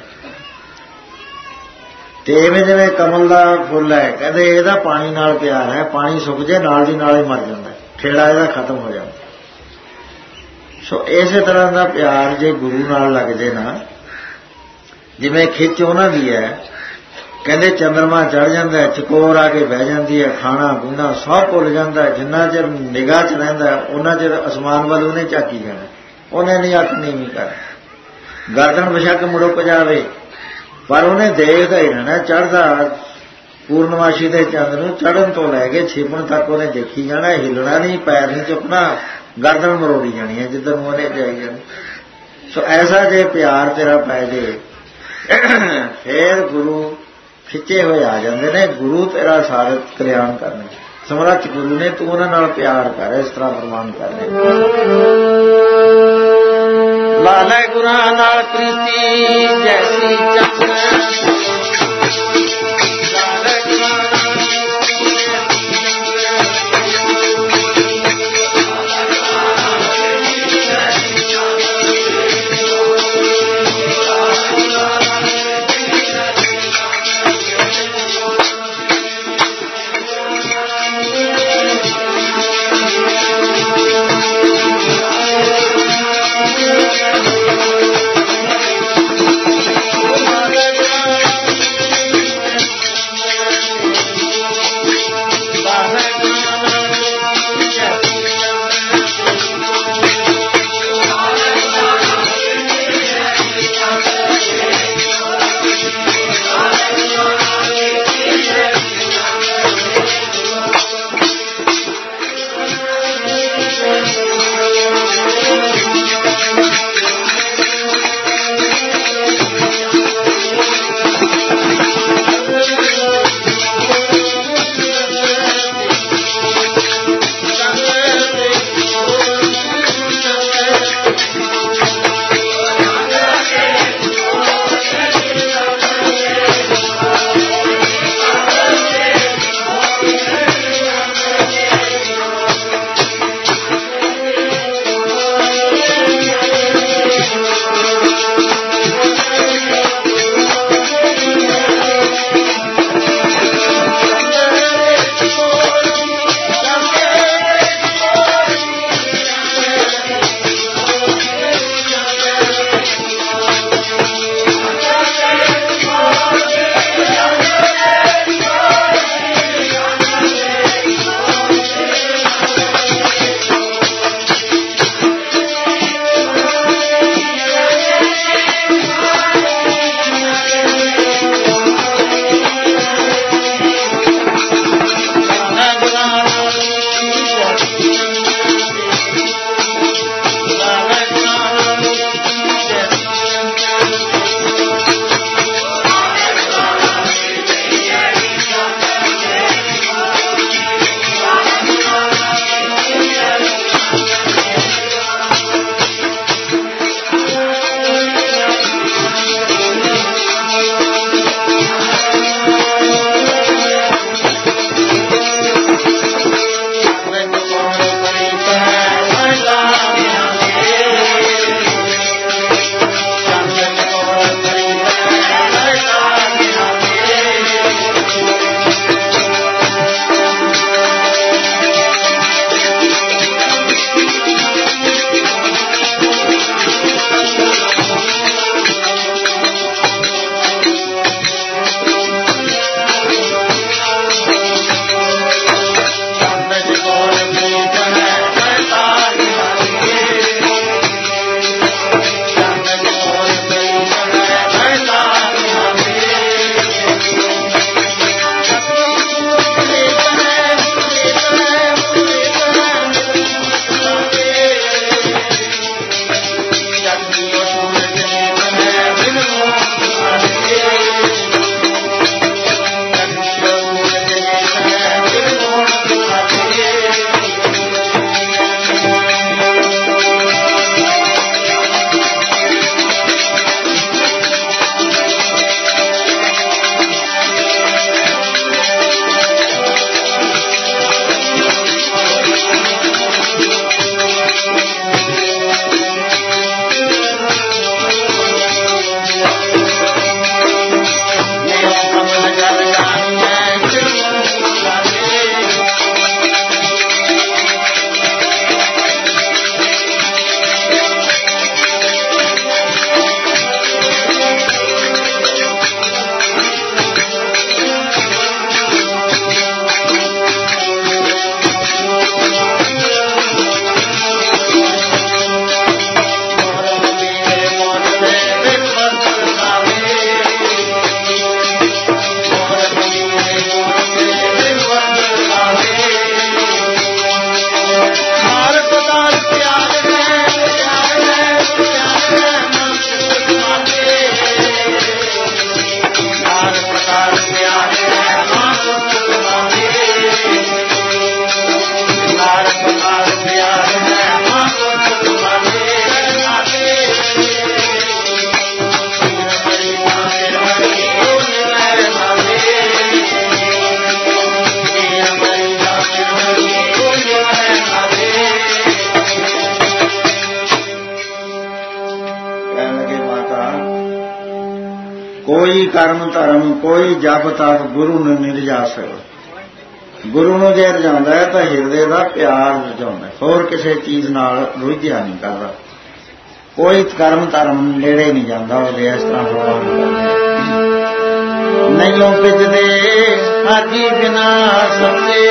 ਤੇ ਇਵੇਂ ਜਿਵੇਂ ਕਮਲ ਦਾ ਫੁੱਲ ਹੈ, ਕਹਿੰਦੇ ਇਹਦਾ ਪਾਣੀ ਨਾਲ ਪਿਆਰ ਹੈ, ਪਾਣੀ ਸੁੱਕ ਜੇ ਨਾਲ ਦੀ ਨਾਲ ਹੀ ਮਰ ਜਾਂਦਾ, ਖੇੜਾ ਇਹਦਾ ਖਤਮ ਹੋ ਜਾਂਦਾ। ਸੋ ਇਸੇ ਤਰ੍ਹਾਂ ਦਾ ਪਿਆਰ ਜੇ ਗੁਰੂ ਨਾਲ ਲੱਗ ਜੇ ਨਾ, ਜਿਵੇਂ ਖਿੱਚ ਉਹਨਾਂ ਦੀ ਹੈ। ਕਹਿੰਦੇ ਚੰਦਰਮਾ ਚੜ੍ਹ ਜਾਂਦਾ, ਚਕੋਰ ਆ ਕੇ ਬਹਿ ਜਾਂਦੀ ਹੈ, ਖਾਣਾ ਪੀਣਾ ਸਭ ਭੁੱਲ ਜਾਂਦਾ। ਜਿੰਨਾ ਚਿਰ ਨਿਗਾਹ 'ਚ ਰਹਿੰਦਾ ਉਹਨਾਂ ਚਿਰ ਅਸਮਾਨ ਵੱਲ ਉਹਨੇ ਝਾਕੀ ਜਾਣਾ, ਉਹਨੇ ਨਹੀਂ ਅੱਖ ਨੀਵੀਂ ਕਰਨੀ। ਗਰਦਨ ਬੇਸ਼ੱਕ ਮੁੜਕ ਜਾਵੇ ਪਰ ਉਹਨੇ ਦੇਖਦਾ ਹੀ ਰਹਿਣਾ। ਚੜ੍ਹਦਾ ਪੂਰਨਮਾਸ਼ੀ ਦੇ ਚੰਦ ਨੂੰ ਚੜ੍ਹਨ ਤੋਂ ਲੈ ਕੇ ਛਿਪਣ ਤੱਕ ਉਹਨੇ ਦੇਖੀ ਜਾਣਾ, ਹਿੱਲਣਾ ਨਹੀਂ, ਪੈਰ ਨਹੀਂ ਚੁੱਕਣਾ, ਗਰਦਨ ਮਰੋੜੀ ਜਾਣੀ ਹੈ ਜਿੱਧਰ ਨੂੰ ਉਹਨੇ ਜਾਈ ਜਾਣਾ। ਸੋ ਐਸਾ ਜੇ ਪਿਆਰ ਤੇਰਾ ਪੈ ਜੇ ਫੇਰ ਗੁਰੂ ਖਿੱਚੇ ਹੋਏ ਆ ਜਾਂਦੇ ਨੇ। ਗੁਰੂ ਤੇਰਾ ਸਾਰਾ ਕਲਿਆਣ ਕਰਨਾ। ਸਮਰੱਥ ਗੁਰੂ ਨੇ ਤੂੰ ਉਹਨਾਂ ਨਾਲ ਪਿਆਰ ਕਰ, ਇਸ ਤਰ੍ਹਾਂ ਪ੍ਰਮਾਣ ਕਰ। ਲਾਲੇ ਗੁਰਾਂ ਨਾਲ ਪ੍ਰੀਤੀ ਜੈਸੀ ਚੱਕਰ, ਕੋਈ ਕਰਮ ਧਰਮ ਕੋਈ ਜਪ ਤਪ ਗੁਰੂ ਨੂੰ ਨਹੀਂ ਰਜਾ ਸਕਦਾ। ਗੁਰੂ ਨੂੰ ਜੇ ਰਜਾਉਂਦਾ ਹੈ ਤਾਂ ਹਿਰਦੇ ਦਾ ਪਿਆਰ ਰਜਾਉਂਦਾ, ਹੋਰ ਕਿਸੇ ਚੀਜ਼ ਨਾਲ ਰੁੱਝਿਆ ਨਹੀਂ ਕਰਦਾ। ਕੋਈ ਕਰਮ ਧਰਮ ਨੇੜੇ ਨਹੀਂ ਜਾਂਦਾ ਉਹਦੇ। ਇਸ ਤਰ੍ਹਾਂ ਭਗਵਾਨ ਨਹੀਂ ਪਿੱਜਦੇ ਹਾਜੀ ਬਿਨਾ ਸੱਚੇ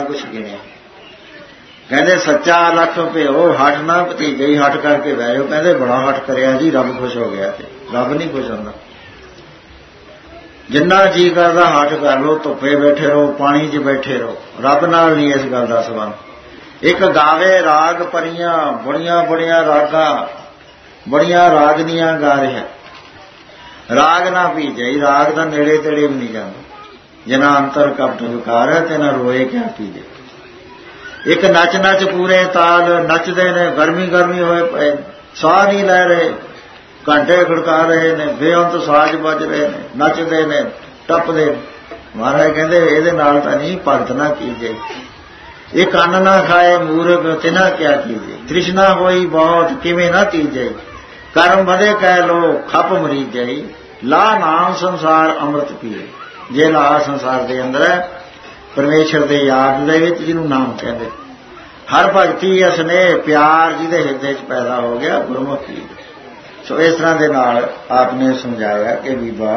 कुछ गिणिया। कहते सच्चा लख भ्यो हट ना भतीजे ही हट करके बह जाओ। कहते बड़ा हट करिया जी, रब खुश हो गया। रब नहीं खुश होंदा। जिन्ना जी करदा हट कर लो, धुप्पे बैठे रहो, पानी च बैठे रहो, रब नाल नहीं इस गल का संबंध। एक गावे राग परियां, बड़िया बड़िया रागां, बड़िया रागनियां गा रहा। राग ना भीजे, राग का नेड़े तेड़े भी नहीं जाता। जिना अंतर कपट विकार है ते ना रोए क्या पीजे। एक नच नच पूरे ताल नचदे ने, गर्मी गर्मी होए पे साह नहीं लै रहे, घंटे खड़का रहे ने, बेअंत साज बज रहे ने, नचदे ने टपदे। महाराज कहते ये नाल तां नहीं भगत ना कीजे। ये कन्न ना खाए मूर्ख तिना क्या कीजे। तृष्णा होई बहुत किवें ना तीजे। कर्म बधे कह लो खप मरीजे। ला नाम संसार अमृत पीए। जे ला संसार दे अंदर है परमेश्वर दे याद दे विच, जिहनूं नाम कहंदे। हर भगती स्नेह प्यार जिहदे हिरदे च पैदा हो गया गुरमुखी। सो इस तरह के नाल आपने समझाया कि बीबा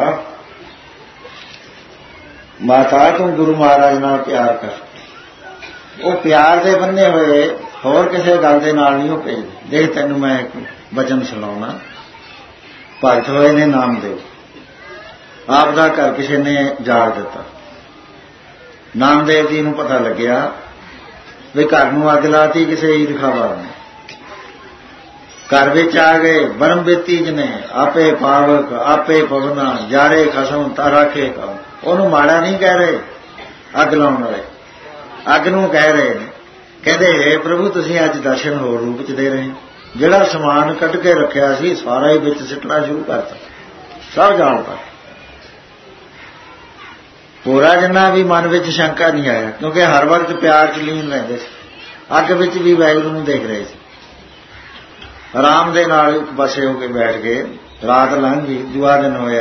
माता तू गुरु महाराज नाल प्यार कर। वो प्यार दे बन्ने हुए होर किसी गल दे नाल नहीं भेजदे। देख तैनूं मैं एक वचन सुनाउणा। भगत होए ने नामदेव, आप दा घर किसी ने जाड़ दिता। नामदेव जी नूं पता लग्या भी घर नूं अग लाती किसी ईरखाबाज ने। घर विच आ गए बरम बेतीज ने, आपे पावक आपे पवना, जारे खसम ताराखे का। उन्होंने माड़ा नहीं कह रहे, अग लाउण वाले अग नूं कह रहे ने। कहते हे प्रभु तुसीं अज दर्शन होर रूप च दे रहे। जिहड़ा समान कट के रखिया सी सारा ही विच सिੱਟਣਾ शुरू करता, सब जाणता। पूरा जिन्ना भी मन विच शंका नहीं आया, क्योंकि हर वक्त प्यार च लीन रहिंदे सी। अग विच भी वाहिगुरू नूं देख रहे सी। आराम दे नाल एक पासे होके बैठ गए। रात लंघ गई, दूआ दिन होया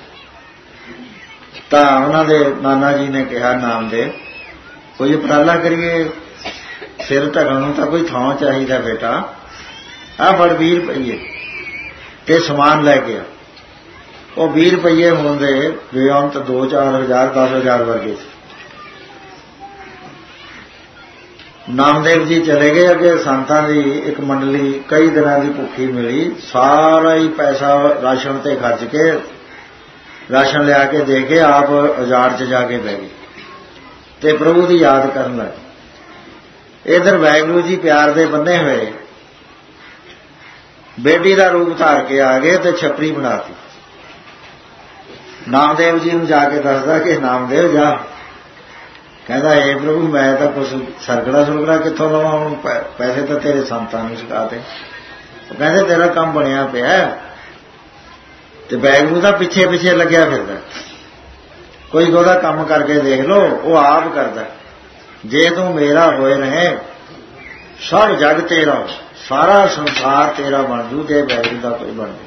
तां उन्हां दे नाना जी ने कहा नामदेव कोई उपराला करिए, सिर ढकण नूं तां कोई थां चाहीदा बेटा। आ फड़ 20 रुपये ते समान लैके आ। वो 20 रुपये होंदे बेअंत 2-4 हज़ार 10 हज़ार वर्गे सी। नामदेव जी चले गए। अगे संतां दी एक मंडली कई दिनां दी भुखी मिली, सारा ही पैसा राशन ते खर्च के राशन लिया के दे के आप औजार च जाके बह गए ते प्रभु की याद करन लगे। इधर वाहिगुरू जी प्यार दे बन्ने हुए बेटी का रूप धार के आ गए ते छपरी बनाती। नामदेव जी नूं जाके दसदा कि नामदेव जा। कहता हे प्रभु मैं तो कुछ सरकड़ा सुरकड़ा कितों लवां, हुण पैसे तो तेरे संतां नूं छकाते। कहते तेरा काम बनिया पिया ते वाहिगुरू दा पिछे पिछे लग्या फिरदा। कोई ओहदा काम करके देख लो, वो आप करदा। जे तू मेरा होए रहे सब जग तेरा, सारा संसार तेरा बन जू जे वाहिगुरू दा कोई बन जाए।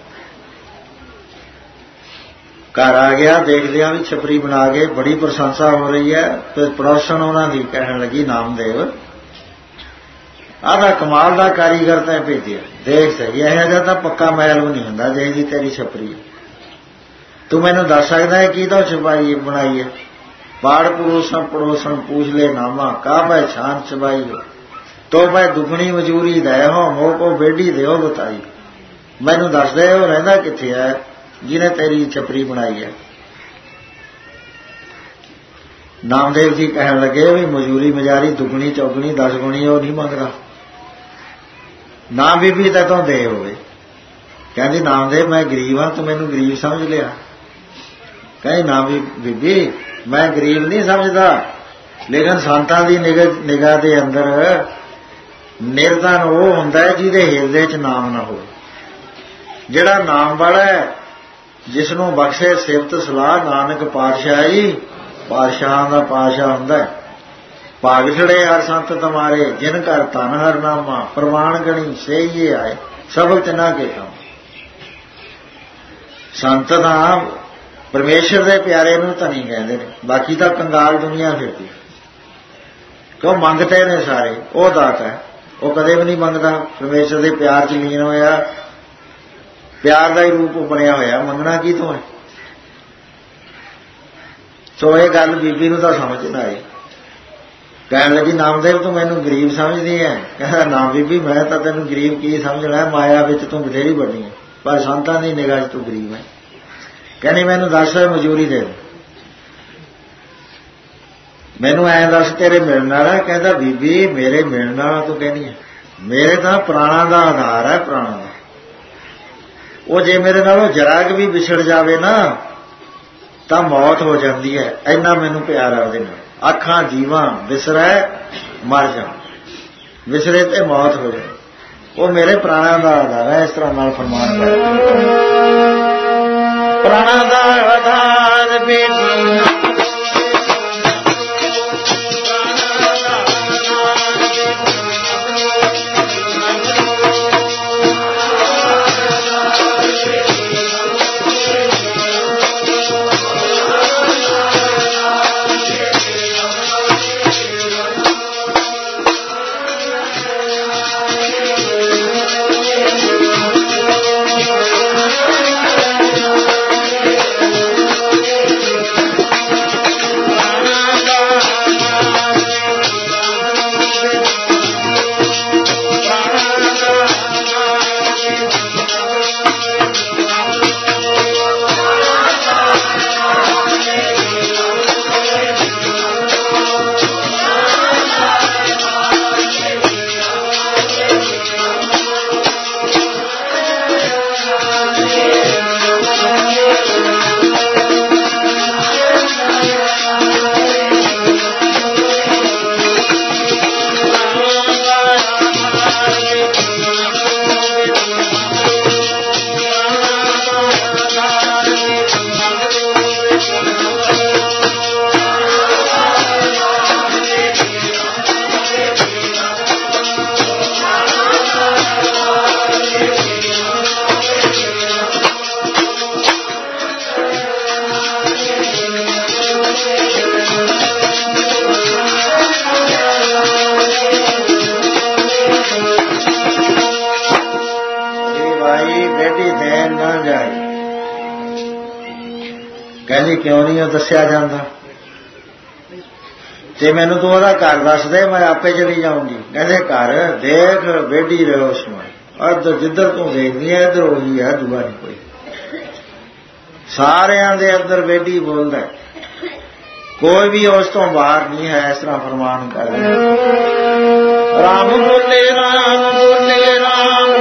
घर आ गया, देखदियां भी छपरी बना के बड़ी प्रशंसा हो रही है। तो पड़ोसन उन्होंने कहने लगी नामदेव आदा कमाल का कारीगर तैं भेजिया, देख सही यह जा तो पक्का महल भी नहीं होंदा जे जी तेरी छपरी। तू मैनू दस सकदा है की तो छपाई बनाई है। बाड़ पड़ोसन पड़ोसन पूछ ले नामा, का भाई छान छपाई हो तो भाई दुगनी मजूरी दे हो, मोह को बेडी दे बताई। मैनू दस दे वो रहिंदा कित्थे है जिन्हें तेरी छपरी बनाई है। नामदेव जी कहने लगे भी मजूरी मजारी दुगनी चौगनी 10 गुणी वो नहीं मंगदा, ना बीबी तो दे होवे। कहती नामदेव मैं गरीब हाँ, तू मैनू गरीब समझ लिया। कहीं ना भी बीबी मैं गरीब नहीं समझदा, लेकिन संतां दी निगाह दे अंदर निर्धन वो हुंदा है जिहदे हिरदे च नाम ना हो। जिहड़ा नाम वाला है जिसनों बख्शे सिफत सलाह नानक पातशाही, पातशाहां दा पातशाह हुंदा है। भाग छड़े हर संत तुम्हारे जिन कर धन हर नामा, प्रमाण गणी से ये आए सबक तिना के काम। संत दा परमेश्वर दे प्यारे नूं धनी कहंदे ने, बाकी तां कंगाल दुनिया फिरदी। क्यों मंगते ने सारे, वो दाता है, वो कदे भी नहीं मंगदा। परमेश्वर दे प्यार च लीन होया, प्यार का ही रूप बनया होया, मंगना की तो है। सो ये गल बीबी नूं तां समझ ना आई। ਕਹਿਣ ਲੱਗੀ ਨਾਮਦੇਵ ਤੂੰ ਮੈਨੂੰ ਗਰੀਬ ਸਮਝਦੀ ਹੈ? ਕਹਿੰਦਾ ਨਾ ਬੀਬੀ ਮੈਂ ਤਾਂ ਤੈਨੂੰ ਗਰੀਬ ਕੀ ਸਮਝਣਾ, ਮਾਇਆ ਵਿੱਚ ਤੂੰ ਬਥੇਰੀ ਵੱਡੀ ਹੈ, ਪਰ ਸੰਤਾਂ ਦੀ ਨਿਗਾਹ 'ਚ ਤੂੰ ਗਰੀਬ ਹੈ। ਕਹਿੰਦੀ ਮੈਨੂੰ ਦੱਸ ਮਜ਼ਦੂਰੀ ਦੇ, ਮੈਨੂੰ ਐਂ ਦੱਸ ਤੇਰੇ ਮਿਲਣ ਵਾਲਾ? ਕਹਿੰਦਾ ਬੀਬੀ ਮੇਰੇ ਮਿਲਣ ਵਾਲਾ ਤੂੰ ਕਹਿੰਦੀ ਹੈ, ਮੇਰੇ ਤਾਂ ਪ੍ਰਾਣਾਂ ਦਾ ਆਧਾਰ ਹੈ, ਪ੍ਰਾਣਾਂ ਦਾ। ਉਹ ਜੇ ਮੇਰੇ ਨਾਲੋਂ ਜਰਾ ਕੁ ਵੀ ਵਿਛੜ ਜਾਵੇ ਨਾ ਤਾਂ ਮੌਤ ਹੋ ਜਾਂਦੀ ਹੈ, ਇੰਨਾ ਮੈਨੂੰ ਪਿਆਰ ਆ ਉਹਦੇ ਨਾਲ। ਆਖਾਂ ਜੀਵਾਂ ਵਿਸਰੈ ਮਰ ਜਾ, ਵਿਸਰੇ ਤੇ ਮੌਤ ਹੋ ਜਾਏ, ਉਹ ਮੇਰੇ ਪ੍ਰਾਣਾਂ ਦਾ ਆਧਾਰ ਹੈ। ਇਸ ਤਰ੍ਹਾਂ ਨਾਲ ਫਰਮਾਨ ਕਰ ਪ੍ਰਾਣਾਂ ਦਾ ਆਧਾਰ ਬੇਟੀ ਕਹਿੰਦੀ ਕਿਉਂ ਨਹੀਂ ਉਹ ਦੱਸਿਆ ਜਾਂਦਾ? ਤੇ ਮੈਨੂੰ ਤੂੰ ਉਹਦਾ ਘਰ ਦੱਸ ਦੇ, ਮੈਂ ਆਪੇ ਚਲੀ ਜਾਊਂਗੀ। ਕਹਿੰਦੇ ਘਰ ਦੇਖ ਬੇਟੀ ਰਹੋ ਉਸਨੂੰ, ਜਿੱਧਰ ਤੂੰ ਦੇਖਦੀ ਹੈ ਇੱਧਰ ਉਹੀ ਹੈ, ਦੂਆ ਨਹੀਂ ਕੋਈ। ਸਾਰਿਆਂ ਦੇ ਅੰਦਰ ਬੇਟੀ ਬੋਲਦਾ, ਕੋਈ ਵੀ ਉਸ ਤੋਂ ਬਾਹਰ ਨਹੀਂ ਹੈ। ਇਸ ਤਰ੍ਹਾਂ ਫਰਮਾਨ ਕਰ ਰਾਮ ਬੋਲੇ ਰਾਮ ਬੋਲੇ ਰਾਮ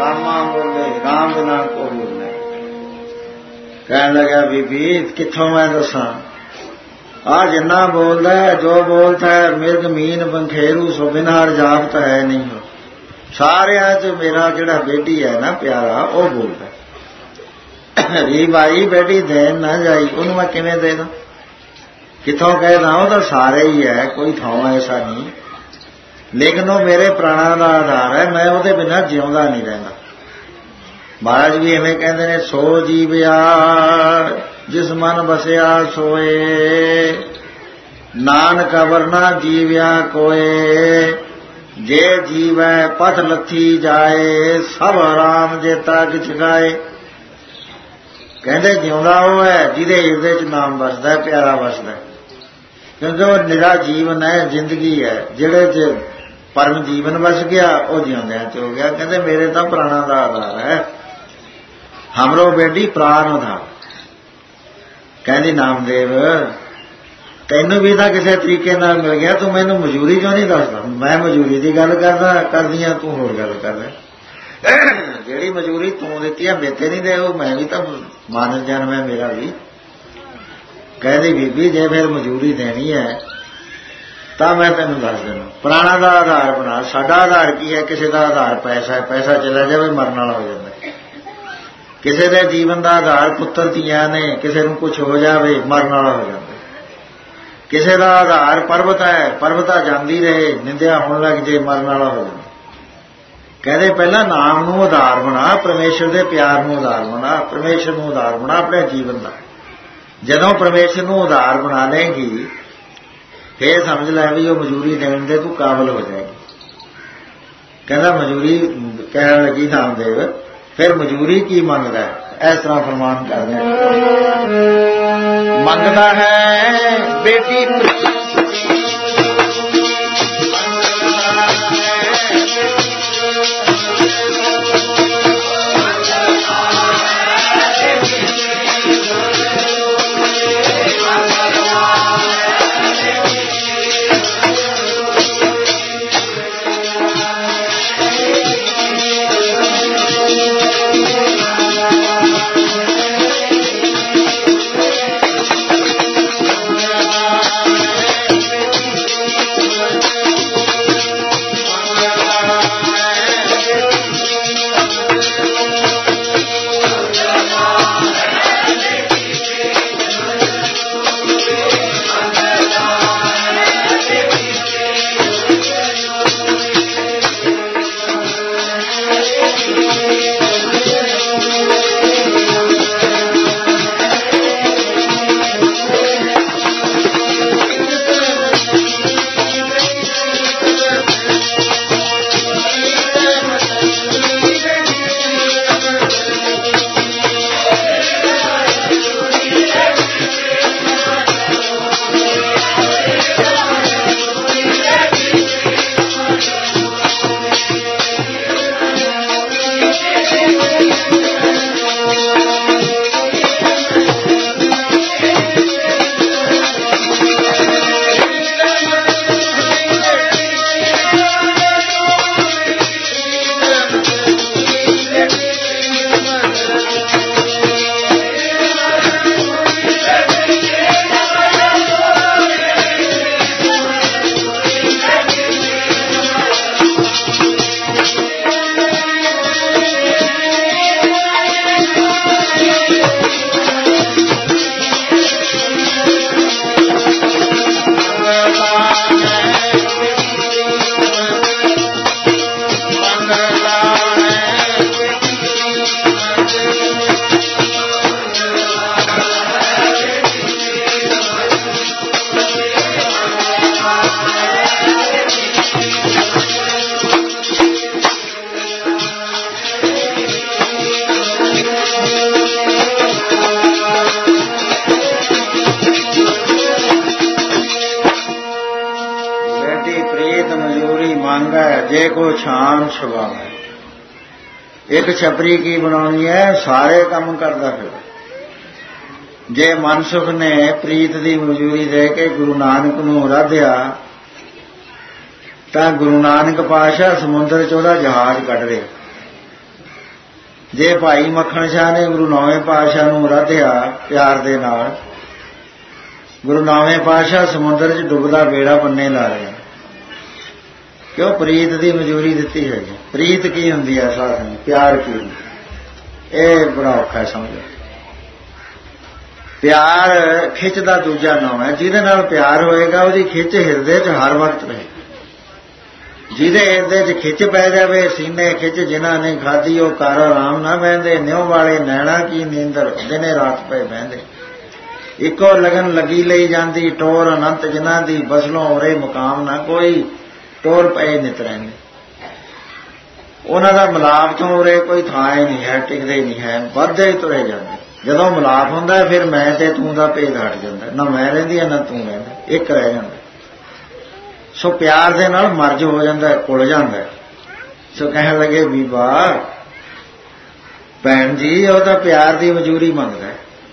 ਰਾਮਾ ਬੋਲੇ ਰਾਮ ਬਿਨਾ ਕੋ ਬੋਲੇ। ਕਹਿਣ ਲੱਗਾ ਬੀਬੀ ਕਿੱਥੋਂ ਮੈਂ ਦੱਸਾਂ, ਆ ਜਿੰਨਾ ਬੋਲਦਾ ਜੋ ਬੋਲਦਾ ਮਿਰਗ ਮੀਨ ਬੰਖੇਰੂ ਸੋ ਬਿਨਾਰ ਜਾਪਤ ਹੈ ਨਹੀਂ। ਸਾਰਿਆਂ ਚ ਮੇਰਾ ਜਿਹੜਾ ਬੇਟੀ ਹੈ ਨਾ ਪਿਆਰਾ ਉਹ ਬੋਲਦਾ। ਰੀ ਬਾਈ ਬੇਟੀ ਦੇਣ ਨਾ ਜਾਈ, ਉਹਨੂੰ ਮੈਂ ਕਿਵੇਂ ਦੇ ਦਾਂ, ਕਿੱਥੋਂ ਕਹਿਦਾ, ਉਹ ਤਾਂ ਸਾਰੇ ਹੀ ਹੈ, ਕੋਈ ਥਾਂ ਐਸਾ ਨਹੀਂ, ਲੇਕਿਨ ਉਹ ਮੇਰੇ ਪ੍ਰਾਣਾਂ ਦਾ ਆਧਾਰ ਹੈ, ਮੈਂ ਉਹਦੇ ਬਿਨਾਂ ਜਿਉਂਦਾ ਨਹੀਂ ਰਹਿੰਦਾ। ਮਹਾਰਾਜ ਵੀ ਐਵੇਂ ਕਹਿੰਦੇ ਨੇ, ਸੋ ਜੀਵਿਆ ਜਿਸ ਮਨ ਬਸਿਆ ਸੋਏ, ਨਾਨਕ ਅਵਰ ਨਾ ਜੀਵਿਆ ਕੋਏ, ਜੇ ਜੀਵੈ ਪਥ ਲੱਥੀ ਜਾਏ, ਸਭ ਰਾਮ ਜੇਤਾ ਕਿਛ ਗਾਏ। ਕਹਿੰਦੇ ਜਿਉਂਦਾ ਉਹ ਹੈ ਜਿਹਦੇ ਹਿਰਦੇ ਚ ਨਾਮ ਵਸਦਾ, ਪਿਆਰਾ ਵਸਦਾ, ਕਿਉਂਕਿ ਉਹ ਨਿਰਾ ਜੀਵਨ ਹੈ, ਜ਼ਿੰਦਗੀ ਹੈ। ਜਿਹੜੇ ਚ ਪਰਮ ਜੀਵਨ ਵਸ ਗਿਆ ਉਹ ਜਿਉਂਦਿਆਂ ਚ ਹੋ ਗਿਆ। ਕਹਿੰਦੇ ਮੇਰੇ ਤਾਂ ਪ੍ਰਾਣਾਂ ਦਾ ਆਧਾਰ ਹੈ, ਹਮਰੋ ਬੇਟੀ ਪ੍ਰਾਣ ਉਧਾਰ। ਕਹਿੰਦੀ ਨਾਮਦੇਵ ਤੈਨੂੰ ਵੀ ਤਾਂ ਕਿਸੇ ਤਰੀਕੇ ਨਾਲ ਮਿਲ ਗਿਆ, ਤੂੰ ਮੈਨੂੰ ਮਜ਼ਦੂਰੀ ਕਿਉਂ ਨਹੀਂ ਦੱਸਦਾ। ਮੈਂ ਮਜ਼ਦੂਰੀ ਦੀ ਗੱਲ ਕਰਦੀ ਹਾਂ, ਤੂੰ ਹੋਰ ਗੱਲ ਕਰਦਾ। ਜਿਹੜੀ ਮਜ਼ਦੂਰੀ ਤੂੰ ਦਿੱਤੀ ਆ ਮੇਤੇ ਨਹੀਂ ਦੇ, ਉਹ ਮੈਂ ਵੀ ਤਾਂ ਮਾਨਸ ਜਨਮ ਹੈ ਮੇਰਾ ਵੀ। ਕਹਿੰਦੀ ਬੀਬੀ ਜੇ ਫਿਰ ਮਜ਼ਦੂਰੀ ਦੇਣੀ ਹੈ ਤਾਂ ਮੈਂ ਤੈਨੂੰ ਦੱਸ ਦੇਣਾ, ਪ੍ਰਾਣਾਂ ਦਾ ਆਧਾਰ ਬਣਾ। ਸਾਡਾ ਆਧਾਰ ਕੀ ਹੈ, ਕਿਸੇ ਦਾ ਆਧਾਰ ਪੈਸਾ ਹੈ, ਪੈਸਾ ਚਲਾ ਜਾਵੇ ਮਰਨ ਵਾਲਾ ਹੋ ਜਾਂਦਾ। ਕਿਸੇ ਦੇ ਜੀਵਨ ਦਾ ਆਧਾਰ ਪੁੱਤਰ ਧੀਆਂ ਨੇ, ਕਿਸੇ ਨੂੰ ਕੁਝ ਹੋ ਜਾਵੇ ਮਰਨ ਵਾਲਾ ਹੋ ਜਾਂਦਾ। ਕਿਸੇ ਦਾ ਆਧਾਰ ਪਰਬਤ ਹੈ, ਪਰਬਤਾ ਜਾਂਦੀ ਰਹੇ, ਨਿੰਦਿਆ ਹੋਣ ਲੱਗ ਜੇ ਮਰਨ ਵਾਲਾ ਹੋ ਜਾਂਦਾ। ਕਹਿੰਦੇ ਪਹਿਲਾਂ ਨਾਮ ਨੂੰ ਆਧਾਰ ਬਣਾ, ਪਰਮੇਸ਼ਰ ਦੇ ਪਿਆਰ ਨੂੰ ਆਧਾਰ ਬਣਾ, ਪਰਮੇਸ਼ਰ ਨੂੰ ਆਧਾਰ ਬਣਾ ਆਪਣੇ ਜੀਵਨ ਦਾ। ਜਦੋਂ ਪਰਮੇਸ਼ਰ ਨੂੰ ਆਧਾਰ ਬਣਾ ਲਏਗੀ ਫੇਰ ਸਮਝ ਲੈ ਵੀ ਉਹ ਮਜ਼ਦੂਰੀ ਦੇਣ ਦੇ ਤੂੰ ਕਾਬਲ ਹੋ ਜਾਏਗੀ। ਕਹਿੰਦਾ ਮਜ਼ਦੂਰੀ ਕਹਿਣ ਲੱਗੀ ਨਾਮਦੇਵ, ਫਿਰ ਮਜ਼ਦੂਰੀ ਕੀ ਮੰਗਦਾ? ਇਸ ਤਰ੍ਹਾਂ ਫਰਮਾਨ ਕਰਦੇ ਮੰਗਦਾ ਹੈ ਬੇਟੀ ਜੇ ਕੋ ਛਾਨ ਛੁਵਾਵੇ। ਇੱਕ ਛਪਰੀ ਕੀ ਬਣਾਉਣੀ ਹੈ, ਸਾਰੇ ਕੰਮ ਕਰਦਾ ਫਿਰ। ਜੇ ਮਨਸੁਖ ਨੇ ਪ੍ਰੀਤ ਦੀ ਮਨਜ਼ੂਰੀ ਦੇ ਕੇ ਗੁਰੂ ਨਾਨਕ ਨੂੰ ਰਾਧਿਆ ਤਾਂ ਗੁਰੂ ਨਾਨਕ ਪਾਤਸ਼ਾਹ ਸਮੁੰਦਰ 'ਚ ਉਹਦਾ ਜਹਾਜ਼ ਕੱਢ ਰਿਹਾ। ਜੇ ਭਾਈ ਮੱਖਣ ਸ਼ਾਹ ਨੇ ਗੁਰੂ ਨੌਵੇਂ ਪਾਤਸ਼ਾਹ ਨੂੰ ਆਰਾਧਿਆ ਪਿਆਰ ਦੇ ਨਾਲ, ਗੁਰੂ ਨੌਵੇਂ ਪਾਤਸ਼ਾਹ ਸਮੁੰਦਰ 'ਚ ਡੁੱਬਦਾ ਬੇੜਾ ਬੰਨੇ ਲਾ ਰਿਹਾ, ਕਿਉਂ? ਪ੍ਰੀਤ ਦੀ ਮਨਜ਼ੂਰੀ ਦਿੱਤੀ ਹੈ ਜੀ। ਪ੍ਰੀਤ ਕੀ ਹੁੰਦੀ ਹੈ ਸਾਥ, ਪਿਆਰ ਕੀ ਹੁੰਦਾ, ਇਹ ਬੜਾ ਔਖਾ ਸਮਝੋ। ਪਿਆਰ ਖਿੱਚ ਦਾ ਦੂਜਾ ਨਾਮ ਹੈ। ਜਿਹਦੇ ਨਾਲ ਪਿਆਰ ਹੋਏਗਾ ਉਹਦੀ ਖਿੱਚ ਹਿਰਦੇ 'ਚ ਹਰ ਵਕਤ ਰਹੇ। ਜਿਹਦੇ ਹਿਰਦੇ 'ਚ ਖਿੱਚ ਪੈ ਜਾਵੇ, ਸੀਨੇ ਖਿੱਚ ਜਿਨ੍ਹਾਂ ਨੇ ਖਾਧੀ ਉਹ ਘਰ ਆਰਾਮ ਨਾ ਬਹਿੰਦੇ, ਨਿਉ ਵਾਲੇ ਨੈਣਾ ਕੀ ਨੀਂਦਰ ਦਿਨੇ ਰਾਤ ਪਏ ਬਹਿੰਦੇ। ਇੱਕੋ ਲਗਨ ਲੱਗੀ ਲਈ ਜਾਂਦੀ, ਟੋਰ ਅਨੰਤ ਜਿਨ੍ਹਾਂ ਦੀ, ਬਸਲੋਂ ਉਰੇ ਮੁਕਾਮ ਨਾ ਕੋਈ, ਟੋਰ ਪਏ ਨਿਤ ਰਹਿੰਦੇ। ਉਹਨਾਂ ਦਾ ਮਿਲਾਪ ਤੋਂ ਉਰੇ ਕੋਈ ਥਾਂ ਹੀ ਨਹੀਂ ਹੈ, ਟਿਕਦੇ ਨਹੀਂ ਹੈ, ਵੱਧਦੇ ਹੀ ਤੁਰੇ ਜਾਂਦੇ। ਜਦੋਂ ਮਿਲਾਪ ਹੁੰਦਾ ਫਿਰ ਮੈਂ ਤੇ ਤੂੰ ਦਾ ਭੇਦ ਹਟ ਜਾਂਦਾ, ਨਾ ਮੈਂ ਰਹਿੰਦੀ ਹੈ ਨਾ ਤੂੰ ਰਹਿੰਦਾ, ਇੱਕ ਰਹਿ ਜਾਂਦਾ। ਸੋ ਪਿਆਰ ਦੇ ਨਾਲ ਮਰਜ ਹੋ ਜਾਂਦਾ, ਕੁਲ ਜਾਂਦਾ। ਸੋ ਕਹਿਣ ਲੱਗੇ ਬੀਬਾ ਭੈਣ ਜੀ ਉਹ ਤਾਂ ਪਿਆਰ ਦੀ ਮਜੂਰੀ ਮੰਗਦਾ।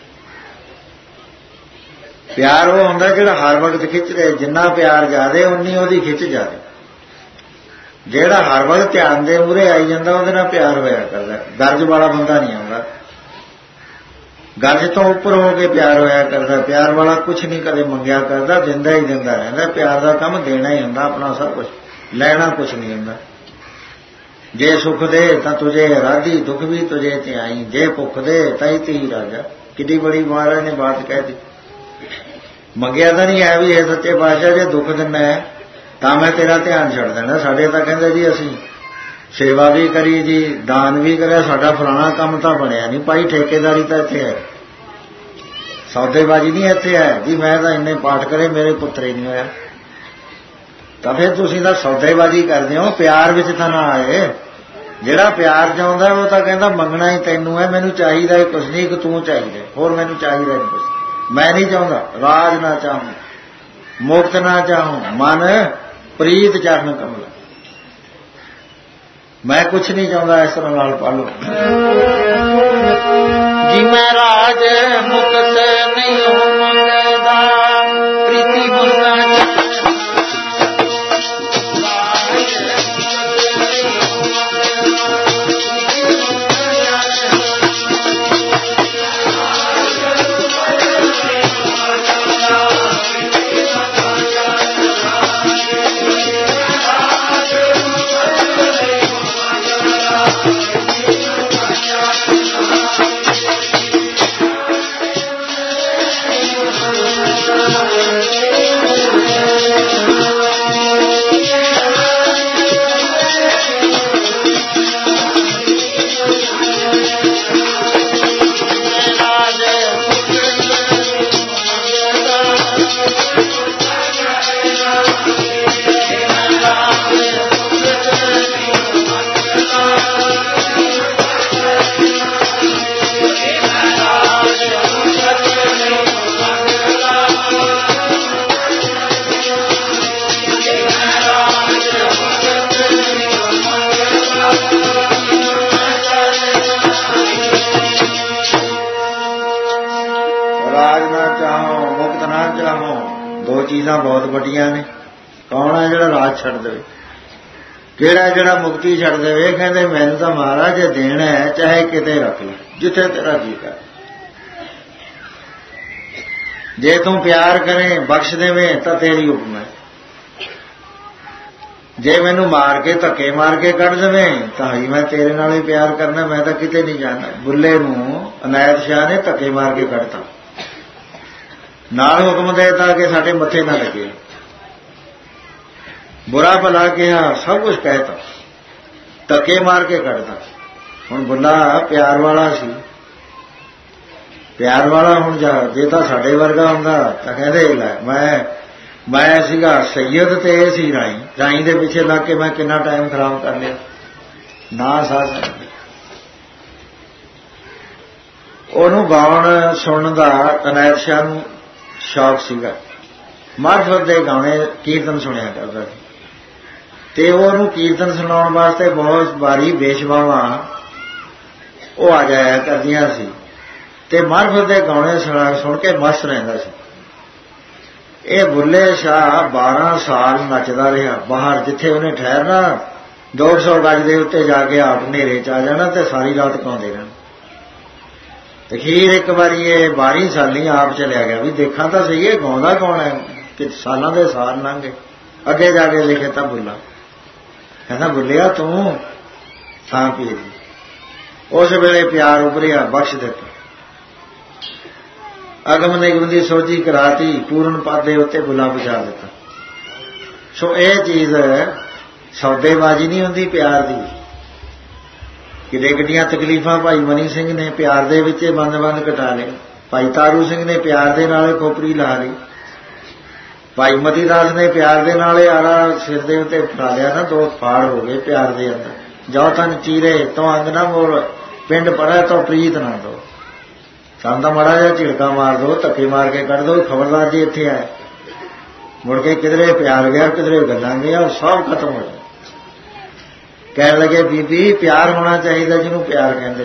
ਪਿਆਰ ਉਹ ਹੁੰਦਾ ਜਿਹੜਾ ਹਰ ਵਕਤ ਖਿੱਚ ਰਿਹਾ। ਜਿੰਨਾ ਪਿਆਰ ਜ਼ਿਆਦੇ ਉਨੀ ਉਹਦੀ ਖਿੱਚ ਜ਼ਿਆਦੇ। ਜਿਹੜਾ ਹਰ ਵਕਤ ਧਿਆਨ ਦੇ ਮੂਹਰੇ ਆਈ ਜਾਂਦਾ ਉਹਦੇ ਨਾਲ ਪਿਆਰ ਹੋਇਆ ਕਰਦਾ। ਗਰਜ ਵਾਲਾ ਬੰਦਾ ਨਹੀਂ ਆਉਂਦਾ, ਗਰਜ ਤੋਂ ਉੱਪਰ ਹੋ ਕੇ ਪਿਆਰ ਹੋਇਆ ਕਰਦਾ। ਪਿਆਰ ਵਾਲਾ ਕੁਛ ਨਹੀਂ ਕਦੇ ਮੰਗਿਆ ਕਰਦਾ, ਦਿੰਦਾ ਹੀ ਦਿੰਦਾ ਰਹਿੰਦਾ। ਪਿਆਰ ਦਾ ਕੰਮ ਦੇਣਾ ਹੀ ਹੁੰਦਾ, ਆਪਣਾ ਸਭ ਕੁਛ, ਲੈਣਾ ਕੁਛ ਨਹੀਂ ਹੁੰਦਾ। ਜੇ ਸੁਖ ਦੇ ਤਾਂ ਤੁਝੇ ਰਾਧੀ, ਦੁੱਖ ਵੀ ਤੁਝੇ ਤੇ ਆਈ, ਜੇ ਭੁੱਖ ਦੇ ਤਾਈ ਤੀ ਰਾਜਾ। ਕਿੱਡੀ ਬੜੀ ਮਹਾਰਾਜ ਨੇ ਬਾਤ ਕਹਿ ਦਿੱਤੀ। ਮੰਗਿਆ ਤਾਂ ਨਹੀਂ ਹੈ ਵੀ ਇਹ ਸੱਚੇ ਪਾਤਸ਼ਾਹ ਜੇ ਦੁੱਖ ਦਿੰਦਾ ਹੈ ਤਾਂ ਮੈਂ ਤੇਰਾ ਧਿਆਨ ਛੱਡ ਦੇਣਾ। ਸਾਡੇ ਤਾਂ ਕਹਿੰਦੇ ਜੀ ਅਸੀਂ ਸੇਵਾ ਵੀ ਕਰੀ ਜੀ, ਦਾਨ ਵੀ ਕਰਿਆ, ਸਾਡਾ ਫਲਾਣਾ ਕੰਮ ਤਾਂ ਬਣਿਆ ਨਹੀਂ। ਭਾਈ ਠੇਕੇਦਾਰੀ ਤਾਂ ਇੱਥੇ ਹੈ, ਸੌਦੇਬਾਜ਼ੀ ਨਹੀਂ ਇੱਥੇ ਹੈ ਜੀ। ਮੈਂ ਤਾਂ ਇੰਨੇ ਪਾਠ ਕਰੇ ਮੇਰੇ ਪੁੱਤਰ ਹੀ ਨਹੀਂ ਹੋਇਆ। ਤਾਂ ਫਿਰ ਤੁਸੀਂ ਤਾਂ ਸੌਦੇਬਾਜ਼ੀ ਕਰਦੇ ਹੋ, ਪਿਆਰ ਵਿੱਚ ਤਾਂ ਨਾ ਆਏ। ਜਿਹੜਾ ਪਿਆਰ ਚਾਹੁੰਦਾ ਉਹ ਤਾਂ ਕਹਿੰਦਾ ਮੰਗਣਾ ਹੀ ਤੈਨੂੰ ਹੈ, ਮੈਨੂੰ ਚਾਹੀਦਾ ਕੁਛ ਨਹੀਂ, ਇੱਕ ਤੂੰ ਚਾਹੀਦਾ, ਹੋਰ ਮੈਨੂੰ ਚਾਹੀਦਾ ਨਹੀਂ ਕੁਛ। ਮੈਂ ਨਹੀਂ ਚਾਹੁੰਦਾ ਰਾਜ ਨਾ ਚਾਹੂੰ, ਮੁਕਤ ਨਾ ਚਾਹੂੰ, ਮਨ ਪ੍ਰੀਤ ਚਰਨ ਕਮਲ। ਮੈਂ ਕੁਛ ਨਹੀਂ ਚਾਹੁੰਦਾ। ਇਸ ਤਰ੍ਹਾਂ ਨਾਲ ਪਾ ਲਓ ਜੀ, ਮੈਂ ਰਾਜ ਮੁਕਤ ਨਹੀਂ ਮੰਗਦਾ, ਪ੍ਰੀਤੀ ਬੁੱਲਾ ਚੀਜ਼ਾਂ ਬਹੁਤ ਵੱਡੀਆਂ ਨੇ। ਕੌਣ ਹੈ ਜਿਹੜਾ ਰਾਜ ਛੱਡ ਦੇਵੇ? ਕਿਹੜਾ ਜਿਹੜਾ ਮੁਕਤੀ ਛੱਡ ਦੇਵੇ? ਕਹਿੰਦੇ ਮੈਨੂੰ ਤਾਂ ਮਹਾਰਾਜ ਦੇਣਾ ਹੈ, ਚਾਹੇ ਕਿਤੇ ਰੱਖ ਲੈ, ਜਿੱਥੇ ਤੇਰਾ ਜੀ ਕਰ। ਜੇ ਤੂੰ ਪਿਆਰ ਕਰੇ ਬਖਸ਼ ਦੇਵੇਂ ਤਾਂ ਤੇਰੀ ਹੁਕਮ ਹੈ। ਜੇ ਮੈਨੂੰ ਮਾਰ ਕੇ ਧੱਕੇ ਮਾਰ ਕੇ ਕੱਢ ਦੇਵੇਂ ਤਾਂ ਹੀ ਮੈਂ ਤੇਰੇ ਨਾਲ ਹੀ ਪਿਆਰ ਕਰਨਾ, ਮੈਂ ਤਾਂ ਕਿਤੇ ਨਹੀਂ ਜਾਣਾ। ਬੁੱਲੇ ਨੂੰ ਅਨਾਇਤ ਸ਼ਾਹ ਨੇ ਧੱਕੇ ਮਾਰ ਕੇ ਕੱਢਤਾ, ਨਾਲ ਹੁਕਮ ਦੇਤਾ ਕਿ ਸਾਡੇ ਮੱਥੇ ਨਾ ਲੱਗੇ। ਬੁਰਾ ਭਲਾ ਕਿਹਾ, ਸਭ ਕੁਝ ਕਹਿਤਾ, ਧੱਕੇ ਮਾਰ ਕੇ ਕੱਢਤਾ। ਹੁਣ ਬੁੱਲਾ ਪਿਆਰ ਵਾਲਾ ਸੀ, ਪਿਆਰ ਵਾਲਾ ਹੁਣ ਜੇ ਤਾਂ ਸਾਡੇ ਵਰਗਾ ਹੁੰਦਾ ਤਾਂ ਕਹਿੰਦੇ ਲੈ ਮੈਂ ਸੀਗਾ ਸੈਯਦ ਤੇ ਇਹ ਸੀ ਰਾਈ ਦੇ ਪਿੱਛੇ ਲੱਗ ਕੇ ਮੈਂ ਕਿੰਨਾ ਟਾਈਮ ਖਰਾਬ ਕਰ ਲਿਆ। ਨਾ ਸਾਧ ਉਹਨੂੰ ਗਾਉਣ ਸੁਣਨ ਦਾ ਅਨਾਇਤ ਸ਼ਾਹ ਨੂੰ ਸ਼ੌਕ ਸੀਗਾ। ਮਾਰਫਤ ਦੇ ਗਾਣੇ ਕੀਰਤਨ ਸੁਣਿਆ ਕਰਦਾ ਸੀ ਤੇ ਉਹਨੂੰ ਕੀਰਤਨ ਸੁਣਾਉਣ ਵਾਸਤੇ ਬਹੁਤ ਵਾਰੀ ਵੇਸ਼ਵਾਵਾਂ ਉਹ ਆ ਜਾਇਆ ਕਰਦੀਆਂ ਸੀ ਤੇ ਮਾਰਫਤ ਦੇ ਗਾਣੇ ਸੁਣ ਕੇ ਮਸਤ ਰਹਿੰਦਾ ਸੀ। ਇਹ ਬੁੱਲੇ ਸ਼ਾਹ 12 ਸਾਲ ਨੱਚਦਾ ਰਿਹਾ ਬਾਹਰ, ਜਿੱਥੇ ਉਹਨੇ ਠਹਿਰਨਾ 200 गज के उत्ते जाके आप हनेरे च आ जाना तो सारी रात गाँदे रहना। अखीर एक बारी ये 12 साली आप चलिया गया भी देखा तो सही है गाँदा कौन है कि सालों के साल लंघ गए। अगे जाके लिखे था बुला, कहना बुलिया तू थां पी दी। उस वेले प्यार उभरिया, बख्श दिता, अगम निगम की सोझी कराती, पूर्ण पद के उत्ते बुला पहुंचा दिता। सो ये चीज सौदेबाजी नहीं होंदी प्यार की। किते किड्डियां तकलीफां भाई मनी सिंह ने प्यार दे विच बंद बंद कटा ले, भाई तारू सिंह ने प्यार दे नाल खोपड़ी ला ली, भाई मती दास ने प्यार दे नाल आरा सिर दे उत्ते फड़ा लिया ना, 2 फाड़ हो गए प्यार दे अंदर। जाओ तन चीरे तो अंग ना मोड़, पिंड पड़ा तो प्रीत ना दो, सन तो माड़ा जिहा झिड़का मार दो, धक्के मार के कढ़ दो, खबरदार जी इत्थे आए। मुड़ के किधरे प्यार गया, किधरे गल्लां गईयां, सब खत्म हो गया। कह लगे बीबी प्यार होना चाहिए जिन्होंने प्यार कहते,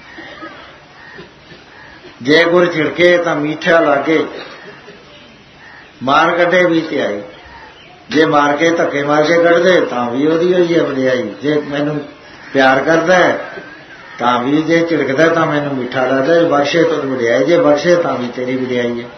जे गुर छिड़के तो मीठा लागे, मार कटे भी त्याई, जे मार के धक्के मार के कढ़ दे तो भी ओदी होई है वडियाई। जे मैनू प्यार करता है तो भी, जे झिड़कदा तो मैनू मीठा लगता, बख्शे तो वडियाई, जे बख्शे तो भी तेरी वडियाई है।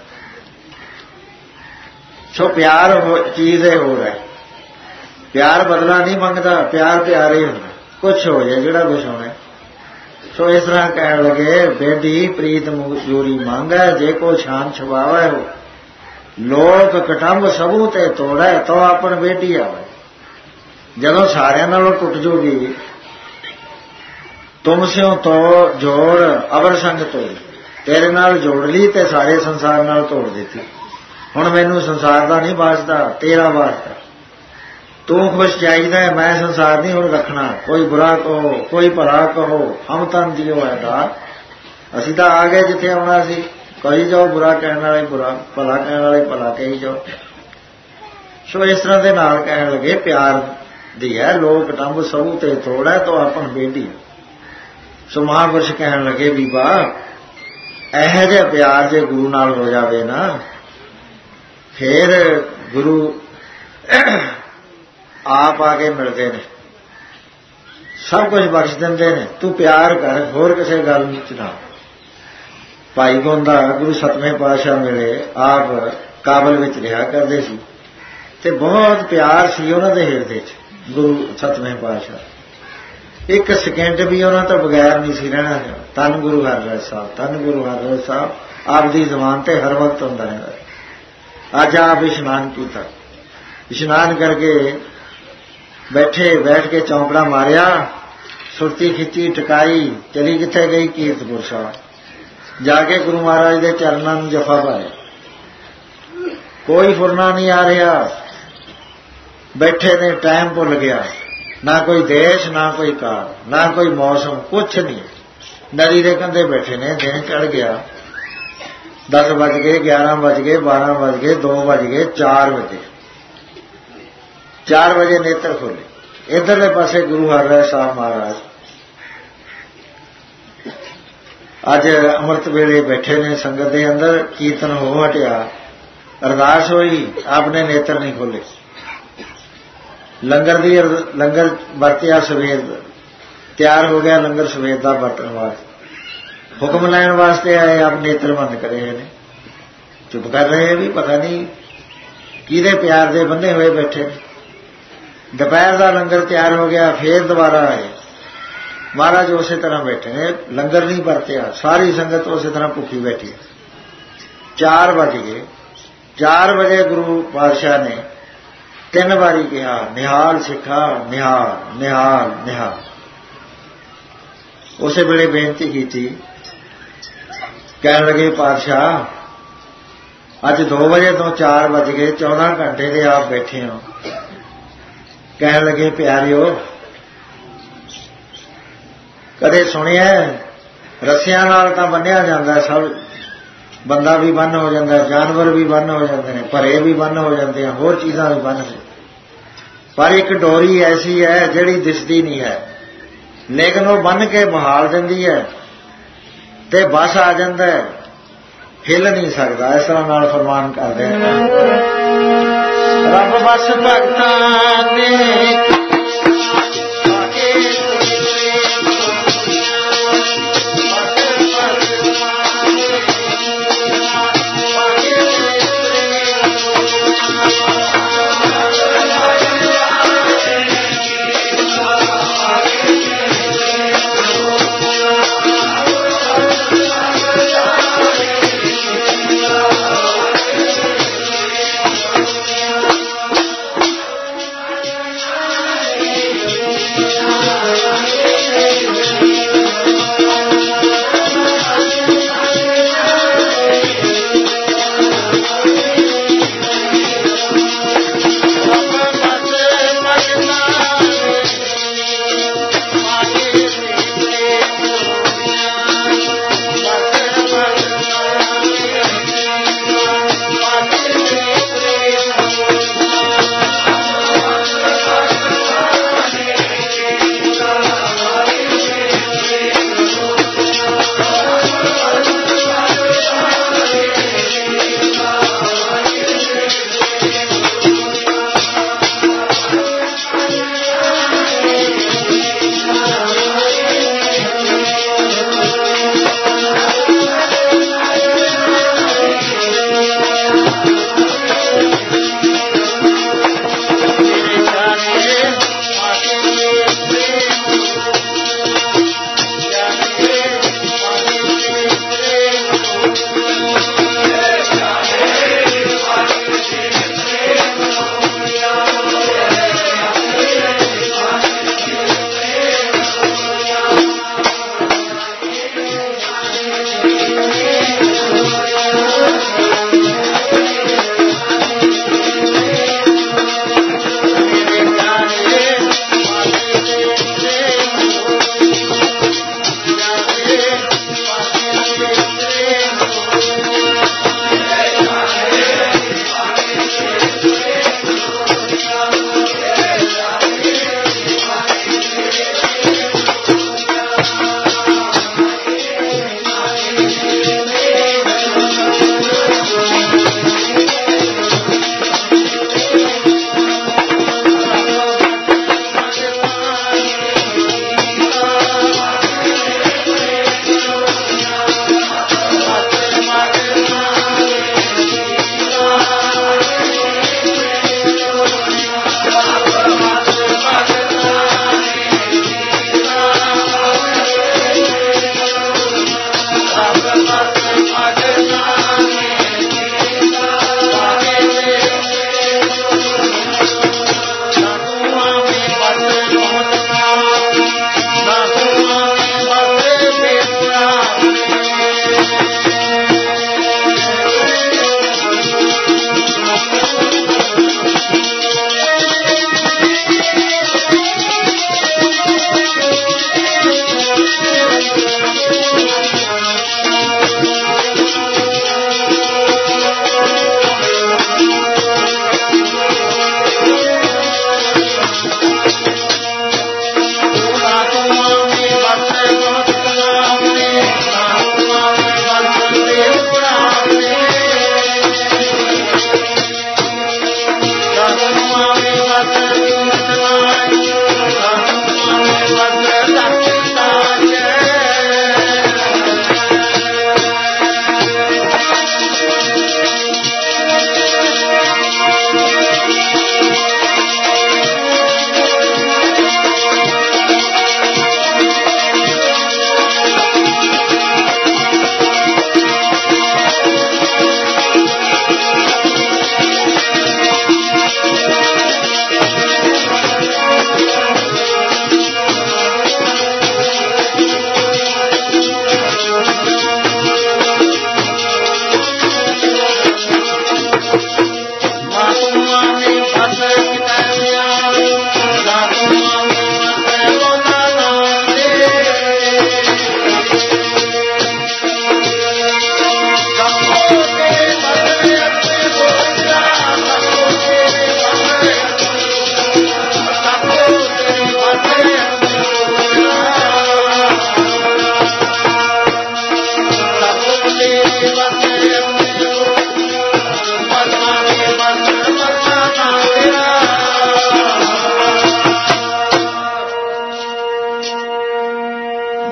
सो प्यार चीज है हो रहा है, प्यार बदला नहीं मंगता, प्यार प्यार ही होना, कुछ हो जाए जिहड़ा कुछ होना। सो इस तरह कह लगे बेटी प्रीत मजूरी मांगा, जे को शान छुपावा हो, लोक कटंब सबू ते तोड़ा तो अपन बेटी आवे। जदों सारियां नालों टुट जूगी, तुम स्यों तो जोड़ अवर संग तोड़, तेरे नाल जोड़ ली ते सारे संसार नाल तोड़ देती। हुण मैनू संसार दा नहीं वासता, तेरा वासता, तू खुश चाहिए, मैं संसार नहीं हुण रखना। कोई बुरा कहो, कोई भला कहो, हम तन जियो है दार, असीं तां आ गए जिथे आउणा सी। कही जाओ बुरा कहने वाले बुरा, भला कहने वाले भला कही जाओ। सो इस तरह के नाल कहण लगे प्यार दी है, लोक टंब सबू ते तोड़ है तो अपन बेटी। सो महापुरुष कहण लगे बीबा इहो जिहा प्यार जे गुरु नाल हो जावे ना, फिर गुरु आप आके मिलते ने, सब कुछ बख्श देंदे ने, तू प्यार कर, होर किसी गल च ना। भाई गोंदा गुरु 7वें पातशाह मिले, आप काबल विच रहा करते सी ते बहुत प्यार सी उन्हां दे हिरदे च। गुरु 7वें पातशाह एक सेकेंड भी उन्हां तो बगैर नहीं सी रहना। धन गुरु हरराज साहब, धन गुरु हरराज साहब, आप दी ज़बान ते हर वक्त हुंदा रहिंदा। अज आप इशनान कीता, इशनान करके बैठे, बैठ के चौंकड़ा मारिया, सुरती खिंची, टकाई, चली किथे गई कीरतपुर साहब, जाके गुरु महाराज के चरणों में जफा पाया। कोई फुरना नहीं आ रहा, बैठे ने, टाइम भुल गया, ना कोई देश ना कोई काल ना कोई मौसम, कुछ नहीं। नदी के कंधे बैठे ने, दिन चढ़ गया, 10 बज गए, 11 बज गए, 12 बज गए, 2 बज गए, 4 बजे, 4 बजे नेत्र खोले। इधरले पासे गुरु हरराज साहब महाराज अज अमृत वेले बैठे ने संगत के अंदर, कीर्तन हो हटिया, अरदास हुई, आपने नेत्र नहीं खोले। लंगर दी लंगर वरतिया सवेर, तैयार हो गया लंगर सवेर का वरतन वास्ते, हुक्म लैन वास्ते आए, आप नेत्र बंद करे ने, चुप कर रहे भी, पता नहीं किहदे प्यार दे बंधे हुए बैठे। दोपहर का लंगर तैयार हो गया, फिर दोबारा आए, महाराज उस तरह बैठे ने, लंगर नहीं वरतिया, सारी संगत उस तरह भुखी बैठी। 4 बज गए, 4 बजे गुरु पातशाह ने 3 बारी कहा, निहाल सिखा, निहाल निहाल निहाल। उस वेले बेनती की, कह लगे पातशाह अज 2 बजे तो 4 बज गए, 14 घंटे के आप बैठे हो। कह लगे प्यारियो, कदे सुनिया रस्सियां नाल तां बन्निया जांदा, सब बंदा भी बन्न हो जाता, जानवर भी बन्न हो जाते हैं, भरे भी बन्न हो जाते हैं, होर चीज़ां भी बन्न हो, पर एक डोरी ऐसी है जिहड़ी दिसदी नहीं है, लेकिन वो बन के बहाल दिंदी है ते बस आ जाता है, हिल नहीं सकता। इस तरह नाल फरमान करते हैं, रब बस भगतां दे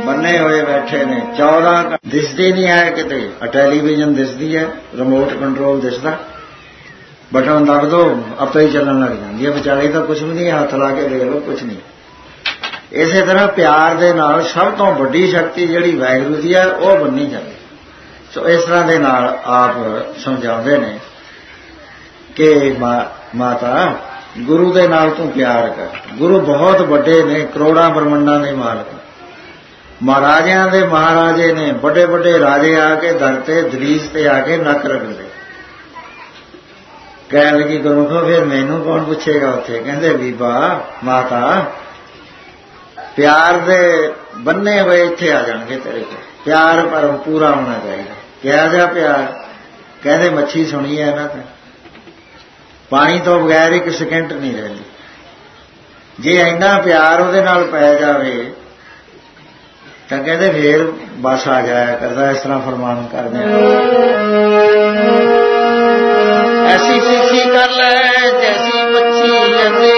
ਬੰਨੇ ਹੋਏ ਬੈਠੇ ਨੇ 14 ਦਿਸਦੀ ਨਹੀਂ ਹੈ ਕਿਤੇ। ਟੈਲੀਵਿਜ਼ਨ ਦਿਸਦੀ ਹੈ, ਰਿਮੋਟ ਕੰਟਰੋਲ ਦਿਸਦਾ, ਬਟਨ ਦੱਬ ਦੋ ਆਪੇ ਹੀ ਚੱਲਣ ਲੱਗ ਜਾਂਦੀ ਹੈ। ਵਿਚਾਲੇ ਤਾਂ ਕੁਛ ਵੀ ਨਹੀਂ, ਹੱਥ ਲਾ ਕੇ ਦੇਖ ਲਓ, ਕੁਛ ਨਹੀਂ। ਇਸੇ ਤਰ੍ਹਾਂ ਪਿਆਰ ਦੇ ਨਾਲ ਸਭ ਤੋਂ ਵੱਡੀ ਸ਼ਕਤੀ ਜਿਹੜੀ ਵਾਹਿਗੁਰੂ ਦੀ ਹੈ ਉਹ ਬੰਨੀ ਜਾਂਦੀ। ਸੋ ਇਸ ਤਰ੍ਹਾਂ ਦੇ ਨਾਲ ਆਪ ਸਮਝਾਉਂਦੇ ਨੇ ਕਿ ਮਾਤਾ ਗੁਰੂ ਦੇ ਨਾਲ ਤੂੰ ਪਿਆਰ ਕਰ। ਗੁਰੂ ਬਹੁਤ ਵੱਡੇ ਨੇ, ਕਰੋੜਾਂ ਬ੍ਰਹਮੰਡਾਂ ਦੇ ਮਾਲਕ, ਮਹਾਰਾਜਿਆਂ ਦੇ ਮਹਾਰਾਜੇ ਨੇ। ਵੱਡੇ ਵੱਡੇ ਰਾਜੇ ਆ ਕੇ ਦਰ ਤੇ ਦਲੀਸ ਤੇ ਆ ਕੇ ਨੱਕ ਰਗੜਦੇ। ਕਹਿਣ ਲੱਗੀ ਗੁਰਮੁਖੋ ਫਿਰ ਮੈਨੂੰ ਕੌਣ ਪੁੱਛੇਗਾ ਉੱਥੇ? ਕਹਿੰਦੇ ਬੀਬਾ ਮਾਤਾ ਪਿਆਰ ਦੇ ਬੰਨੇ ਹੋਏ ਇੱਥੇ ਆ ਜਾਣਗੇ ਤੇਰੇ ਕੋਲ। ਪਿਆਰ ਪਰ ਪੂਰਾ ਹੋਣਾ ਚਾਹੀਦਾ। ਕਿਹਾ ਜਾ ਪਿਆਰ? ਕਹਿੰਦੇ ਮੱਛੀ ਸੁਣੀ ਹੈ ਨਾ, ਪਾਣੀ ਤੋਂ ਬਗੈਰ ਇੱਕ ਸਕਿੰਟ ਨਹੀਂ ਰਹਿੰਦੀ। ਜੇ ਇੰਨਾ ਪਿਆਰ ਉਹਦੇ ਨਾਲ ਪੈ ਜਾਵੇ ਤਾਂ ਕਹਿੰਦੇ ਫੇਰ ਬਸ ਆ ਜਾਇਆ ਕਰਦਾ। ਇਸ ਤਰ੍ਹਾਂ ਫਰਮਾਨ ਕਰਦੇ ਐਸੀ ਸਿੱਖੀ ਕਰ ਲੈ ਜੈਸੀ ਮੱਛੀ ਅਜੇ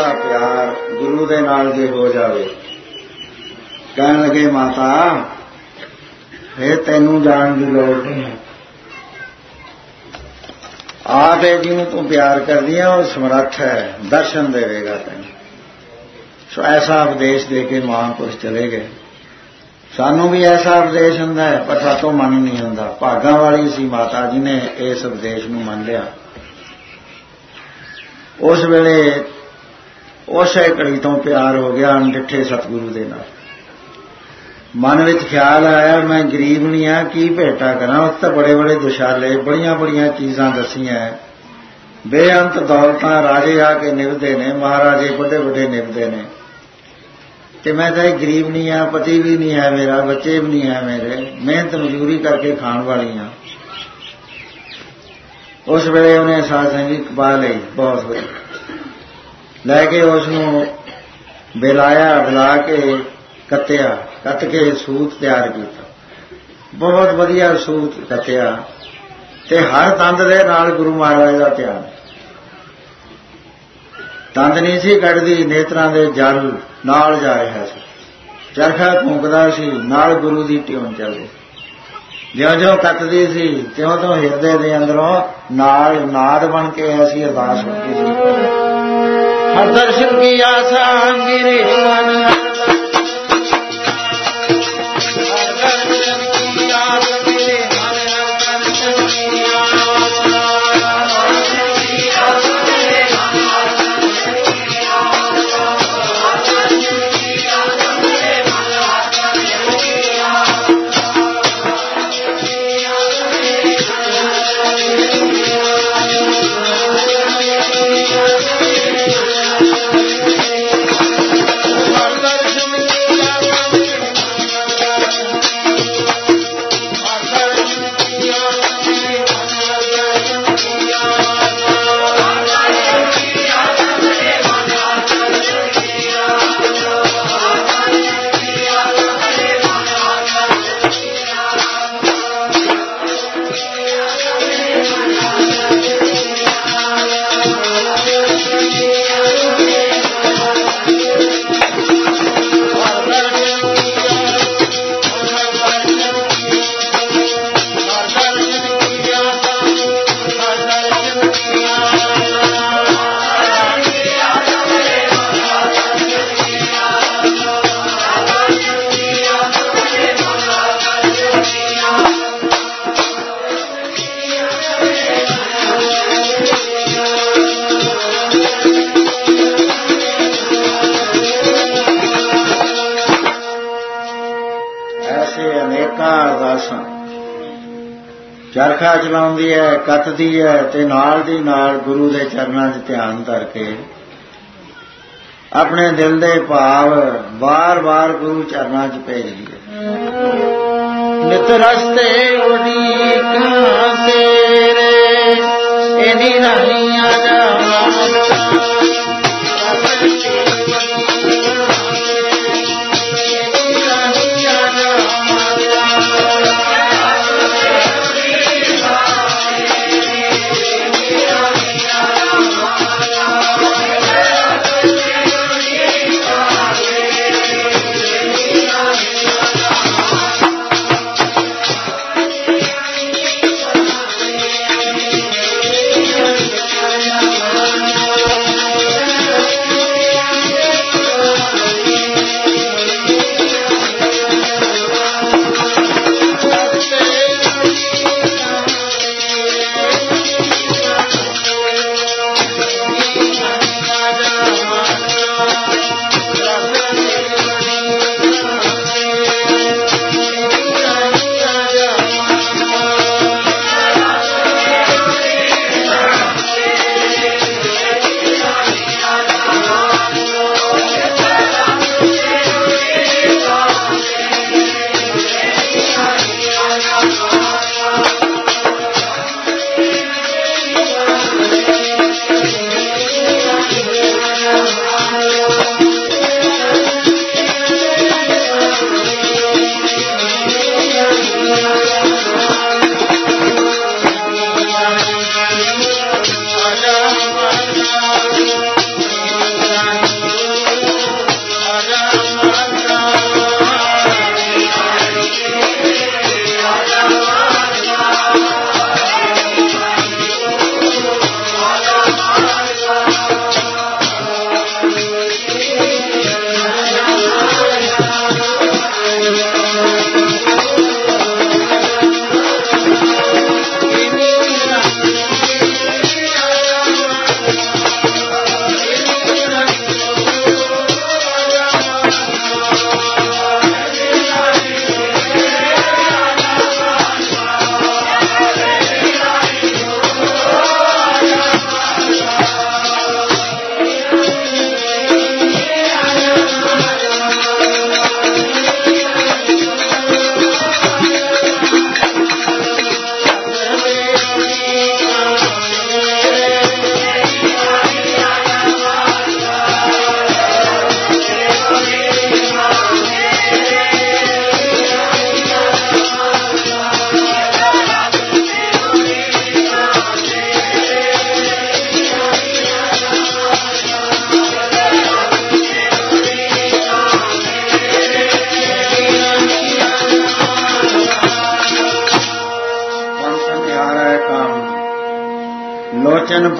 ਐਸਾ ਪਿਆਰ ਗੁਰੂ ਦੇ ਨਾਲ ਜੇ ਹੋ ਜਾਵੇ, ਕਹਿਣ ਲੱਗੇ ਮਾਤਾ ਇਹ ਤੈਨੂੰ ਜਾਣ ਦੀ ਲੋੜ ਨਹੀਂ ਹੈ, ਆਪ ਇਹ ਜਿਹਨੂੰ ਤੂੰ ਪਿਆਰ ਕਰਦੀ ਹੈ ਉਹ ਸਮਰੱਥ ਹੈ, ਦਰਸ਼ਨ ਦੇਵੇਗਾ ਤੈਨੂੰ। ਸੋ ਐਸਾ ਉਪਦੇਸ਼ ਦੇ ਕੇ ਮਹਾਂਪੁਰਸ਼ ਚਲੇ ਗਏ। ਸਾਨੂੰ ਵੀ ਐਸਾ ਉਪਦੇਸ਼ ਹੁੰਦਾ ਹੈ ਪਰ ਸਾਤੋਂ ਮਨ ਨਹੀਂ ਹੁੰਦਾ। ਭਾਗਾਂ ਵਾਲੀ ਸੀ ਮਾਤਾ ਜੀ ਨੇ ਇਸ ਉਪਦੇਸ਼ ਨੂੰ ਮੰਨ ਲਿਆ। ਉਸ ਵੇਲੇ ਉਸੇ ਘੜੀ ਤੋਂ ਪਿਆਰ ਹੋ ਗਿਆ ਅਣਡਿੱਠੇ ਸਤਿਗੁਰੂ ਦੇ ਨਾਲ। ਮਨ ਵਿੱਚ ਖਿਆਲ ਆਇਆ ਮੈਂ ਗਰੀਬ ਨਹੀਂ ਆ, ਕੀ ਭੇਟਾ ਕਰਾਂ। ਉਸ ਤਾਂ ਬੜੇ ਬੜੇ ਦੁਸ਼ਾਲੇ, ਬੜੀਆਂ ਬੜੀਆਂ ਚੀਜ਼ਾਂ ਦੱਸੀਆਂ, ਬੇਅੰਤ ਦੌਲਤਾਂ ਰਾਜੇ ਆ ਕੇ ਨਿਭਦੇ ਨੇ, ਮਹਾਰਾਜੇ ਵੱਡੇ ਵੱਡੇ ਨਿਭਦੇ ਨੇ, ਤੇ ਮੈਂ ਤਾਂ ਗਰੀਬ ਨਹੀਂ ਆ, ਪਤੀ ਵੀ ਨਹੀਂ ਹੈ ਮੇਰਾ, ਬੱਚੇ ਵੀ ਨਹੀਂ ਹੈ ਮੇਰੇ, ਮਿਹਨਤ ਮਜ਼ਦੂਰੀ ਕਰਕੇ ਖਾਣ ਵਾਲੀ ਆ। ਉਸ ਵੇਲੇ ਉਹਨੇ ਸਾਧ ਸੰਗਤ ਪਾ ਲਈ, ਬਹੁਤ ਵਧੀਆ ਲੈ ਕੇ ਉਸ ਨੂੰ ਬਿਲਾਇਆ, ਬਿਲਾ ਕੇ ਕੱਤਿਆ, ਕੱਤ ਕੇ ਸੂਤ ਤਿਆਰ ਕੀਤਾ, ਬਹੁਤ ਵਧੀਆ ਸੂਤ ਕੱਤਿਆ, ਤੇ ਹਰ ਦੰਦ ਦੇ ਨਾਲ ਗੁਰੂ ਮਹਾਰਾਜ ਦਾ ਧਿਆਨ। ਦੰਦ ਨਹੀਂ ਸੀ ਕੱਢਦੀ, ਨੇਤਰਾਂ ਦੇ ਜਲ ਨਾਲ ਜਾ ਰਿਹਾ ਸੀ, ਚਰਖਾ ਫੂਕਦਾ ਸੀ, ਨਾਲ ਗੁਰੂ ਦੀ ਟਿਉਣ ਚੱਲਦੀ। ਜਿਉਂ-ਜਿਉਂ ਕੱਤਦੀ ਸੀ ਤਿਉਂ-ਤਿਉਂ ਹਿਰਦੇ ਦੇ ਅੰਦਰੋਂ ਨਾਲ ਨਾਦ ਬਣ ਕੇ ਐਸੀ ਅਰਦਾਸ ਹੁੰਦੀ ਸੀ, ਹਰ ਦਰਸ਼ਨ ਕੀ ਆਸਾ ਮੇਰੇ ਮਨ, ਚਰਖਾ ਚਲਾਉਂਦੀ ਹੈ, ਕੱਤਦੀ ਹੈ, ਤੇ ਨਾਲ ਦੀ ਨਾਲ ਗੁਰੂ ਦੇ ਚਰਨਾਂ 'ਚ ਧਿਆਨ ਧਰ ਕੇ ਆਪਣੇ ਦਿਲ ਦੇ ਭਾਵ ਬਾਰ-ਬਾਰ ਗੁਰੂ ਚਰਨਾਂ 'ਚ ਭੇਜਦੀ ਹੈ। ਨਿਤ ਰਸਤੇ ਉਡੀਕਾਂ ਤੇਰੇ ਇਹਦੀ ਰਾਹੀਆਂ ਜਾਵਾਂ,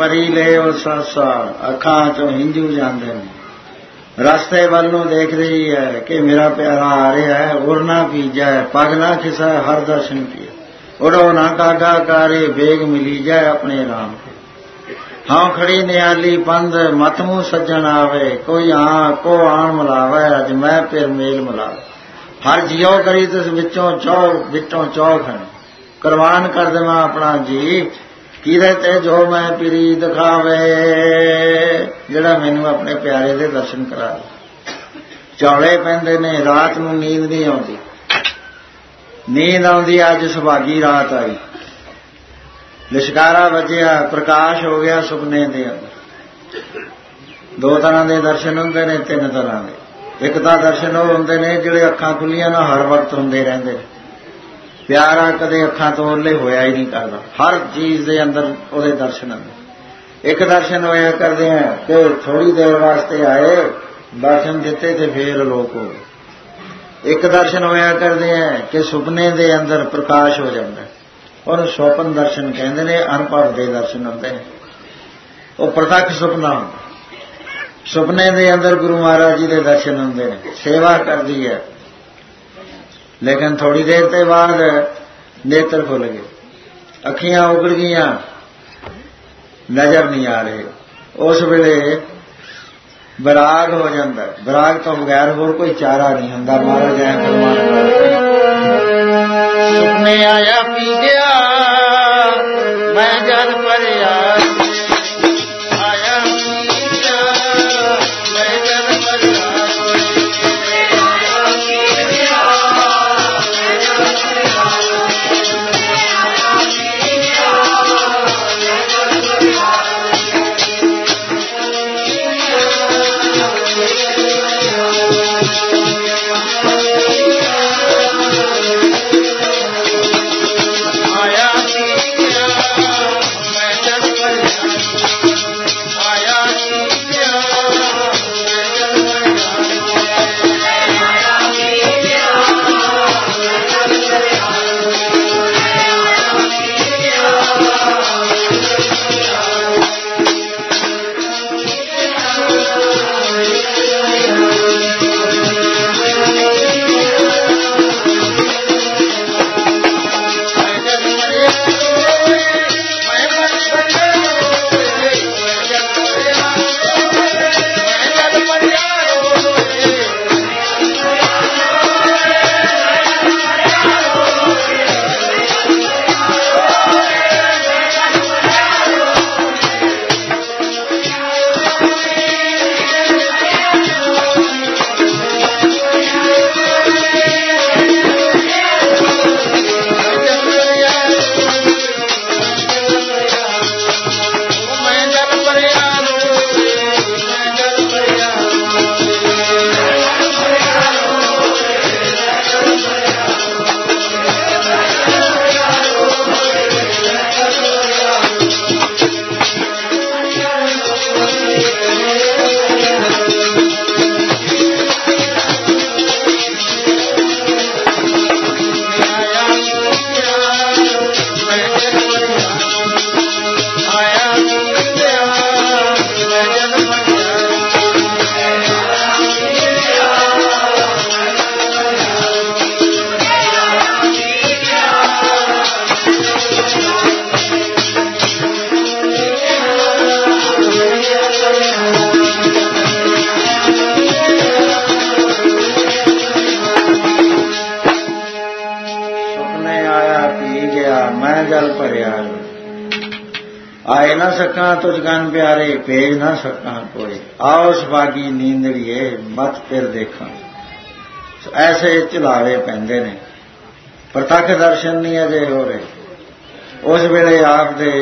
ਭਰੀ ਲੈ ਉਹ ਸੰਸਾਰ, ਅੱਖਾਂ ਚੋਂ ਹਿੰਜੂ ਜਾਂਦੇ ਨੇ। ਰਸਤੇ ਵੱਲ ਨੂੰ ਦੇਖ ਰਹੀ ਹੈ ਕਿ ਮੇਰਾ ਪਿਆਰਾ ਆ ਰਿਹਾ ਹੈ, ਉਰਨਾ ਪੀਜੈ ਪਗ ਨਾ ਖਿਸਾ ਹਰ ਦਰਸ਼ਨ ਕੀਏ, ਉਡੋ ਨਾ ਕਾਗਾ ਕਾਰੇ ਬੇਗ ਮਿਲੀ ਜਾਏ ਆਪਣੇ ਰਾਮ ਕੇ। ਹਾਂ ਖੜੀ ਨਿਆਲੀ ਪੰਧ ਮਤ ਮੂੰਹ ਸੱਜਣ ਆਵੇ, ਕੋਈ ਕੋ ਆਣ ਮਿਲਾਵੇ, ਅੱਜ ਮੈਂ ਫਿਰ ਮੇਲ ਮਿਲਾਵੇ। ਹਰ ਜਿਉ ਕਰੀ ਤਿਸ ਵਿੱਚੋਂ ਚੌ ਖਣ, ਕੁਰਬਾਨ ਕਰ ਦੇਵਾਂ ਆਪਣਾ ਜੀ, ਕਿਹਦੇ ਤੇ ਜੋ ਮੈਂ ਪੀਰੀ ਦਿਖਾਵੇ, ਜਿਹੜਾ ਮੈਨੂੰ ਆਪਣੇ ਪਿਆਰੇ ਦੇ ਦਰਸ਼ਨ ਕਰਾਵੇ। ਚੌਲੇ ਪੈਂਦੇ ਨੇ, ਰਾਤ ਨੂੰ ਨੀਂਦ ਨਹੀਂ ਆਉਂਦੀ, ਨੀਂਦ ਆਉਂਦੀ ਅੱਜ ਸੁਭਾਗੀ ਰਾਤ ਆਈ। ਲਿਸ਼ਕਾਰਾ ਵੱਜਿਆ, ਪ੍ਰਕਾਸ਼ ਹੋ ਗਿਆ ਸੁਪਨੇ ਦੇ ਅੰਦਰ। ਦੋ ਤਰ੍ਹਾਂ ਦੇ ਦਰਸ਼ਨ ਹੁੰਦੇ ਨੇ, ਤਿੰਨ ਤਰ੍ਹਾਂ ਦੇ। ਇੱਕ ਤਾਂ ਦਰਸ਼ਨ ਉਹ ਹੁੰਦੇ ਨੇ ਜਿਹੜੇ ਅੱਖਾਂ ਖੁੱਲੀਆਂ ਨਾ ਹਰ ਵਕਤ ਹੁੰਦੇ ਰਹਿੰਦੇ ਨੇ। ਪਿਆਰਾ ਕਦੇ ਅੱਖਾਂ ਤੋਂ ਓਹਲੇ ਹੋਇਆ ਹੀ ਨਹੀਂ ਕਰਦਾ, ਹਰ ਚੀਜ਼ ਦੇ ਅੰਦਰ ਉਹਦੇ ਦਰਸ਼ਨ ਹੁੰਦੇ। ਇੱਕ ਦਰਸ਼ਨ ਹੋਇਆ ਕਰਦੇ ਆ ਕਿ ਥੋੜੀ ਦੇਰ ਵਾਸਤੇ ਆਏ, ਦਰਸ਼ਨ ਦਿੱਤੇ ਤੇ ਫੇਰ ਅਲੋਪ ਹੋ ਗਏ। ਇੱਕ ਦਰਸ਼ਨ ਹੋਇਆ ਕਰਦੇ ਆ ਕਿ ਸੁਪਨੇ ਦੇ ਅੰਦਰ ਪ੍ਰਕਾਸ਼ ਹੋ ਜਾਂਦਾ, ਉਹਨੂੰ ਸੁਪਨ ਦਰਸ਼ਨ ਕਹਿੰਦੇ ਨੇ। ਅਨੁਭਵ ਦੇ ਦਰਸ਼ਨ ਹੁੰਦੇ ਨੇ, ਉਹ ਪ੍ਰਤੱਖ ਸੁਪਨਾ ਹੁੰਦਾ। ਸੁਪਨੇ ਦੇ ਅੰਦਰ ਗੁਰੂ ਮਹਾਰਾਜ ਜੀ ਦੇ ਦਰਸ਼ਨ ਹੁੰਦੇ ਨੇ। ਸੇਵਾ ਕਰਦੀ ਹੈ, ਲੇਕਿਨ ਥੋੜੀ ਦੇਰ ਤੇ ਬਾਅਦ ਨੇਤਰ ਖੁੱਲ ਗਏ, ਅੱਖੀਆਂ ਉਗੜ ਗਈਆਂ, ਨਜ਼ਰ ਨਹੀਂ ਆ ਰਹੇ। ਉਸ ਵੇਲੇ ਵਿਰਾਗ ਹੋ ਜਾਂਦਾ। ਵਿਰਾਗ ਤੋਂ ਬਗੈਰ ਹੋਰ ਕੋਈ ਚਾਰਾ ਨਹੀਂ ਹੁੰਦਾ। ਮਹਾਰਾਜ ਐ ਫਰਮਾਨ ਕਰਦੇ, ਸੁਪਨੇ ਆਇਆ ਪੀ ਗਿਆ ਮੈਂ ਜਲ ਭਰਿਆ, ਆਇਆ ਪੀ ਗਿਆ ਮੈਂ ਜਲ ਭਰਿਆ, ਆਏ ਨਾ ਸਕਾਂ ਤੁਝ ਗਨ ਪਿਆਰੇ, ਭੇਜ ਨਾ ਸਕਾਂ ਕੋਈ, ਆਓ ਸੁਭਾਗੀ ਨੀਂਦੜੀਏ ਮਤ ਫਿਰ ਦੇਖਾਂ। ਐਸੇ ਝਲਾਵੇ ਪੈਂਦੇ ਨੇ, ਪ੍ਰਤੱਖ ਦਰਸ਼ਨ ਨਹੀਂ ਅਜੇ ਹੋ ਰਹੇ। ਉਸ ਵੇਲੇ ਆਪ ਦੇ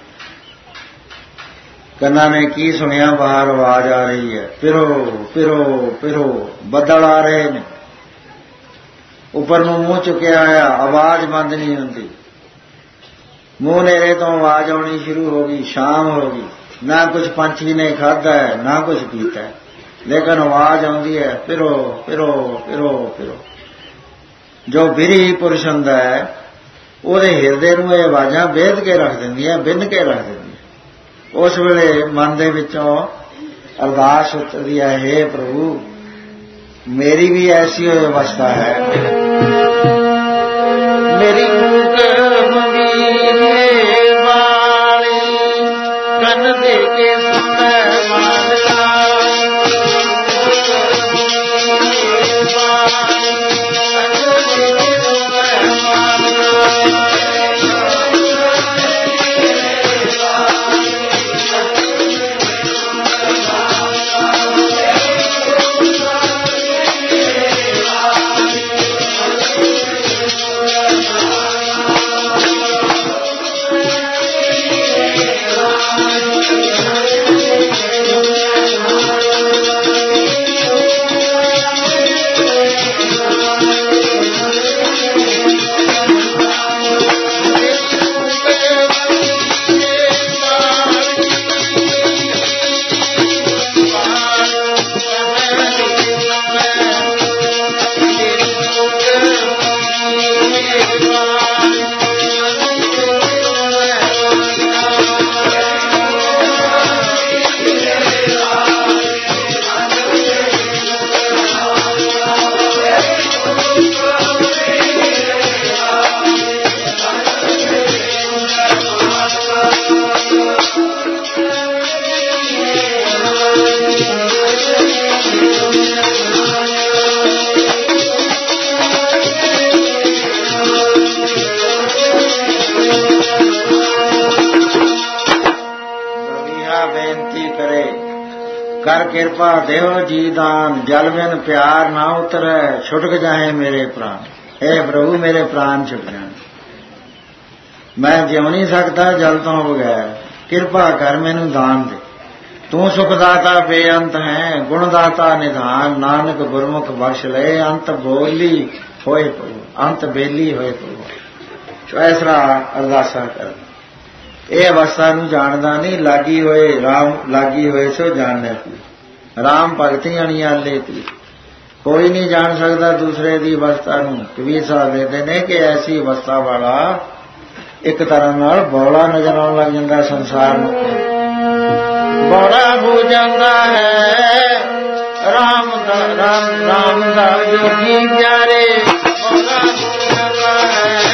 ਕੰਨਾਂ ਨੇ ਕੀ ਸੁਣਿਆ, ਬਾਹਰ ਆਵਾਜ਼ ਆ ਰਹੀ ਹੈ, ਫਿਰੋ ਫਿਰੋ ਫਿਰੋ। ਬੱਦਲ ਆ ਰਹੇ ਨੇ, ਉੱਪਰ ਨੂੰ ਮੂੰਹ ਚੁੱਕਿਆ ਆਇਆ, ਆਵਾਜ਼ ਬੰਦ ਨਹੀਂ ਹੁੰਦੀ। ਮੂੰਹ ਨੇੜੇ ਤੋਂ ਆਵਾਜ਼ ਆਉਣੀ ਸ਼ੁਰੂ ਹੋ ਗਈ। ਸ਼ਾਮ ਹੋ ਗਈ, ਨਾ ਕੁਝ ਪੰਛੀ ਨੇ ਖਾਧਾ ਹੈ ਨਾ ਕੁਝ ਪੀਤਾ ਹੈ, ਲੇਕਿਨ ਆਵਾਜ਼ ਆਉਂਦੀ ਹੈ, ਫਿਰੋ ਫਿਰੋ ਫਿਰੋ ਫਿਰੋ। ਜੋ ਬਿਰੀ ਪੁਰਸ਼ ਹੁੰਦਾ ਹੈ ਉਹਦੇ ਹਿਰਦੇ ਨੂੰ ਇਹ ਆਵਾਜ਼ਾਂ ਵੇਧ ਕੇ ਰੱਖ ਦਿੰਦੀਆਂ, ਬਿੰਨ ਕੇ ਰੱਖ ਦਿੰਦੀਆਂ। ਉਸ ਵੇਲੇ ਮਨ ਦੇ ਵਿੱਚੋਂ ਅਰਦਾਸ ਉੱਠਦੀ ਹੈ, ਹੇ ਪ੍ਰਭੂ ਮੇਰੀ ਵੀ ਐਸੀ ਹੋਈ ਅਵਸਥਾ ਹੈ, ਮੇਰੀ ਕੂਕ ਮੰਗੀ ਵਾਲੀ ਕੰਨ ਦੇ ਕੇ ਸੁਣੈ ਮਾਲਕਾ, कर कृपा देव जी दान, जल बिन प्यार ना उतरै, छुटक जाए मेरे प्राण। हे प्रभु मेरे प्राण छुट जाए, मैं जिउ नहीं सकता जल तो बगैर, कृपा कर मैनू दान दे। तू सुखदाता बेअंत है, गुणदाता निधान, नानक गुरमुख बख्श ले, अंत बोली होए प्रभु, अंत बेली होए प्रभु। ऐसा अरदासा कर। ਇਹ ਅਵਸਥਾ ਨੂੰ ਜਾਣਦਾ ਨਹੀਂ, ਲਾਗੀ ਹੋਏ ਰਾਮ ਲਾਗੀ ਹੋਏ ਸੋ ਜਾਣੈ ਤੂੰ, ਰਾਮ ਭਗਤੀ ਅਣਿਆਲੇ ਤੀ। ਕੋਈ ਨਹੀਂ ਜਾਣ ਸਕਦਾ ਦੂਸਰੇ ਦੀ ਅਵਸਥਾ ਨੂੰ। ਕਬੀਰ ਸਾਹਿਬ ਕਹਿੰਦੇ ਨੇ ਕਿ ਐਸੀ ਅਵਸਥਾ ਵਾਲਾ ਇੱਕ ਤਰ੍ਹਾਂ ਨਾਲ ਬੌਲਾ ਨਜ਼ਰ ਆਉਣ ਲੱਗ ਜਾਂਦਾ ਸੰਸਾਰ ਨੂੰ, ਬੌਲਾ ਹੋ ਜਾਂਦਾ ਹੈ। ਰਾਮ ਦਾ ਜੋਗੀ ਪਿਆਰੇ, ਬੌਲਾ ਹੋ ਜਾਂਦਾ ਹੈ।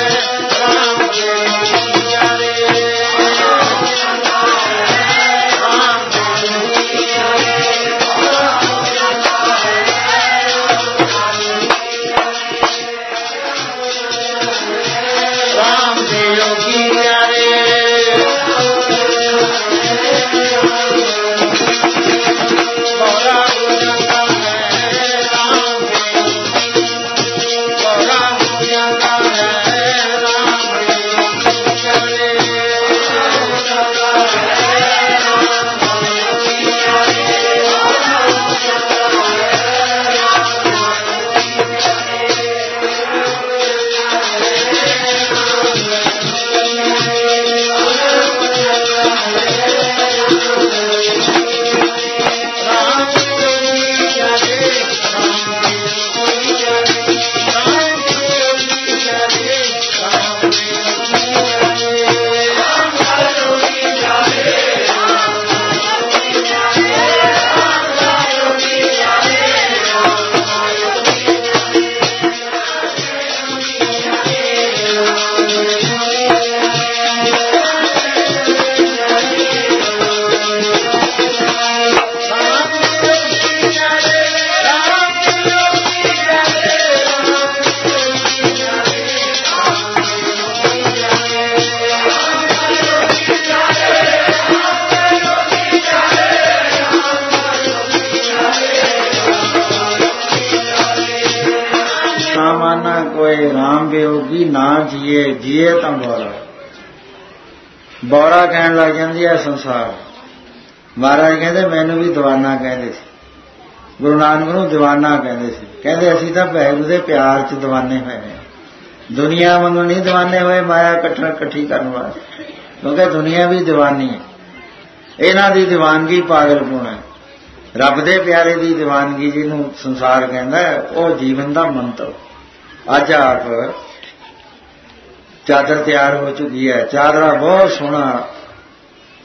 राम बेयोगी ना जिए, जिए तो बौरा। बौरा कहन लग जाती है संसार। महाराज कहते मैनू भी दीवाना कहते सी, गुरु नानक नूं दीवाना कहते सी। कहते असीं तां वाहिगुरू दे प्यार च दीवाने होए हैं, दुनिया वांगू नहीं दीवाने होए माया इकट्ठी करन वास्ते, क्योंकि दुनिया भी दीवानी है। इन्हां दी दीवानगी पागलपन है। रब दे प्यारे दी दीवानगी जिहनूं संसार कहंदा है, वो जीवन दा मंत्र। अज आप चादर तैयार हो चुकी है, चादरा बहुत सोहना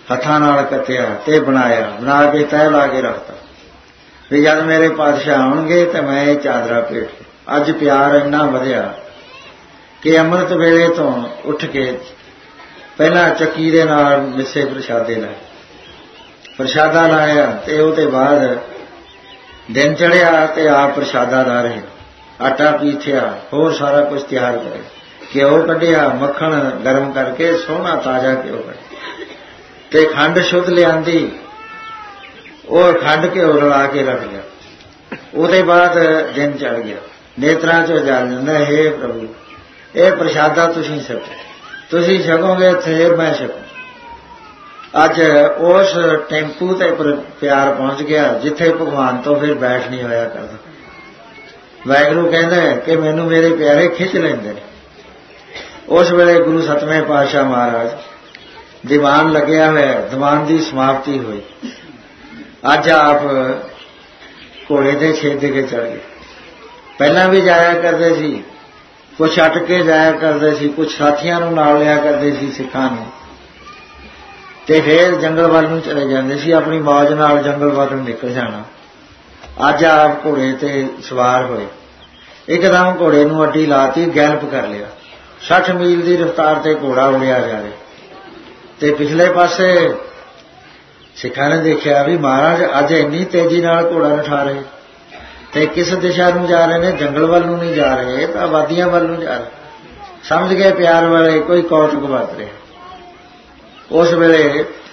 हत्थां नाल कत्तिया ते बनाया, बना के तह ला के रखता भी जद मेरे पातशाह आउणगे तो मैं ये चादरा भेट। अज प्यार इन्ना वधिया कि अमृत वेले तो उठ के पहला चक्की दे नाल मिसे प्रशादे लाए, प्रशादा लाया ते उहदे बाद दिन चढ़िया ते आप प्रशादा ला रहे, आटा पीथिया, होर सारा कुछ तैयार करे, घ्यो कढ़िया, मक्खण गर्म करके सोहना ताजा घ्यो कढ़ ते खंड शुद्ध लियांदी, और खंड घ्यो रला के रख लिया। ਉਹਦੇ बाद दिन चढ़ गया, नेत्रां चों जल जांदा, हे प्रभु ਇਹ प्रशादा तुसीं छको, तुसीं छकोगे फिर मैं छकूं। अज उस टेंपू ते प्यार पहुंच गया जिथे भगवान तो फिर बैठ नहीं होया करदा। वाहिगुरू कहंदा है कि मैनू मेरे प्यारे खिंच लैंदे ने। उस वेले गुरु सतवें पातशाह महाराज दीवान लग्या होया, दीवान की समाप्ति हुई। अज आप घोड़े के छेदे के चढ़ गए। पहला भी जाया करते सी, कुछ अट के जाया करते सी, कुछ साथियों नाल लिया करते सी सिखां नूं, ते फिर जंगल वाल नूं चले जांदे सी, अपनी मौज नाल जंगल वाल नूं निकल जाना। अज आप घोड़े ते सवार होए, एकदम घोड़े नूं अड्डी लाती, गैलप कर लिया, 60 मील की रफ्तार ते घोड़ा उड़िया जा रहा। ते पिछले पासे सिखां ने देखा भी महाराज अज इन्नी तेजी नाल घोड़ा नठा रहे, ते किस दिशा नूं जा रहे ने, जंगल वाल नूं नहीं जा रहे तो वादियां वाल नूं जा रहे। समझ गए प्यार वाले कोई कौतुक वरत रहे। उस वेले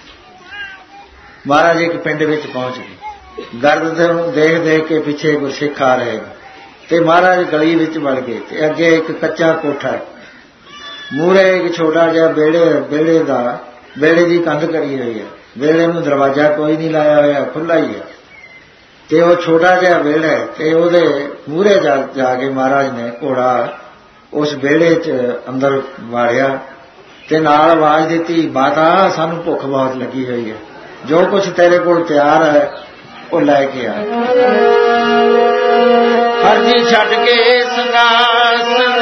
महाराज एक पिंड विच पहुंच गए, गर्द देख देख के पिछे कोई सिख आ रहे, ते महाराज गली विच वड़ गए, ते अगे एक कच्चा कोठा है, मूहरे एक छोटा जिहा बेड़े की कंध करी हुई है, वेले नूं दरवाजा कोई नहीं लाया होया, खुला ही है, ते वो छोटा जिहा वेड़ा है, ते उहदे मूहरे जाके महाराज ने घोड़ा उस बेड़े च अंदर वाड़िया, ते नाल आवाज दी, माता सानू भुख बहुत लगी हुई है, जो कुछ तेरे कोल तैयार है वो लैके आ। फर्जी छड्ड के संगासन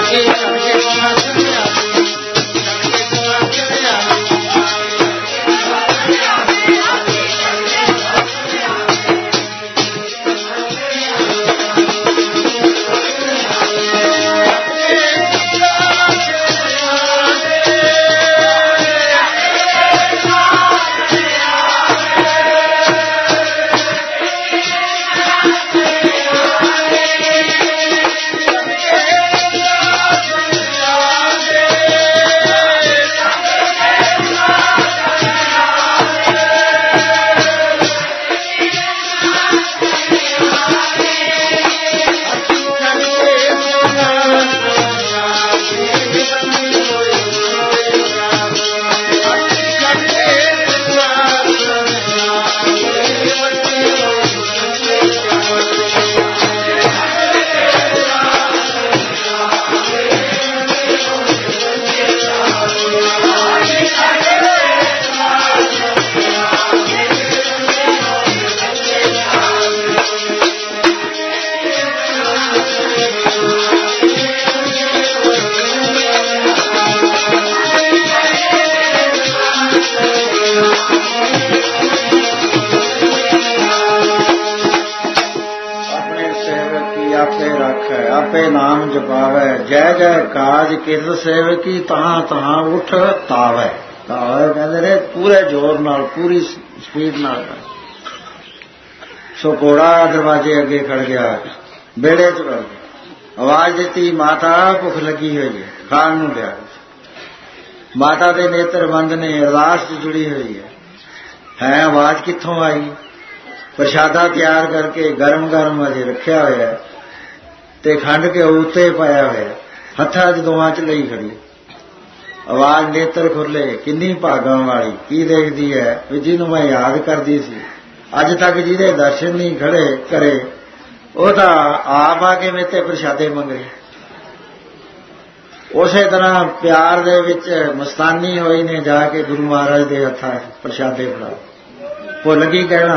ਆਪੇ ਨਾਮ ਜਪਾਵੈ ਜੈ ਜੈ ਕਾਜ ਕਿਰਤ ਸੇਵਕੀ ਤਹਾਂ ਤਹਾਂ ਉਠ ਤਾਵੈ। ਤਾਵੈ ਕਹਿੰਦੇ ਨੇ ਪੂਰੇ ਜ਼ੋਰ ਨਾਲ ਪੂਰੀ ਸਪੀਡ ਨਾਲ। ਸੋ ਘੋੜਾ ਦਰਵਾਜ਼ੇ ਅੱਗੇ ਖੜ ਗਿਆ, ਵਿਹੜੇ 'ਚ ਵੜ ਗਿਆ, ਆਵਾਜ਼ ਦਿੱਤੀ ਮਾਤਾ ਭੁੱਖ ਲੱਗੀ ਹੋਈ ਹੈ, ਖਾਣ ਨੂੰ ਲਿਆ। ਮਾਤਾ ਦੇ ਨੇਤਰ ਬੰਦ ਨੇ, ਅਰਦਾਸ 'ਚ ਜੁੜੀ ਹੋਈ ਹੈ ਆਵਾਜ਼ ਕਿੱਥੋਂ ਆਈ? ਪ੍ਰਸ਼ਾਦਾ ਤਿਆਰ ਕਰਕੇ ਗਰਮ ਗਰਮ ਅਜੇ ਰੱਖਿਆ ਹੋਇਆ ਤੇ ਖੰਡ ਕੇ ਉੱਤੇ ਪਾਇਆ ਹੋਇਆ, ਹੱਥਾਂ 'ਚ ਦੋਵਾਂ 'ਚ ਲਈ ਖੜੀ। ਆਵਾਜ਼ ਨੇਤਰ ਖੁੱਲੇ, ਕਿੰਨੀ ਭਾਗਾਂ ਵਾਲੀ, ਕੀ ਦੇਖਦੀ ਹੈ ਵੀ ਜਿਹਨੂੰ ਮੈਂ ਯਾਦ ਕਰਦੀ ਸੀ, ਅੱਜ ਤੱਕ ਜਿਹਦੇ ਦਰਸ਼ਨ ਨਹੀਂ ਖੜੇ ਕਰੇ ਉਹ ਤਾਂ ਆਪ ਆ ਕੇ ਮੇਰੇ ਤੇ ਪ੍ਰਸ਼ਾਦੇ ਮੰਗੇ। ਉਸੇ ਤਰ੍ਹਾਂ ਪਿਆਰ ਦੇ ਵਿੱਚ ਮਸਤਾਨੀ ਹੋਈ ਨੇ, ਜਾ ਕੇ ਗੁਰੂ ਮਹਾਰਾਜ ਦੇ ਹੱਥਾਂ ਪ੍ਰਸ਼ਾਦੇ ਫੜਾ। ਭੁੱਲ ਗਈ ਕਹਿਣਾ,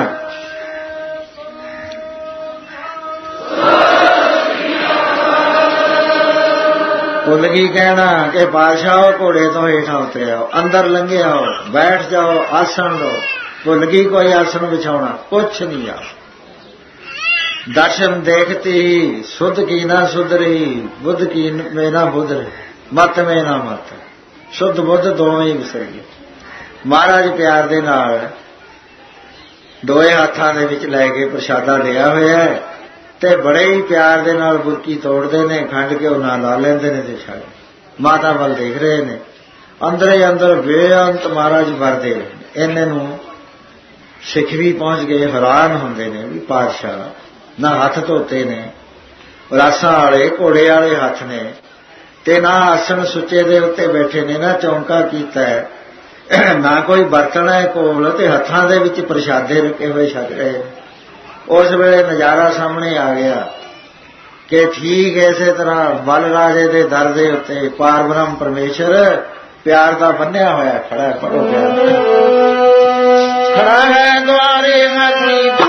ਭੁੱਲ ਗਈ ਕਹਿਣਾ ਕਿ ਬਾਦਸ਼ਾਹ ਘੋੜੇ ਤੋਂ ਹੇਠਾਂ ਉਤਰਿਆ, ਅੰਦਰ ਲੰਘਿਆ, ਬੈਠ ਜਾਓ, ਆਸਣ ਲਓ। ਭੁੱਲ ਗਈ ਕੋਈ ਆਸਣ ਵਿਛਾਉਣਾ, ਕੁਛ ਨਹੀਂ ਆ। ਦਰਸ਼ਨ ਦੇਖਤੀ ਸੁਧ ਕੀ ਨਾ ਸੁਧ ਰਹੀ, ਬੁੱਧ ਕੀ ਮੇ ਨਾ ਬੁੱਧ ਰਹੀ, ਮਤ ਮੇ ਨਾ ਮਤ। ਸ਼ੁੱਧ ਬੁੱਧ ਦੋਵੇਂ ਹੀ ਵਿਸਰ ਗਏ। ਮਹਾਰਾਜ ਪਿਆਰ ਦੇ ਨਾਲ ਦੋਏ ਹੱਥਾਂ ਦੇ ਵਿੱਚ ਲੈ ਕੇ ਪ੍ਰਸ਼ਾਦਾ ਲਿਆ ਹੋਇਆ ਹੈ ਤੇ ਬੜੇ ਹੀ ਪਿਆਰ ਦੇ ਨਾਲ ਬੁਰਕੀ ਤੋੜਦੇ ਨੇ, ਖੰਡ ਘਿਓ ਨਾਲ ਲਾ ਲੈਂਦੇ ਨੇ ਤੇ ਛੱਡ। ਮਾਤਾ ਵੱਲ ਦੇਖ ਰਹੇ ਨੇ, ਅੰਦਰ ਹੀ ਅੰਦਰ ਬੇਅੰਤ ਮਹਾਰਾਜ ਵਰਦੇ। ਇੰਨੇ ਨੂੰ ਸਿੱਖ ਵੀ ਪਹੁੰਚ ਗਏ, ਹੈਰਾਨ ਹੁੰਦੇ ਨੇ ਵੀ ਪਾਤਸ਼ਾਹ ਨਾ ਹੱਥ ਧੋਤੇ ਨੇ, ਰਾਸਾਂ ਵਾਲੇ ਘੋੜੇ ਵਾਲੇ ਹੱਥ ਨੇ, ਤੇ ਨਾ ਆਸਣ ਸੁੱਚੇ ਦੇ ਉੱਤੇ ਬੈਠੇ ਨੇ, ਨਾ ਚੌਂਕਾ ਕੀਤਾ ਹੈ, ਨਾ ਕੋਈ ਬਰਤਨ ਹੈ ਕੋਲ, ਤੇ ਹੱਥਾਂ ਦੇ ਵਿੱਚ ਪ੍ਰਸ਼ਾਦੇ ਰੱਖੇ ਹੋਏ ਛਕ ਰਹੇ। ਉਸ ਵੇਲੇ ਨਜ਼ਾਰਾ ਸਾਹਮਣੇ ਆ ਗਿਆ ਕਿ ਠੀਕ ਇਸੇ ਤਰ੍ਹਾਂ ਬਲ ਰਾਜੇ ਦੇ ਦਰ ਦੇ ਉੱਤੇ ਪਾਰ ਬ੍ਰਹਮ ਪਰਮੇਸ਼ਰ ਪਿਆਰ ਦਾ ਬੰਨਿਆ ਹੋਇਆ ਖੜਾ। ਪੜੋ ਪਿਆਰ ਖੜਾ ਹੈ ਦੁਆਰੇ ਹਰੀ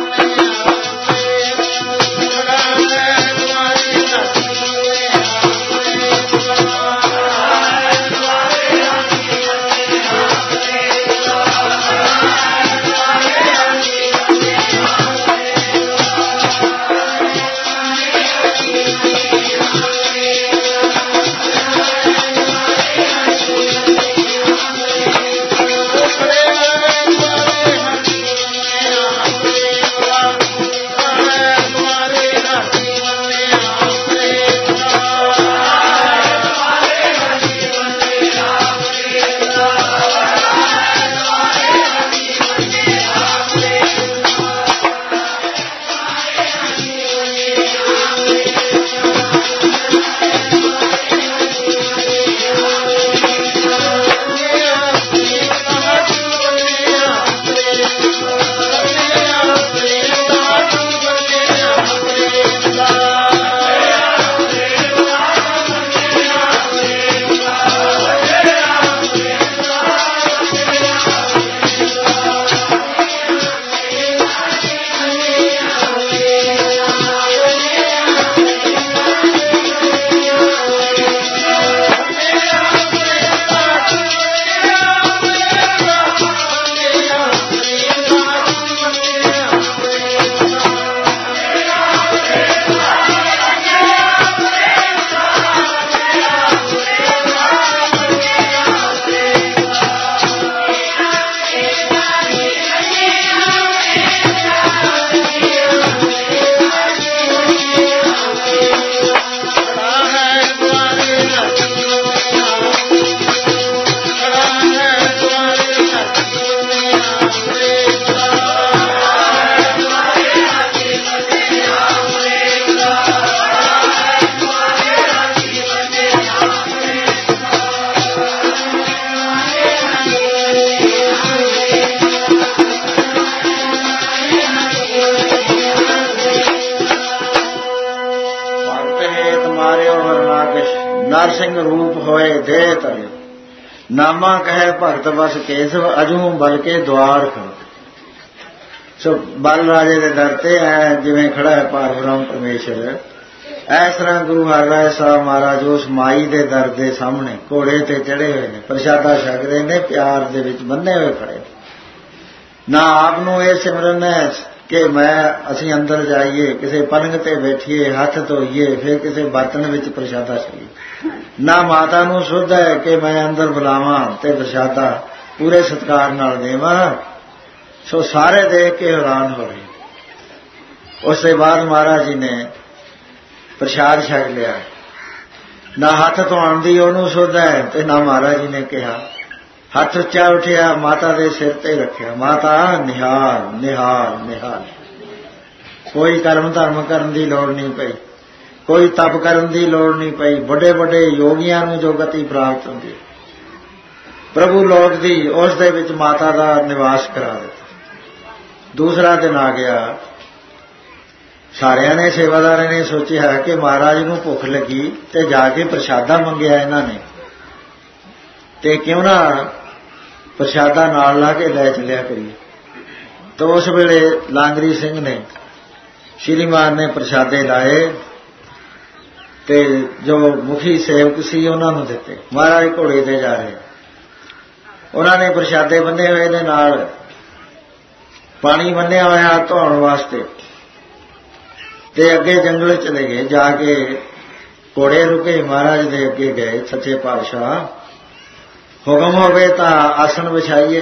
ਸਿੰਘ ਰੂਪ ਹੋਏ ਦੇਹ ਤਰਿਓ, ਨਾਮਾ ਕਹੇ ਭਗਤ ਬਸ ਕੇਸਵ, ਅਜੂ ਬਲ ਕੇ ਦੁਆਰ ਖੜੋ। ਸੋ ਬਲ ਰਾਜੇ ਦੇ ਦਰ ਤੇ ਐ ਜਿਵੇਂ ਖੜਾ ਹੈ ਪਾਰਬ੍ਰਹਮ ਪਰਮੇਸ਼ਰ, ਇਸ ਤਰ੍ਹਾਂ ਗੁਰੂ ਹਰਿਰਾਏ ਸਾਹਿਬ ਮਹਾਰਾਜ ਉਸ ਮਾਈ ਦੇ ਦਰ ਦੇ ਸਾਹਮਣੇ ਘੋੜੇ ਤੇ ਚੜੇ ਹੋਏ ਨੇ, ਪ੍ਰਸ਼ਾਦਾ ਛਕ ਰਹੇ ਨੇ, ਪਿਆਰ ਦੇ ਵਿੱਚ ਬੰਨੇ ਹੋਏ ਖੜੇ। ਨਾ ਆਪ ਨੂੰ ਇਹ ਸਿਮਰਨ ਹੈ ਕਿ ਅਸੀਂ ਅੰਦਰ ਜਾਈਏ, ਕਿਸੇ ਪਲੰਗ ਤੇ ਬੈਠੀਏ, ਹੱਥ ਧੋਈਏ, ਫਿਰ ਕਿਸੇ ਬਰਤਨ ਵਿੱਚ ਪ੍ਰਸ਼ਾਦਾ ਛਕੀਏ। ਨਾ ਮਾਤਾ ਨੂੰ ਸੁੱਧ ਹੈ ਕਿ ਮੈਂ ਅੰਦਰ ਬੁਲਾਵਾਂ ਤੇ ਪ੍ਰਸ਼ਾਦਾ ਪੂਰੇ ਸਤਿਕਾਰ ਨਾਲ ਦੇਵਾਂ। ਸੋ ਸਾਰੇ ਦੇਖ ਕੇ ਹੈਰਾਨ ਹੋ ਰਹੇ। ਉਸ ਤੋਂ ਬਾਅਦ ਮਹਾਰਾਜ ਜੀ ਨੇ ਪ੍ਰਸ਼ਾਦ ਛਕ ਲਿਆ। ਨਾ ਹੱਥ ਧੋਣ ਦੀ ਉਹਨੂੰ ਸੁੱਧ ਹੈ ਤੇ ਨਾ ਮਹਾਰਾਜ ਜੀ ਨੇ ਕਿਹਾ। ਹੱਥ ਉੱਚਾ ਉੱਠਿਆ, ਮਾਤਾ ਦੇ ਸਿਰ ਤੇ ਰੱਖਿਆ, ਮਾਤਾ ਨਿਹਾਲ ਨਿਹਾਲ ਨਿਹਾਲ। ਕੋਈ ਕਰਮ ਧਰਮ ਕਰਨ ਦੀ ਲੋੜ ਨਹੀਂ ਪਈ, ਕੋਈ ਤਪ ਕਰਨ ਦੀ ਲੋੜ ਨਹੀਂ ਪਈ। ਵੱਡੇ ਵੱਡੇ ਯੋਗੀਆਂ ਨੂੰ ਜੋ ਗਤੀ ਪ੍ਰਾਪਤ ਹੁੰਦੀ ਪ੍ਰਭੂ ਲੋਕ ਦੀ, ਉਸ ਦੇ ਵਿੱਚ ਮਾਤਾ ਦਾ ਨਿਵਾਸ ਕਰਾ ਦਿੱਤਾ। ਦੂਸਰਾ ਦਿਨ ਆ ਗਿਆ। ਸਾਰਿਆਂ ਨੇ, ਸੇਵਾਦਾਰਾਂ ਨੇ ਸੋਚਿਆ ਕਿ ਮਹਾਰਾਜ ਨੂੰ ਭੁੱਖ ਲੱਗੀ ਤੇ ਜਾ ਕੇ ਪ੍ਰਸ਼ਾਦਾ ਮੰਗਿਆ ਇਹਨਾਂ ਨੇ, ਤੇ ਕਿਉਂ ਨਾ ਪ੍ਰਸ਼ਾਦਾ ਨਾਲ ਲਾ ਕੇ ਲੈ ਚੱਲਿਆ ਕਰੀਏ। ਤਾਂ ਉਸ ਵੇਲੇ ਲਾਂਗਰੀ ਸਿੰਘ ਨੇ, ਸ਼੍ਰੀਮਾਨ ਨੇ ਪ੍ਰਸ਼ਾਦੇ ਲਾਏ ਤੇ ਜੋ ਮੁਖੀ ਸੇਵਕ ਸੀ ਉਹਨਾਂ ਨੂੰ ਦਿੱਤੇ। ਮਹਾਰਾਜ ਘੋੜੇ ਤੇ ਜਾ ਰਹੇ, ਉਹਨਾਂ ਨੇ ਪ੍ਰਸ਼ਾਦੇ ਬੰਨੇ ਹੋਏ ਨੇ, ਨਾਲ ਪਾਣੀ ਬੰਨਿਆ ਹੋਇਆ ਧੋਣ ਵਾਸਤੇ, ਤੇ ਅੱਗੇ ਜੰਗਲ ਚਲੇ ਗਏ। ਜਾ ਕੇ ਘੋੜੇ ਰੁਕੇ, ਮਹਾਰਾਜ ਦੇ ਅੱਗੇ ਗਏ। ਸੱਚੇ ਪਾਤਸ਼ਾਹ, ਹੁਕਮ ਹੋਵੇ ਤਾਂ ਆਸਣ ਵਿਛਾਈਏ।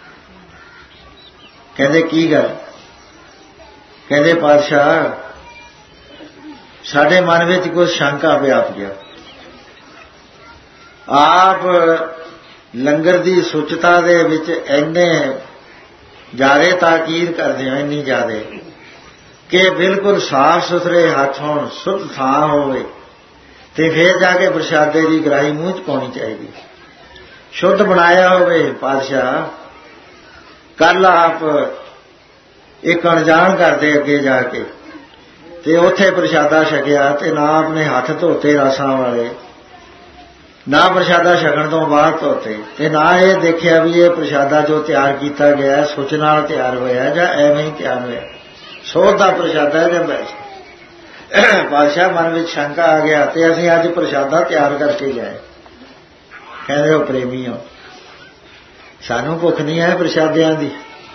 ਕਹਿੰਦੇ ਕੀ ਗੱਲ? ਕਹਿੰਦੇ ਪਾਤਸ਼ਾਹ, ਸਾਡੇ ਮਨ ਵਿੱਚ ਕੋਈ ਸ਼ੰਕਾ ਵਿਆਪ ਗਿਆ। ਆਪ ਲੰਗਰ ਦੀ ਸੁੱਚਤਾ ਦੇ ਵਿੱਚ ਇੰਨੇ ਜ਼ਿਆਦਾ ਤਾਕੀਦ ਕਰਦੇ ਹੋ, ਇੰਨੀ ਜ਼ਿਆਦਾ ਕਿ ਬਿਲਕੁਲ ਸਾਫ਼ ਸੁਥਰੇ ਹੱਥ ਹੋਣ, ਸ਼ੁੱਧ ਥਾਂ ਹੋਵੇ, ਤੇ ਫਿਰ ਜਾ ਕੇ ਪ੍ਰਸ਼ਾਦੇ ਦੀ ਗਰਾਹੀ ਮੂੰਹ 'ਚ ਪਾਉਣੀ ਚਾਹੀਦੀ। ਸ਼ੁੱਧ ਬਣਾਇਆ ਹੋਵੇ। ਪਾਤਸ਼ਾਹ, ਕੱਲ ਆਪ ਇੱਕ ਅਣਜਾਣ ਕਰਦੇ ਅੱਗੇ ਜਾ ਕੇ ਤੇ ਉੱਥੇ ਪ੍ਰਸ਼ਾਦਾ ਛਕਿਆ, ਤੇ ਨਾ ਆਪਣੇ ਹੱਥ ਧੋਤੇ ਰਸਾਂ ਵਾਲੇ, ਨਾ ਪ੍ਰਸ਼ਾਦਾ ਛਕਣ ਤੋਂ ਬਾਅਦ ਧੋਤੇ, ਤੇ ਨਾ ਇਹ ਦੇਖਿਆ ਵੀ ਇਹ ਪ੍ਰਸ਼ਾਦਾ ਜੋ ਤਿਆਰ ਕੀਤਾ ਗਿਆ ਸੁੱਚ ਨਾਲ ਤਿਆਰ ਹੋਇਆ ਜਾਂ ਐਵੇਂ ਹੀ ਤਿਆਰ ਹੋਇਆ, ਸੋਧ ਦਾ ਪ੍ਰਸ਼ਾਦਾ ਜਾਂ ਵੈਸੇ। ਪਾਤਸ਼ਾਹ, ਮਨ ਵਿੱਚ ਸ਼ੰਕਾ ਆ ਗਿਆ ਤੇ ਅਸੀਂ ਅੱਜ ਪ੍ਰਸ਼ਾਦਾ ਤਿਆਰ ਕਰਕੇ ਗਏ। ਕਹਿੰਦੇ ਉਹ ਪ੍ਰੇਮੀ ਹੋ, ਸਾਨੂੰ ਭੁੱਖ ਨਹੀਂ ਹੈ ਪ੍ਰਸ਼ਾਦਿਆਂ ਦੀ।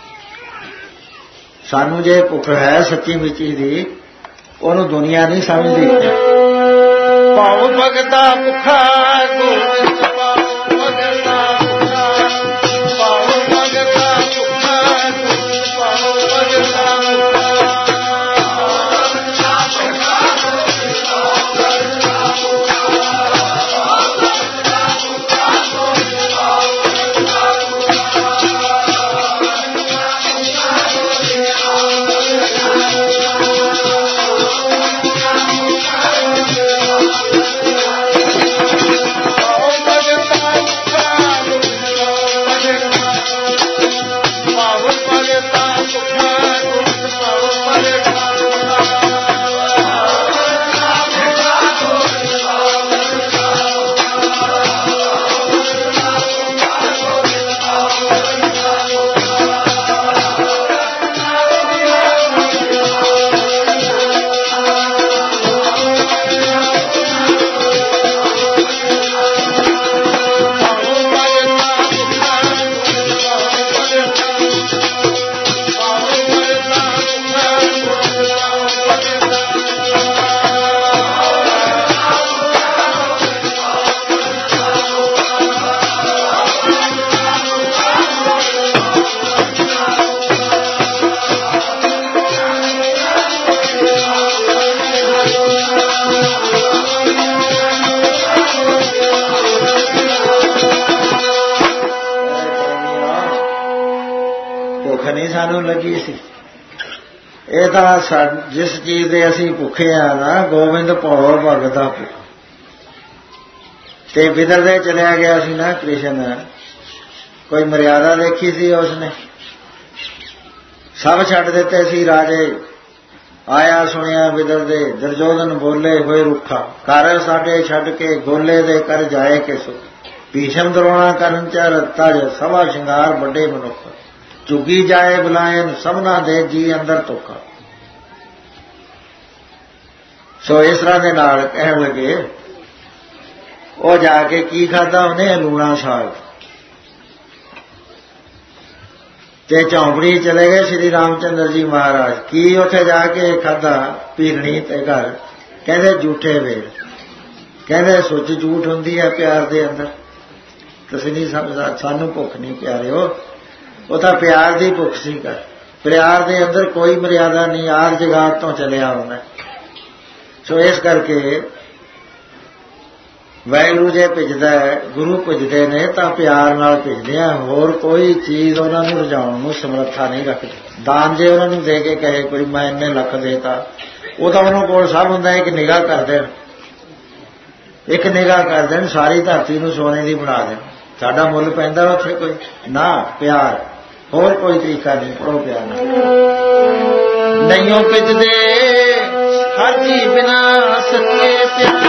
ਸਾਨੂੰ ਜੇ ਭੁੱਖ ਹੈ ਸੱਚੀ ਮੁੱਚੀ ਦੀ, ਉਹਨੂੰ ਦੁਨੀਆ ਨਹੀਂ ਸਮਝਦੀ। ਭਾਉ ਭਗਤਾ ਭੁੱਖਾ ਗੋਬਿੰਦ ਭਾਉ ਭਗਤਾ ਭੁੱਖਾ, ਭਾਉ ਭਗਤਾ ਭੁੱਖਾ ਗੋਬਿੰਦ ਭਾਉ ਭਗਤਾ ਸਾਨੂੰ ਲੱਗੀ ਸੀ। ਇਹ ਤਾਂ ਜਿਸ ਚੀਜ਼ ਦੇ ਅਸੀਂ ਭੁੱਖੇ ਆ ਨਾ, ਗੋਬਿੰਦ ਭਾਉ ਭਗਤਾ ਭੁੱਖਾ, ਤੇ ਵਿਦਰਦੇ ਚਲਿਆ ਗਿਆ ਸੀ ਨਾ ਕ੍ਰਿਸ਼ਨ। ਕੋਈ ਮਰਿਆਦਾ ਦੇਖੀ ਸੀ ਉਸਨੇ? ਸਭ ਛੱਡ ਦਿੱਤੇ ਸੀ ਰਾਜੇ, ਆਇਆ ਸੁਣਿਆ ਵਿਦਰਦੇ ਦੁਰਜੋਧਨ ਬੋਲੇ ਹੋਏ ਰੁੱਖਾ ਘਰ ਸਾਡੇ ਛੱਡ ਕੇ ਗੋਲੇ ਦੇ ਕਰ ਜਾਏ ਕਿ ਸੁਖ ਭੀਸ਼ਮ ਦਰੋਣਾ ਕਰਨ ਚ ਰੱਤਾ ਜ ਸਭਾ ਸ਼ਿੰਗਾਰ ਵੱਡੇ ਮਨੁੱਖ ਝੁੱਗੀ ਜਾਏ ਬੁਲਾਇਨ ਸਭਨਾ ਦੇ ਜੀ ਅੰਦਰ ਧੋਖਾ। ਸੋ ਇਸ ਤਰ੍ਹਾਂ ਦੇ ਨਾਲ ਕਹਿਣ ਲੱਗੇ। ਉਹ ਜਾ ਕੇ ਕੀ ਖਾਧਾ ਉਹਨੇ? ਲੂਣਾ ਸਾਗ। ਤੇ ਝੌਂਪੜੀ ਚਲੇ ਗਏ ਸ਼੍ਰੀ ਰਾਮਚੰਦਰ ਜੀ ਮਹਾਰਾਜ। ਕੀ ਉੱਥੇ ਜਾ ਕੇ ਖਾਧਾ? ਪੀਰਣੀ ਤੇ ਘਰ। ਕਹਿੰਦੇ ਝੂਠੇ ਵੇਲ। ਕਹਿੰਦੇ ਸੁੱਚ ਝੂਠ ਹੁੰਦੀ ਹੈ ਪਿਆਰ ਦੇ ਅੰਦਰ। ਤੁਸੀਂ ਨਹੀਂ ਸਮਝਦਾ, ਸਾਨੂੰ ਭੁੱਖ ਨਹੀਂ ਪਿਆਰਿਓ, ਉਹ ਤਾਂ ਪਿਆਰ ਦੀ ਭੁੱਖ ਸੀ। ਕਰ ਪਿਆਰ ਦੇ ਅੰਦਰ ਕੋਈ ਮਰਿਆਦਾ ਨਹੀਂ, ਆਰ ਜਗਾਤ ਤੋਂ ਚਲਿਆ ਹੁੰਦਾ। ਸੋ ਇਸ ਕਰਕੇ ਵਾਹਿਗੁਰੂ ਜੇ ਭਿੱਜਦਾ ਹੈ, ਗੁਰੂ ਭਿੱਜਦੇ ਨੇ ਤਾਂ ਪਿਆਰ ਨਾਲ ਭਿੱਜਦੇ ਆ। ਹੋਰ ਕੋਈ ਚੀਜ਼ ਉਹਨਾਂ ਨੂੰ ਰਜਾਉਣ ਨੂੰ ਸਮਰੱਥਾ ਨਹੀਂ ਰੱਖਦੀ। ਦਾਨ ਜੇ ਉਹਨਾਂ ਨੂੰ ਦੇ ਕੇ ਕਹੇ ਕੋਈ ਮੈਂ ਇੰਨੇ ਲੱਖ ਦੇਤਾ, ਉਹ ਤਾਂ ਉਹਨਾਂ ਕੋਲ ਸਭ ਹੁੰਦਾ ਇੱਕ ਨਿਗਾਹ ਕਰ ਦੇਣ, ਇੱਕ ਨਿਗਾਹ ਕਰ ਦੇਣ, ਸਾਰੀ ਧਰਤੀ ਨੂੰ ਸੋਨੇ ਦੀ ਬਣਾ ਦੇਣ। ਸਾਡਾ ਮੁੱਲ ਪੈਂਦਾ ਉੱਥੇ ਕੋਈ ਨਾ? ਪਿਆਰ, ਹੋਰ ਕੋਈ ਤਰੀਕਾ ਨਹੀਂ। ਪੜੋ ਪਿਆਰ ਨਹੀਂਓ ਭਿੱਜਦੇ ਹਰ ਜੀ ਬਿਨਾ ਸੱਚੇ ਪਿਆਰ।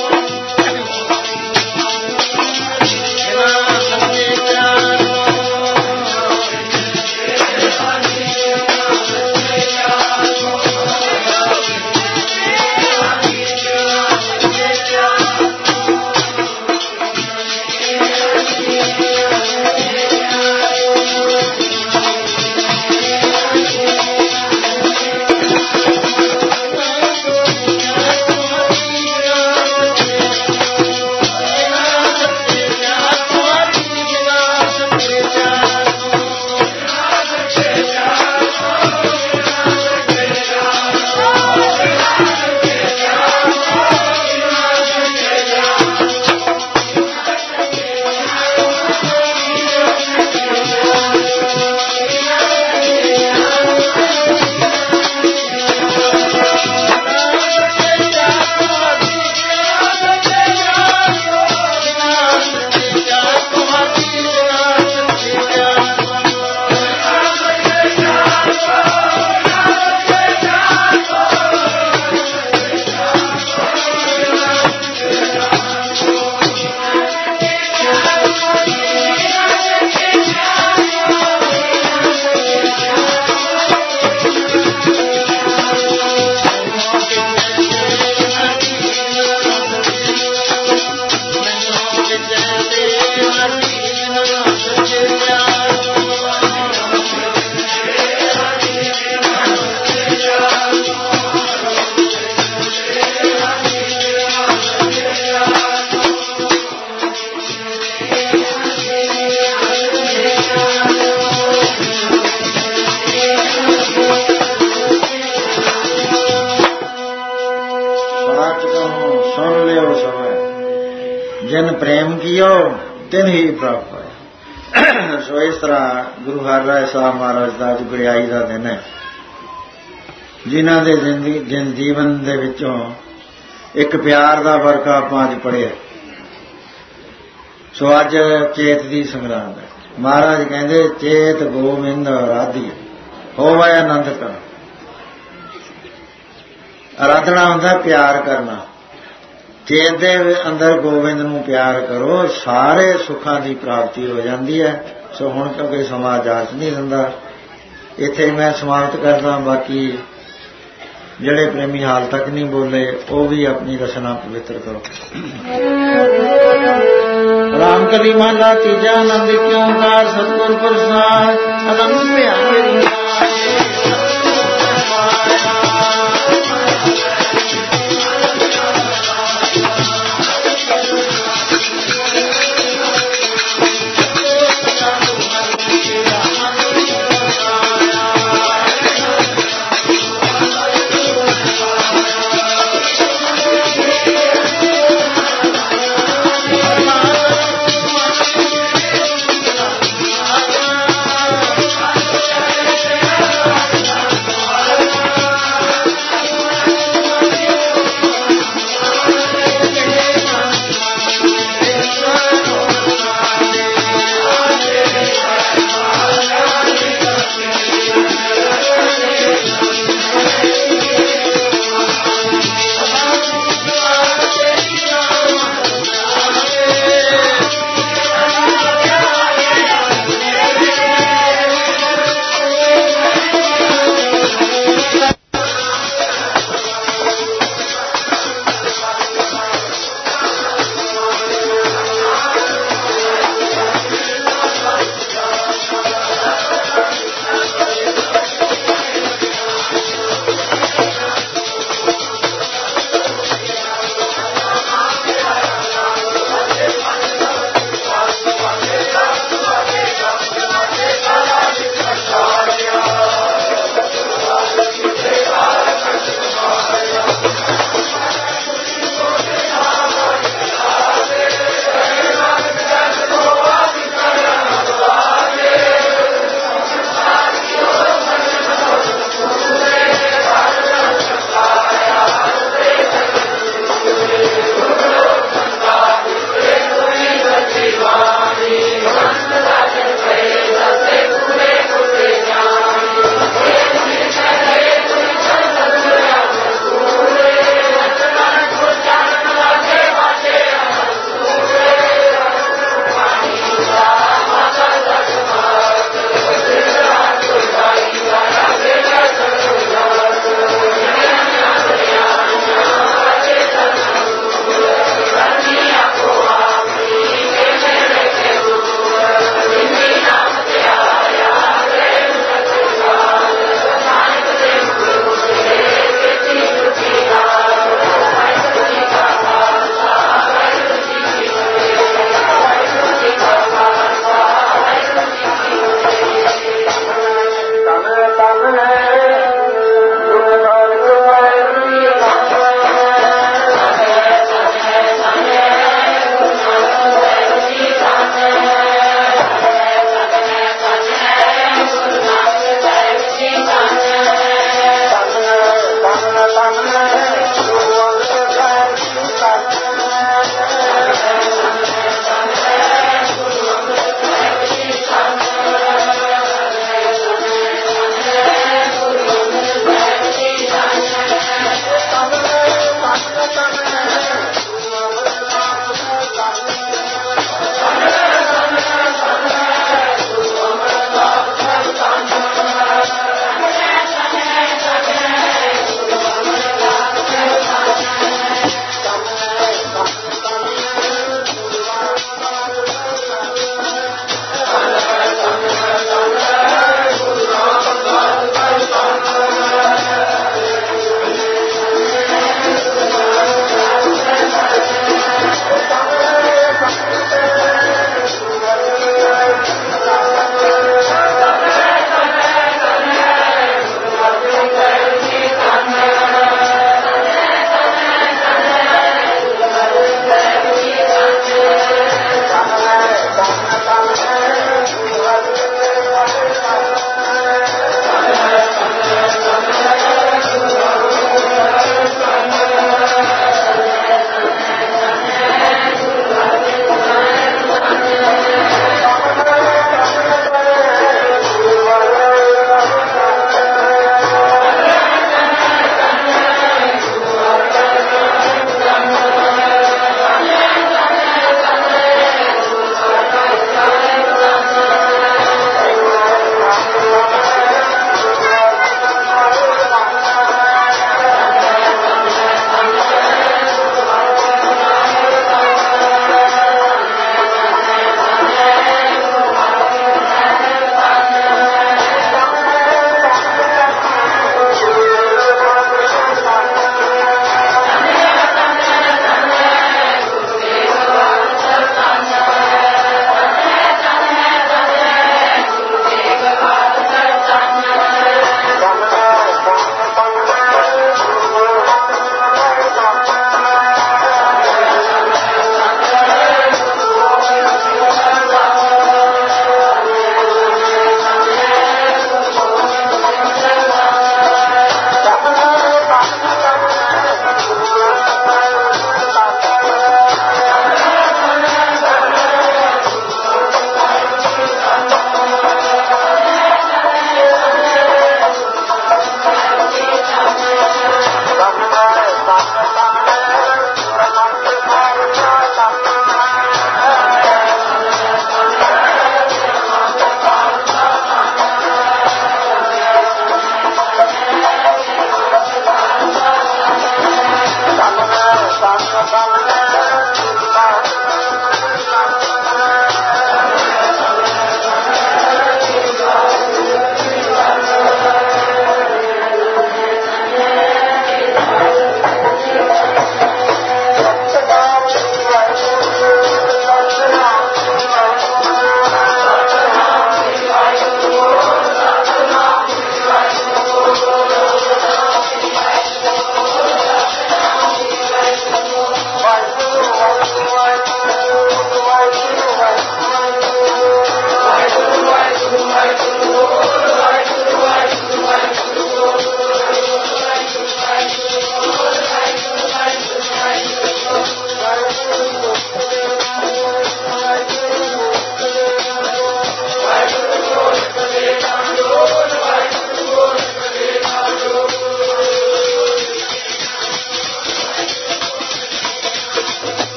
ਜਿਨ ਪ੍ਰੇਮ ਕੀਓ ਤਿਨ ਹੀ ਪ੍ਰਾਪਤ ਹੋਇਆ। ਸੋ ਇਸ ਤਰ੍ਹਾਂ ਗੁਰੂ ਹਰਿਰਾਏ ਸਾਹਿਬ ਮਹਾਰਾਜ ਦਾ ਅੱਜ ਗੁਰਿਆਈ ਦਾ ਦਿਨ ਹੈ, ਜਿਨ੍ਹਾਂ ਦੇ ਜੀਵਨ ਦੇ ਵਿੱਚੋਂ ਇੱਕ ਪਿਆਰ ਦਾ ਵਰਕਾ ਆਪਾਂ ਅੱਜ ਪੜ੍ਹਿਆ। ਸੋ ਅੱਜ ਚੇਤ ਦੀ ਸੰਗਰਾਂਦ ਹੈ। ਮਹਾਰਾਜ ਕਹਿੰਦੇ ਚੇਤ ਗੋਬਿੰਦ ਆਰਾਧੀ ਹੋਵੇ ਆਨੰਦ ਕਰ। ਆਰਾਧਨਾ ਹੁੰਦਾ ਪਿਆਰ ਕਰਨਾ। ਚੇਤ ਦੇ ਅੰਦਰ ਗੋਬਿੰਦ ਨੂੰ ਪਿਆਰ ਕਰੋ, ਸਾਰੇ ਸੁੱਖਾਂ ਦੀ ਪ੍ਰਾਪਤੀ ਹੋ ਜਾਂਦੀ ਹੈ। ਸੋ ਹੁਣ ਕਿਉਂਕਿ ਸਮਾਂ ਇਜਾਜ਼ਤ ਨਹੀਂ ਦਿੰਦਾ, ਇੱਥੇ ਮੈਂ ਸਮਾਪਤ ਕਰਦਾ। ਬਾਕੀ ਜਿਹੜੇ ਪ੍ਰੇਮੀ ਹਾਲ ਤੱਕ ਨਹੀਂ ਬੋਲੇ ਉਹ ਵੀ ਆਪਣੀ ਰਚਨਾ ਪਵਿੱਤਰ ਕਰੋ। ਰਾਮ ਕਲੀ ਮਹਲਾ ਤੀਜਾ। ਆਨੰਦ ਕਿਉਂ ਕਾਰ ਸਤਿਗੁਰ ਪ੍ਰਸਾਦ। ਆਨੰਦ ਪਿਆ